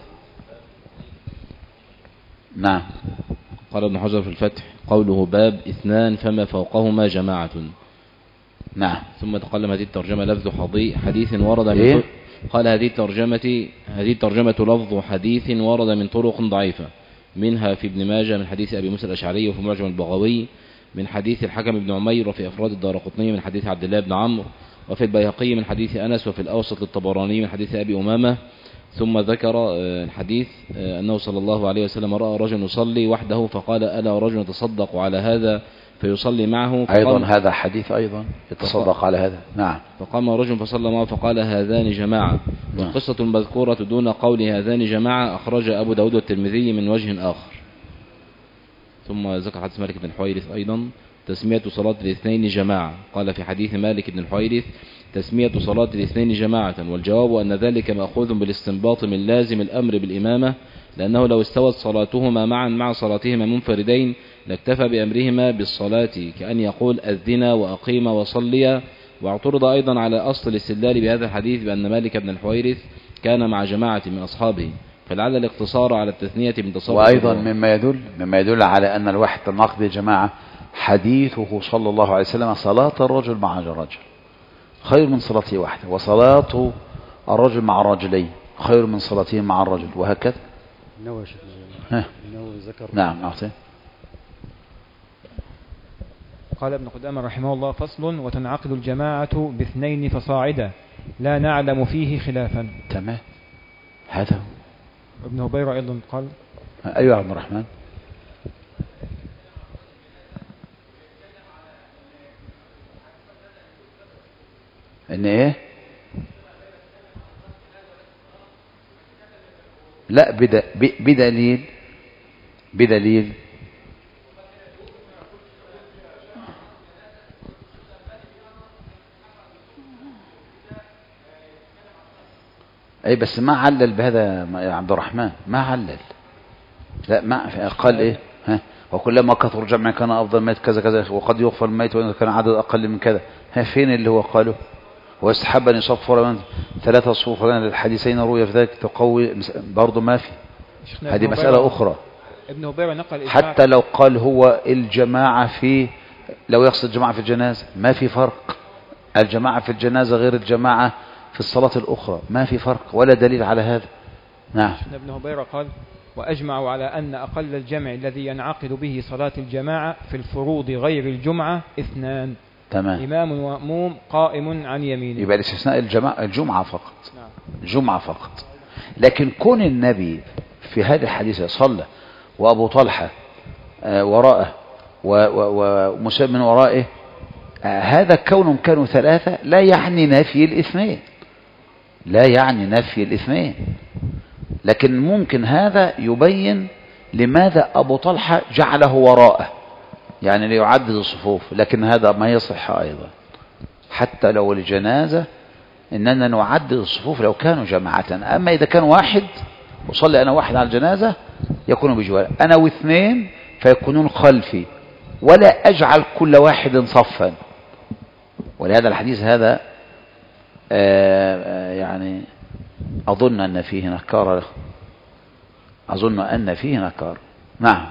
نعم. قال ابن حجر في الفتح قوله باب 2 فما فوقهما جماعة. نعم. ثم تقلم هذه الترجمة لفظ حديث ورد من قال هذه الترجمة لفظ حديث ورد من طرق ضعيفة، منها في ابن ماجه من حديث أبي موسى الأشعري وفي معجم البغوي من حديث الحكم بن عمير، وفي أفراد الدارقطني من حديث عبد الله بن عمرو، وفي البيهقي من حديث أنس، وفي الأوسط للطبراني من حديث أبي أمامة. ثم ذكر الحديث أنه صلى الله عليه وسلم رأى رجل يصلي وحده فقال ألا رجل يتصدق على هذا فيصلي معه. أيضا هذا حديث أيضا يتصدق على هذا. نعم. فقام رجل فصلى معه فقال هذان جماعة. والقصة المذكورة دون قول هذان جماعة أخرج أبو داود والترمذي من وجه آخر. ثم ذكر حديث مالك بن الحويرث أيضا تسمية صلاة الاثنين جماعة. قال في حديث مالك بن الحويرث تسمية صلاة الاثنين جماعة، والجواب أن ذلك مأخوذ بالاستنباط من لازم الأمر بالإمامة، لأنه لو استوت صلاتهما معا مع صلاتهما منفردين لاكتفى بأمرهما بالصلاة، كأن يقول أذنا وأقيم وصليا. واعترض أيضا على أصل الاستدلال بهذا الحديث بأن مالك بن الحويرث كان مع جماعة من أصحابه، فلعل الاقتصار على التثنية من تصور. وأيضا مما يدل على أن الواحد تنعقد جماعة حديثه صلى الله عليه وسلم صلاة الرجل مع الرجل خير من صلاته وحده، وصلاة الرجل مع الرجلين خير من صلاته مع الرجل، وهكذا. ذكر. نعم أعطي. قال ابن قدامة رحمه الله: فصل: وتنعقد الجماعة باثنين فصاعدا لا نعلم فيه خلافا. تمام، هذا هو. ابن هبيرة أيضا قال. أيوة عبد الرحمن. إن إيه؟ لا، بدليل أي، بس ما علل بهذا يا عبد الرحمن، ما علل. لا، ما قال إيه؟ ها، وكلما كثر جمع كان أفضل ميت كذا كذا، وقد يغفر الميت وإن كان عدد أقل من كذا. ها، فين اللي هو قاله؟ واستحب أن يصفر من 3 صفوف الحديثين روي في ذلك تقوي، برضه ما في. هذه مسألة أخرى. ابن هبيرة نقل حتى لو قال هو الجماعة في، لو يقصد جماعة في الجنازة ما في فرق. الجماعة في الجنازة غير الجماعة في الصلاة الأخرى، ما في فرق ولا دليل على هذا. نعم. ابن هبيرة قال: وأجمعوا على أن أقل الجمع الذي ينعقد به صلاة الجماعة في الفروض غير الجمعة 2. تمام. إمام ومأموم قائم عن يمينه. يبقى الاستثناء الجمعة فقط. نعم. الجمعة فقط. لكن كون النبي في هذا الحديث صلى وأبو طلحة وراءه ومسلم من ورائه، هذا كونهم كانوا 3 لا يعني نفي الاثنين، لا يعني نفي الاثنين. لكن ممكن هذا يبين لماذا أبو طلحة جعله وراءه، يعني ليعدد الصفوف. لكن هذا ما يصح أيضا، حتى لو الجنازة إننا نعدد الصفوف لو كانوا جماعة. أما إذا كان واحد وصلي أنا واحد على الجنازة يكون بجوار، أنا و2 فيكونون خلفي، ولا أجعل كل واحد صفا. ولهذا الحديث هذا يعني أظن أن فيه نكارة، أظن أن فيه نكارة. نعم.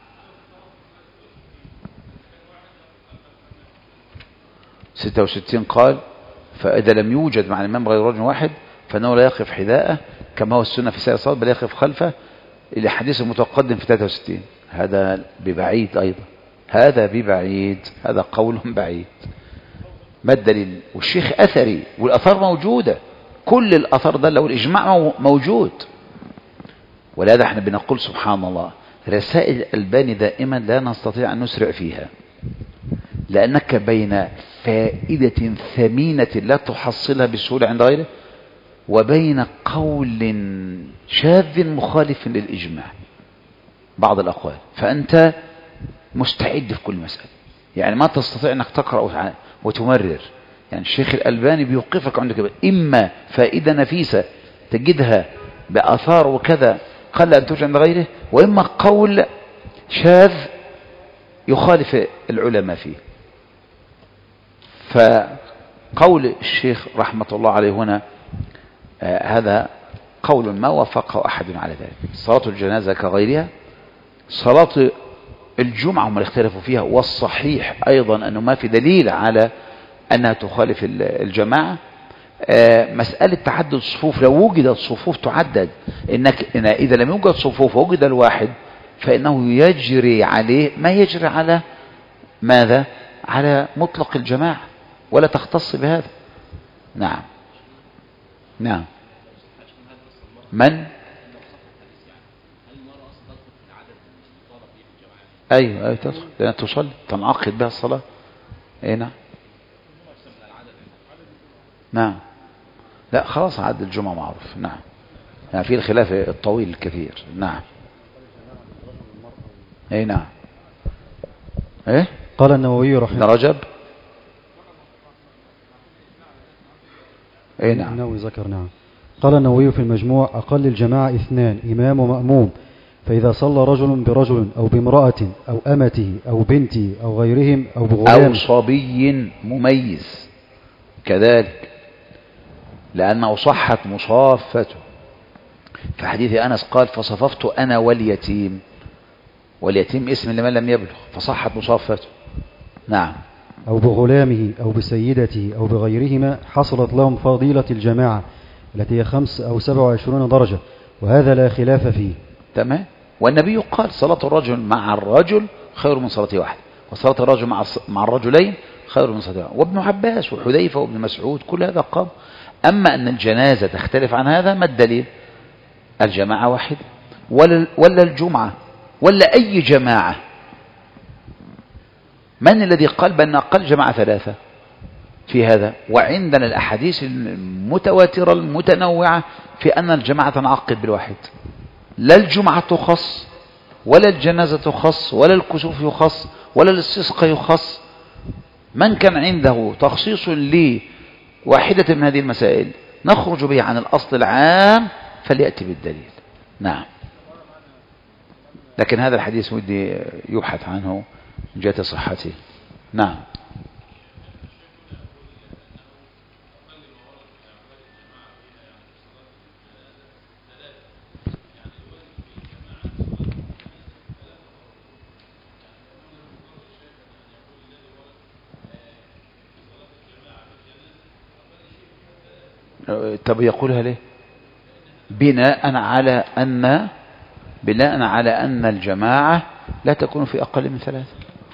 ستة 66 قال: فإذا لم يوجد مع الإمام غير رجل واحد فإنه لا يقف حذاءه كما هو السنة في سائر الصلاة، بل يقف خلفه، إلى حديث المتقدم في 63. هذا ببعيد أيضا، هذا ببعيد، هذا قول بعيد. ما الدليل؟ والشيخ أثري والأثار موجودة، كل الأثار ده لو الإجماع موجود. ولهذا احنا بنقول سبحان الله، رسائل الألباني دائما لا نستطيع أن نسرع فيها، لأنك بين فائدة ثمينة لا تحصلها بسهولة عند غيره، وبين قول شاذ مخالف للإجماع بعض الأقوال، فأنت مستعد في كل مسألة. يعني ما تستطيع أنك تقرأ وتمرر. يعني الشيخ الألباني بيوقفك عندك إما فائدة نفيسة تجدها بآثار وكذا قل أن توجد عند غيره، وإما قول شاذ يخالف العلماء فيه. فقول الشيخ رحمة الله عليه هنا هذا قول ما وافقه أحد على ذلك. صلاة الجنازة كغيرها، صلاة الجمعة هم اختلفوا فيها، والصحيح أيضا أنه ما في دليل على أنها تخالف الجماعة. مسألة تعدد الصفوف، لو وجدت صفوف تعدد، إن إذا لم يوجد صفوف ووجد الواحد فإنه يجري عليه ما يجري على ماذا؟ على مطلق الجماعة، ولا تختص بهذا. نعم. نعم. من؟ أيوة تدخل، لأنها تصلي تنعقد بها الصلاة. أي نعم. نعم. لا خلاص، عد الجمعة معروف. نعم. يعني في الخلاف الطويل الكثير. نعم. أي نعم. إيه؟ قال النووي رحمه الله. رجب. أي نعم. النووي ذكر. نعم. قال النووي في المجموع: أقل الجماعة 2، إمام ومأموم. فإذا صلى رجل برجل أو بامرأة أو أمته أو بنته أو غيرهم أو بغلام أو صبي مميز كذلك، لأنه صحت مصافته. في حديث أنس قال: فصففت أنا واليتيم، واليتيم اسم لمن لم يبلغ، فصحت مصافته. نعم. أو بغلامه أو بسيدته أو بغيرهما، حصلت لهم فضيلة الجماعة التي هي 5 أو 27 درجة، وهذا لا خلاف فيه. تمام. والنبي قال: صلاة الرجل مع الرجل خير من صلاة واحد. وصلاة الرجل مع الرجلين خير من صلاة. وابن عباس وحذيفة وابن مسعود كل هذا قام. أما أن الجنازة تختلف عن هذا، ما الدليل؟ الجماعة واحدة ولا الجمعة ولا أي جماعة؟ من الذي قال بأن أقل جماعة 3 في هذا؟ وعندنا الأحاديث المتواترة المتنوعة في أن الجماعة تنعقد بالواحد. لا الجمعة تخص ولا الجنازة تخص ولا الكسوف يخص ولا الاستسقاء يخص. من كان عنده تخصيص لواحدة من هذه المسائل نخرج به عن الأصل العام فليأتي بالدليل. نعم. لكن هذا الحديث ودي يبحث عنه من جهة صحته. نعم. طب يقولها ليه؟ بناء على أن الجماعة لا تكون في أقل من 3.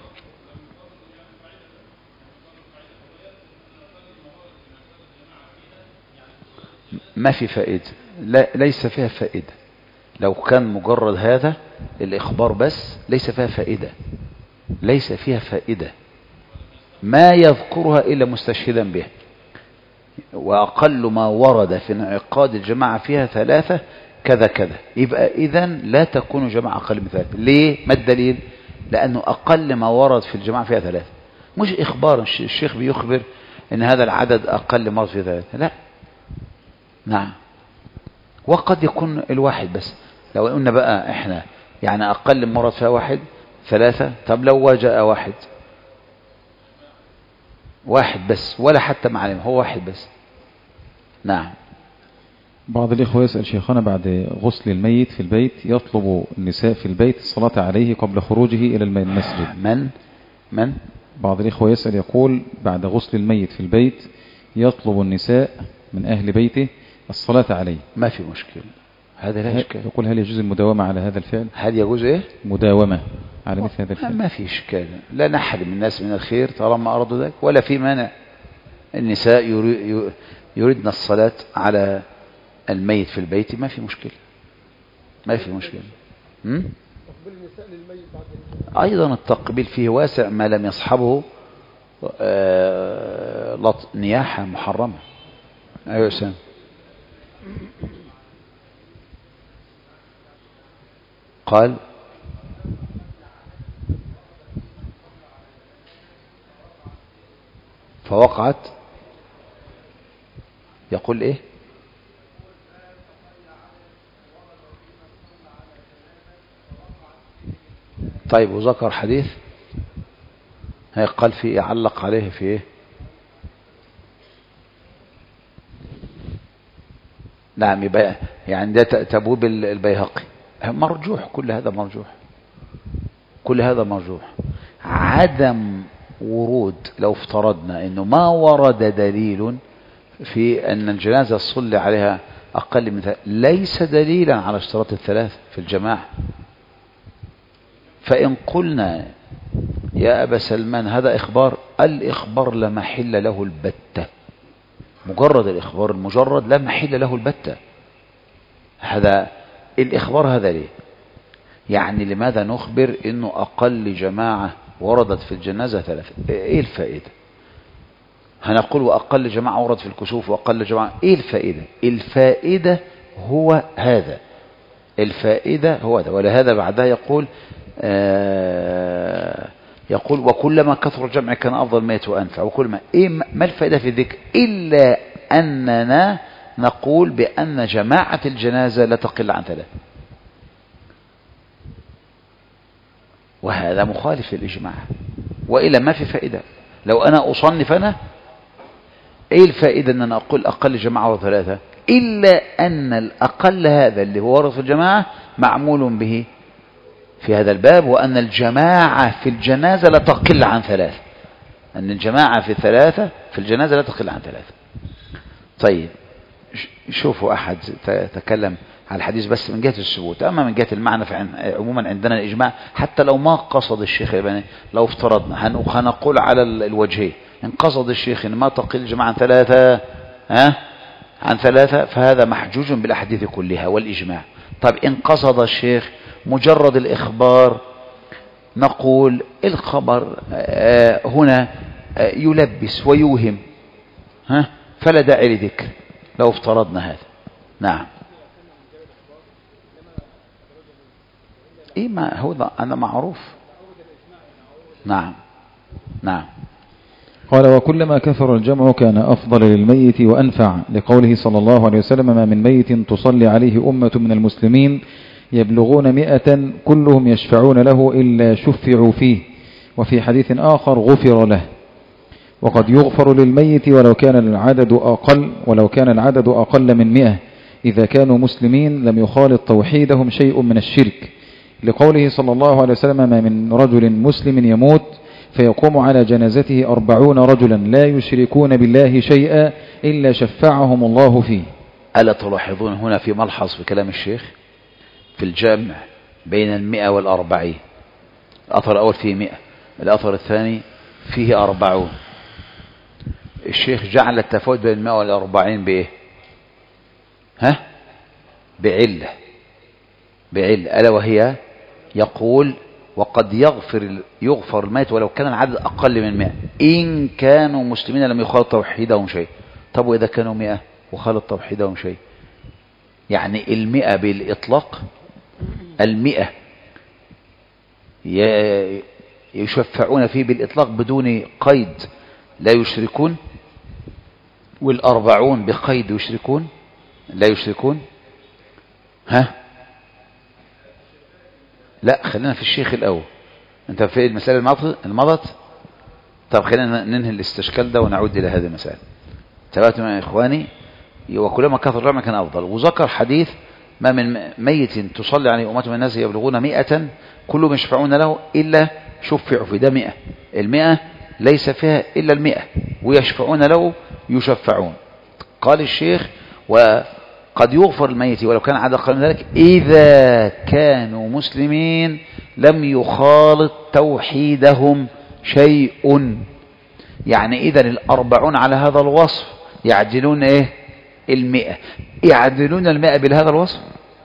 ما في فائدة، ليس فيها فائدة. لو كان مجرد هذا الإخبار بس ليس فيها فائدة، ليس فيها فائدة. ما يذكرها إلا مستشهدا به. وأقل ما ورد في انعقاد الجماعة فيها 3 كذا كذا، يبقى إذن لا تكون جماعة أقل من 3. ليه؟ ما الدليل؟ لأنه أقل ما ورد في الجماعة فيها 3، مش إخبار الشيخ بيخبر إن هذا العدد أقل ما ورد فيه 3. لا. نعم. وقد يكون الواحد بس. لو قلنا بقى إحنا يعني أقل ما ورد فيها 3، طب لو وجاء واحد بس ولا حتى معلم، هو واحد بس. نعم. بعض الإخوة يسأل شيخنا بعد غسل الميت في البيت يطلب النساء في البيت الصلاة عليه قبل خروجه إلى المسجد. من؟ بعض الإخوة يسأل يقول بعد غسل الميت في البيت يطلب النساء من أهل بيته الصلاة عليه. ما في مشكلة، هذا لا إشكال. يقول هل يجوز المداومة على هذا الفعل؟ هل يجوز إيه؟ مداومة على مثل هذا الفعل. ما في إشكال، لا نحرم الناس من الخير طالما أرادوا ذلك، ولا في مانع. النساء يريدن الصلاة على الميت في البيت، ما في مشكلة، ما في مشكلة. أيضا التقبيل فيه واسع ما لم يصحبه نياحة محرمة. أيوة سام. قال فوقعت، يقول إيه؟ طيب وذكر حديث قال فيه يعلق عليه في إيه؟ نعم. يبقى يعني ده تبويب البيهقي مرجوح. كل هذا مرجوح. عدم ورود، لو افترضنا انه ما ورد دليل في ان الجنازة صلي عليها اقل من 3 ليس دليلا على اشتراط 3 في الجماعة. فان قلنا يا ابا سلمان هذا اخبار، الاخبار لا محل له البتة. مجرد الإخبار المجرد لا محل له البتة. هذا الإخبار هذا ليه؟ يعني لماذا نخبر إنه أقل جماعة وردت في الجنازة 3؟ إيه الفائدة؟ هنقول وأقل جماعة وردت في الكسوف وأقل جماعة، إيه الفائدة؟ الفائدة هو هذا. ولهذا بعدها يقول وكلما كثر الجمع كان أفضل ما وأنفع. وكل ما الفائدة في الذكر إلا أننا نقول بأن جماعة الجنازة لا تقل عن 3، وهذا مخالف للإجماع، وإلا ما في فائدة. لو أنا أصنف إيه الفائدة أن أنا أقول أقل جماعة و3 إلا أن الأقل هذا اللي هو ورد في الجماعة معمول به في هذا الباب، وأن الجماعة في الجنازة لا تقل عن 3. أن الجماعة في 3 في الجنازة لا تقل عن 3. طيب شوفوا أحد تكلم على الحديث بس من جهة الثبوت، أما من جهة المعنى عموما عندنا الإجماع حتى لو ما قصد الشيخ الألباني، لو افترضنا هنقول على الوجهين، إن قصد الشيخ إن ما تقل الجماعة عن ثلاثة فهذا محجوج بالأحاديث كلها والإجماع. طيب إن قصد الشيخ مجرد الإخبار، نقول الخبر هنا يلبس ويوهم، فلا داعي لذكر لو افترضنا هذا. نعم. ما هو أنا معروف. نعم. قال وكلما كثر الجمع كان أفضل للميت وأنفع، لقوله صلى الله عليه وسلم ما من ميت تصلي عليه أمة من المسلمين يبلغون 100 كلهم يشفعون له إلا شفعوا فيه، وفي حديث آخر غفر له. وقد يغفر للميت ولو كان العدد أقل من 100 إذا كانوا مسلمين لم يخالط توحيدهم شيء من الشرك، لقوله صلى الله عليه وسلم ما من رجل مسلم يموت فيقوم على جنازته 40 رجلا لا يشركون بالله شيئا إلا شفعهم الله فيه. ألا تلاحظون هنا في ملحظ في كلام الشيخ في الجمع بين 140؟ الأثر الأول فيه 100، الأثر الثاني فيه 40. الشيخ جعل التفاوت بين 140 بإيه؟ بعلة، ألا وهي يقول وقد يغفر الميت ولو كان العدد أقل من 100 إن كانوا مسلمين لم يخالط توحيدهم شيء. طب وإذا كانوا 100 وخالط توحيدهم شيء؟ يعني 100 بالإطلاق، 100 يشفعون فيه بالإطلاق بدون قيد لا يشركون، 40 بقيد يشركون لا يشركون. لا خلينا في الشيخ الأول. أنت في المسألة المضت. طب خلينا ننهي الاستشكال ده ونعود إلى هذه المسألة. تبعتم يا إخواني، وكلما كثر الجمع كان أفضل. وذكر حديث ما من ميت تصلي عليه أمة من الناس يبلغون 100 كلهم يشفعون له إلا شفعوا في ده 100. 100 ليس فيها إلا 100 ويشفعون له يشفعون. قال الشيخ وقد يغفر الميت ولو كان عدد أقل من ذلك إذا كانوا مسلمين لم يخالط توحيدهم شيء. يعني إذا 40 على هذا الوصف يعدلون 100. يعدلون 100 بهذا الوصف،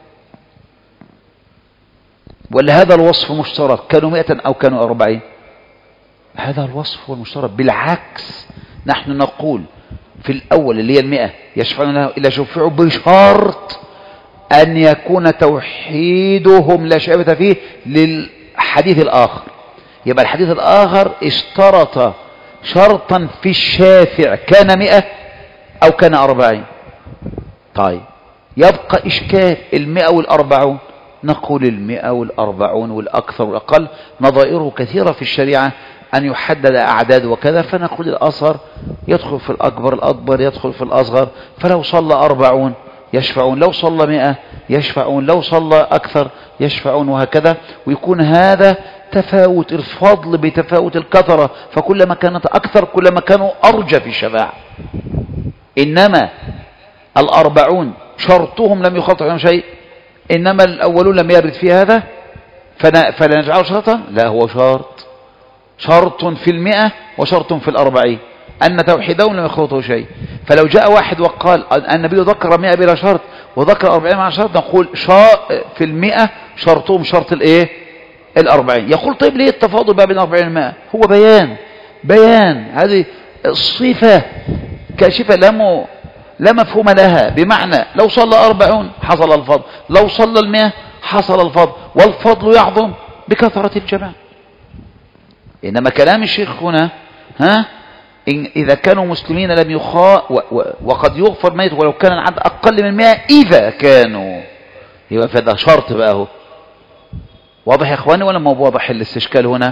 ولا هذا الوصف مشترك كانوا 100 أو كانوا 40؟ هذا الوصف هو المشترك. بالعكس نحن نقول في الأول اللي هي 100 يشفعون له إلا شفعوا بشرط أن يكون توحيدهم لا شائبة فيه للحديث الآخر. يبقى الحديث الآخر اشترط شرطا في الشافع كان 100 أو كان 40. طيب يبقى إشكال 100 وال40. نقول 100 وال40 والأكثر والأقل نظائره كثيرة في الشريعة أن يحدد أعداد وكذا، فنقول الأصغر يدخل في الأكبر، الأكبر يدخل في الأصغر. فلو صلى 40 يشفعون، لو صلى 100 يشفعون، لو صلى أكثر يشفعون، وهكذا. ويكون هذا تفاوت الفضل بتفاوت الكثرة، فكلما كانت أكثر كلما كانوا أرجى في الشفاعة. إنما 40 شرطهم لم يخالط عنهم شيء، إنما الأولون لم يرد في هذا فلا نجعله شرطا. لا، هو شرط في 100 وشرط في 40 أن توحيدهم لم يخالطه شيء. فلو جاء واحد وقال النبي ذكر 100 بلا شرط وذكر 40 مع شرط، نقول في 100 شرطهم شرط 40. يقول طيب ليه التفاضل بقى بين 40 و100؟ هو بيان هذه الصفة كاشفة لا مفهوم لها، بمعنى لو صلى 40 حصل الفضل، لو صلى 100 حصل الفضل، والفضل يعظم بكثرة الجماعة. إنما كلام الشيخ هنا إذا كانوا مسلمين لم وقد يغفر ميت ولو كان العدد أقل من 100 إذا كانوا، يبقى فهذا شرط بقى هو. واضح يا إخواني ولا ما واضح الاستشكال هنا؟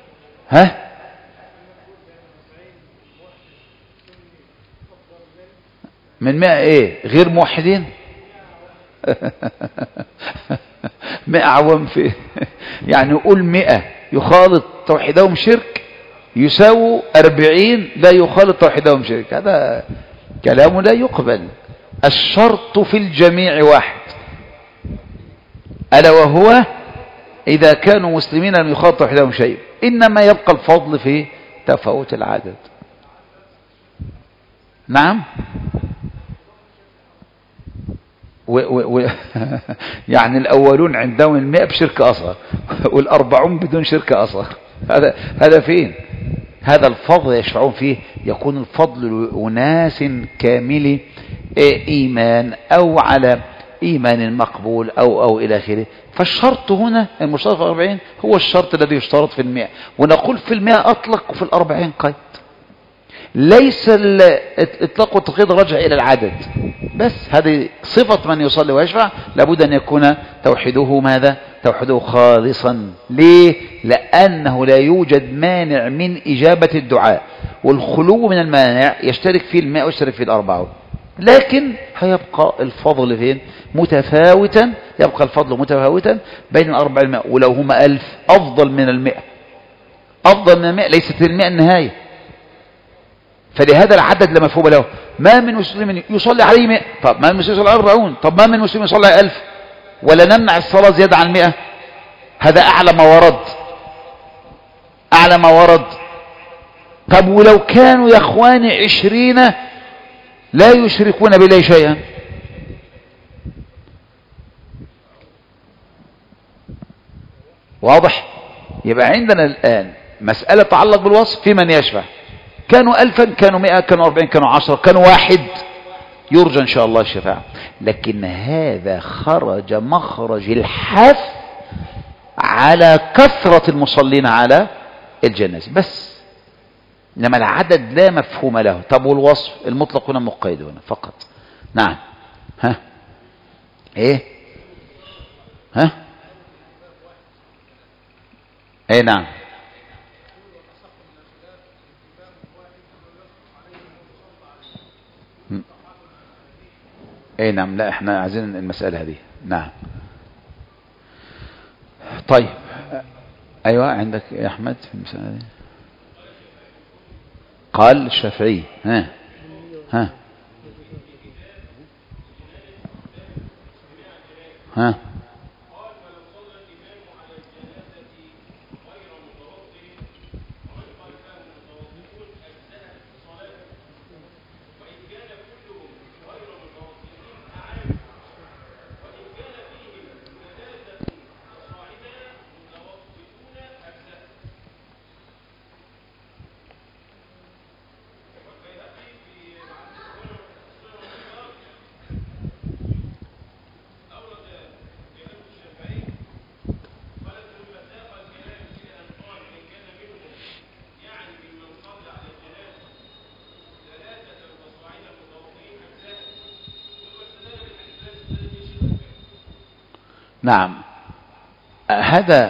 من 100 غير موحدين؟ 100 عوام فيه. يعني قول 100 يخالط توحيدهم شرك يساووا 40 لا يخالط توحيدهم شرك. هذا كلام لا يقبل. الشرط في الجميع واحد، ألا وهو إذا كانوا مسلمين لم يخالط وحدهم شيء، إنما يبقى الفضل في تفاوت العدد. نعم. يعني الأولون عندهم 100 بشركة أصغر والأربعون بدون شركة أصغر. هذا فين؟ هذا الفضل يشفعون فيه، يكون الفضل لأناس كامل إيمان أو على إيمان مقبول أو إلى آخره. فالشرط هنا المشترط في 40 هو الشرط الذي يشترط في 100، ونقول في 100 أطلق وفي 40 قيد. ليس الإطلاق والتقييد راجع إلى العدد بس، هذه صفة من يصلي ويشفع، لابد أن يكون توحيده ماذا؟ توحيده خالصا. ليه؟ لأنه لا يوجد مانع من إجابة الدعاء، والخلو من المانع يشترك فيه 100 ويشترك فيه 40، لكن هيبقى الفضل فين؟ متفاوتا، يبقى الفضل متفاوتا بين 400، ولو هما 1000 أفضل من 100، أفضل من 100، ليست 100 النهاية. فلهذا العدد لا مفهوم له. ما من مسلم يصلي عليه 100، طب ما من مسلم يصلي 40، طب ما من مسلم يصلي 1000، ولا نمنع الصلاة زيادة عن 100. هذا أعلى ما ورد، أعلى ما ورد. طب ولو كانوا يا إخواني 20 لا يشركون بالله شيئا، واضح؟ يبقى عندنا الآن مسألة تتعلق بالوصف في من يشفع. كانوا 1000، كانوا 100، كانوا 40، كانوا 10، كانوا 1، يرجى إن شاء الله الشفاعة. لكن هذا خرج مخرج الحث على كثرة المصلين على الجنازة بس، إنما العدد لا مفهوم له. طب والوصف المطلق هنا مقيد هنا فقط. نعم. ها ايه؟ ها ايه؟ نعم. ايه نعم. لا احنا عايزين المسألة هذه. نعم. طيب ايوه عندك يا احمد في المسألة دي. قال الشافعي. ها ها ها نعم. هذا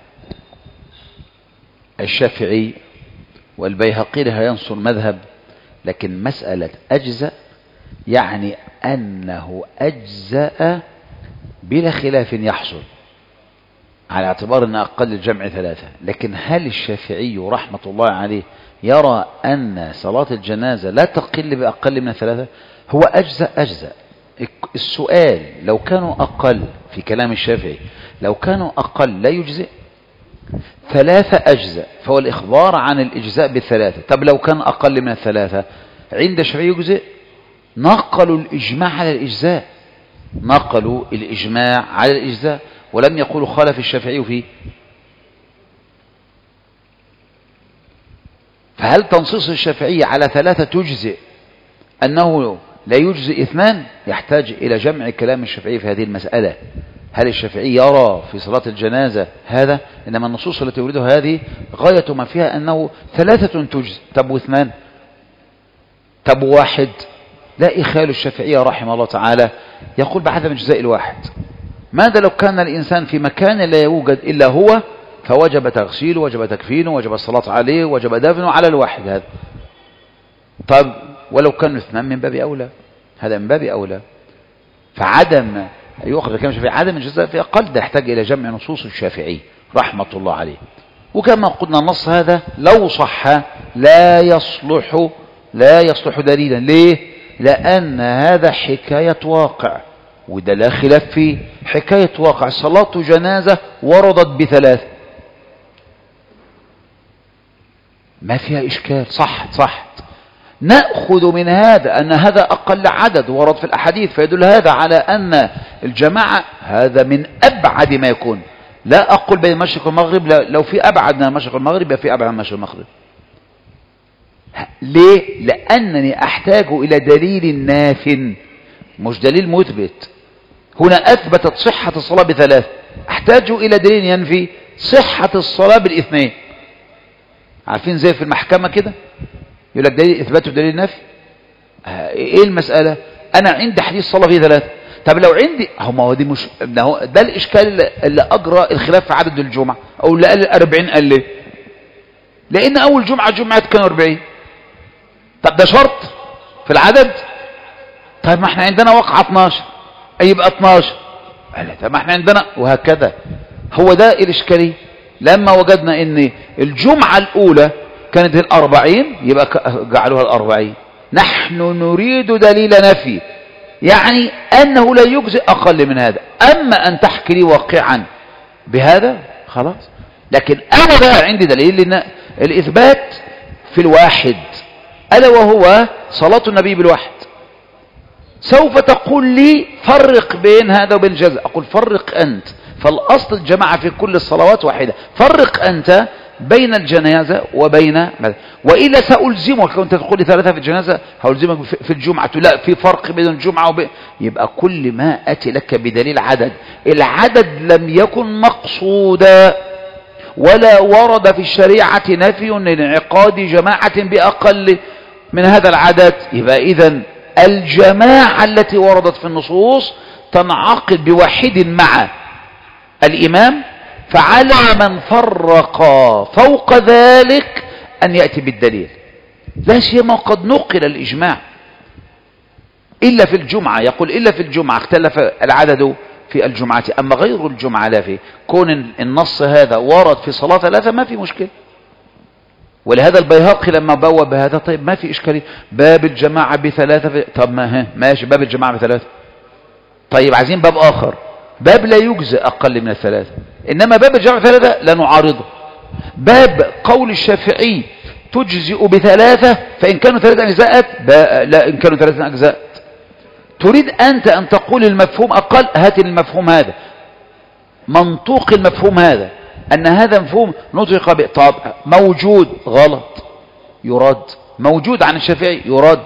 الشافعي والبيهقي لها ينصر مذهب، لكن مسألة أجزأ يعني أنه أجزأ بلا خلاف يحصل، على اعتبار أن أقل الجمع 3. لكن هل الشافعي رحمة الله عليه يرى أن صلاة الجنازة لا تقل بأقل من 3؟ هو أجزأ. السؤال لو كانوا أقل في كلام الشافعي، لو كانوا أقل لا يجزئ، 3 أجزاء، فهو الإخبار عن الإجزاء بالثلاثة. طب لو كان أقل من 3 عند الشافعي يجزئ. نقلوا الإجماع على الإجزاء، نقلوا الإجماع على الإجزاء، ولم يقولوا خالف الشافعي فيه. فهل تنصيص الشافعي على 3 تجزئ أنه لا يجزئ 2؟ يحتاج إلى جمع كلام الشافعي في هذه المسألة. هل الشافعي يرى في صلاة الجنازة هذا؟ إنما النصوص التي يريدها هذه غاية ما فيها أنه 3 تجزئ. طب 2؟ طب 1؟ لا، إخال الشافعية رحمه الله تعالى يقول بعدم إجزاء 1. ماذا لو كان الإنسان في مكان لا يوجد إلا هو، فوجب تغسيله، وجب تكفينه، وجب الصلاة عليه، وجب دفنه على الواحد هذا. طب ولو كانوا 2 من باب أولى، هذا من باب أولى. فعدم يؤخذ كلام الشافعي عدم الجزاء في أقل، ده يحتاج إلى جمع نصوص الشافعي رحمة الله عليه. وكما قلنا النص هذا لو صح لا يصلح دليلا. ليه؟ لأن هذا حكاية واقع، وده لا خلاف فيه، حكاية واقع. صلاة جنازة وردت ب3، ما فيها إشكال، صح. نأخذ من هذا أن هذا أقل عدد ورد في الأحاديث، فيدل هذا على أن الجماعة هذا من أبعد ما يكون. لا أقول بين المشرق والمغرب، لو في أبعد من المشرق والمغرب يبقى في أبعد من المشرق والمغرب. ليه؟ لأنني أحتاج إلى دليل ناف مش دليل مثبت. هنا أثبتت صحة الصلاة ب3، أحتاج إلى دليل ينفي صحة الصلاة بالاثنين. عارفين زي في المحكمة كده يقول لك دليل إثبات ودليل نفي. إيه المسألة؟ أنا عندي حديث صلاة فيه 3. طب لو عندي هو دي مش ده الإشكال اللي أجرى الخلاف في عدد الجمعة، أو اللي قال 40 قال ليه؟ لأن أول جمعات كانوا 40. طب ده شرط في العدد؟ طيب ما احنا عندنا وقعة 12 يبقى 12. طب ما احنا عندنا وهكذا. هو ده الإشكالية. لما وجدنا ان الجمعة الأولى كانت 40 يبقى جعلوها 40. نحن نريد دليل نفي، يعني أنه لا يجزئ أقل من هذا. أما أن تحكي لي واقعا بهذا خلاص. لكن أنا بقى عندي دليل لأن الإثبات في الواحد، ألا وهو صلاة النبي بالواحد. سوف تقول لي فرق بين هذا وبين الجزء. أقول فرق أنت، فالأصل الجماعة في كل الصلوات واحدة. فرق أنت بين الجنازة وبين وإلا سألزمك. كنت تقول لي 3 في الجنازة هألزمك في الجمعة. لا، في فرق بين الجمعة يبقى كل ما أتي لك بدليل عدد، العدد لم يكن مقصودا ولا ورد في الشريعة نفي لانعقاد جماعة بأقل من هذا العدد. يبقى إذن الجماعة التي وردت في النصوص تنعقد بواحد مع الإمام، فعلى من فرق فوق ذلك أن يأتي بالدليل، لا سيما قد نقل الإجماع إلا في الجمعة. يقول إلا في الجمعة اختلف العدد في الجمعة، أما غير الجمعة لا فيه. كون النص هذا ورد في صلاة 3 ما في مشكلة. ولهذا البيهقي لما بوب بهذا طيب ما في إشكالية، باب الجماعة ب3 طب ما ماشي باب الجماعة ب3. طيب عايزين باب آخر، باب لا يجزئ أقل من 3، إنما باب الجماعة ب3 لا نعارضه. باب قول الشافعي تجزئ ب3 فإن كانوا 3 أجزاءات لا، إن كانوا 3 أجزاء. تريد أنت أن تقول المفهوم أقل، هات المفهوم هذا، منطوق المفهوم هذا، أن هذا مفهوم نطق به. طب موجود غلط يرد، موجود عن الشافعي يرد،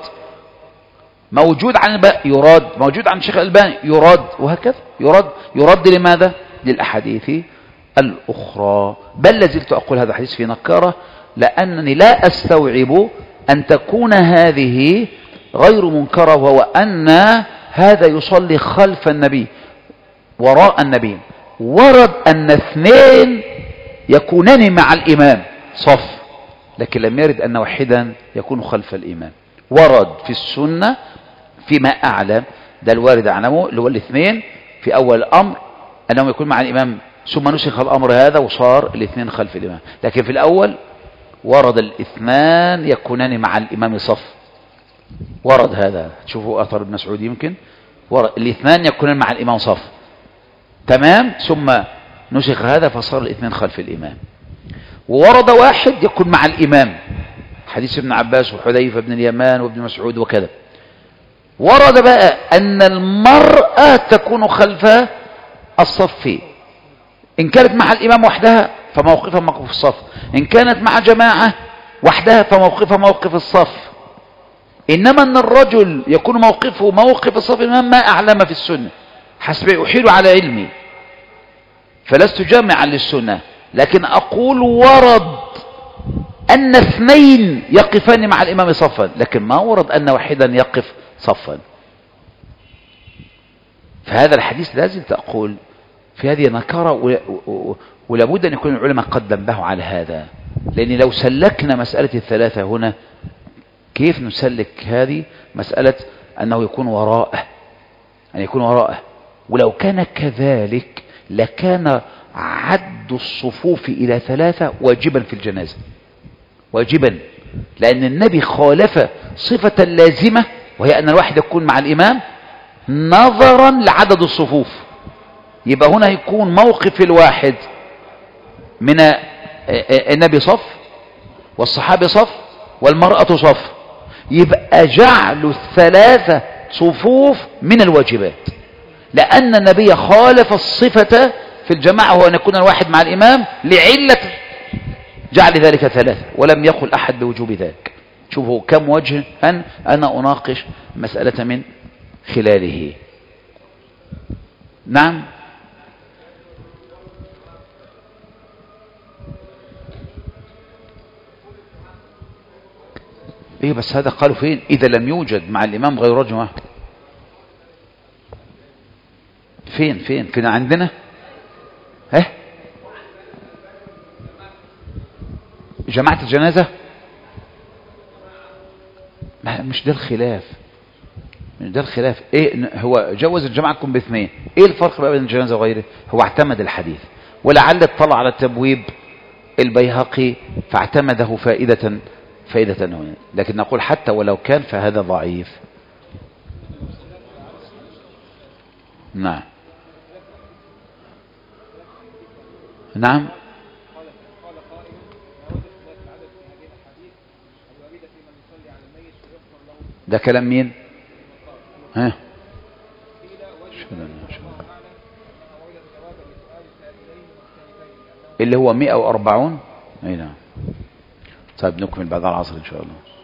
موجود عن الباء يرد، موجود عن الشيخ الألباني يرد، وهكذا يرد لماذا؟ للأحاديث الأخرى. بل لازلت أقول هذا حديث في نكارة، لأنني لا أستوعب أن تكون هذه غير منكرة، وهو أن هذا يصلي خلف النبي وراء النبي. ورد أن 2 يكونان مع الإمام صف، لكن لم يرد أن واحدا يكون خلف الإمام. ورد في السنة فيما أعلم، ده الوارد أعلمه اللي هو 2 في أول الأمر أنهم يكون مع الإمام، ثم نسخ الأمر هذا وصار 2 خلف الإمام. لكن في الأول ورد 2 يكونان مع الإمام صف، ورد هذا. تشوفوا أثر ابن مسعود يمكن ورد 2 يكونان مع الإمام صف، تمام، ثم نسخ هذا فصار 2 خلف الإمام. وورد 1 يكون مع الإمام، حديث ابن عباس وحذيفة بن اليمان وابن مسعود وكذا. ورد بقى أن المرأة تكون خلف الصف، إن كانت مع الإمام وحدها فموقفها موقف الصف، إن كانت مع جماعة وحدها فموقفها موقف الصف. إنما أن الرجل يكون موقفه موقف الصف الإمام ما أعلم في السنة، حسب أحيل على علمي فلست جامعا للسنة، لكن أقول ورد أن 2 يقفان مع الإمام صفا، لكن ما ورد أن واحدا يقف صفا. فهذا الحديث لازم تقول في هذه نكارة، ولابد أن يكون العلماء قد نبهوا على هذا. لأن لو سلكنا مسألة 3 هنا، كيف نسلك هذه مسألة أنه يكون وراءه، أن يكون وراءه؟ ولو كان كذلك لكان عد الصفوف إلى 3 واجبا في الجنازة، واجبا، لأن النبي خالف صفة لازمة وهي أن الواحد يكون مع الإمام نظرا لعدد الصفوف. يبقى هنا يكون موقف الواحد من النبي صف والصحابي صف والمرأة صف، يبقى جعل الثلاثة صفوف من الواجبات، لأن النبي خالف الصفة في الجماعة وهو أن يكون الواحد مع الإمام لعلة جعل ذلك ثلاثة، ولم يقل أحد بوجوب ذلك. شوفوا كم وجه أنا أناقش مسألة من خلاله. نعم. ايه بس هذا قالوا فين؟ إذا لم يوجد مع الإمام غير رجل واحد. فين عندنا؟ جماعة الجنازة مش ده الخلاف. ايه هو جوز الجماعة تكون باثنين. ايه الفرق بين الجنازة وغيره؟ هو اعتمد الحديث، ولعل اطلع على التبويب البيهقي فاعتمده فائدة هنا، لكن نقول حتى ولو كان فهذا ضعيف. نعم. ده كلام مين؟ اللي هو 140. اي نعم. طيب نكمل بعد العصر ان شاء الله.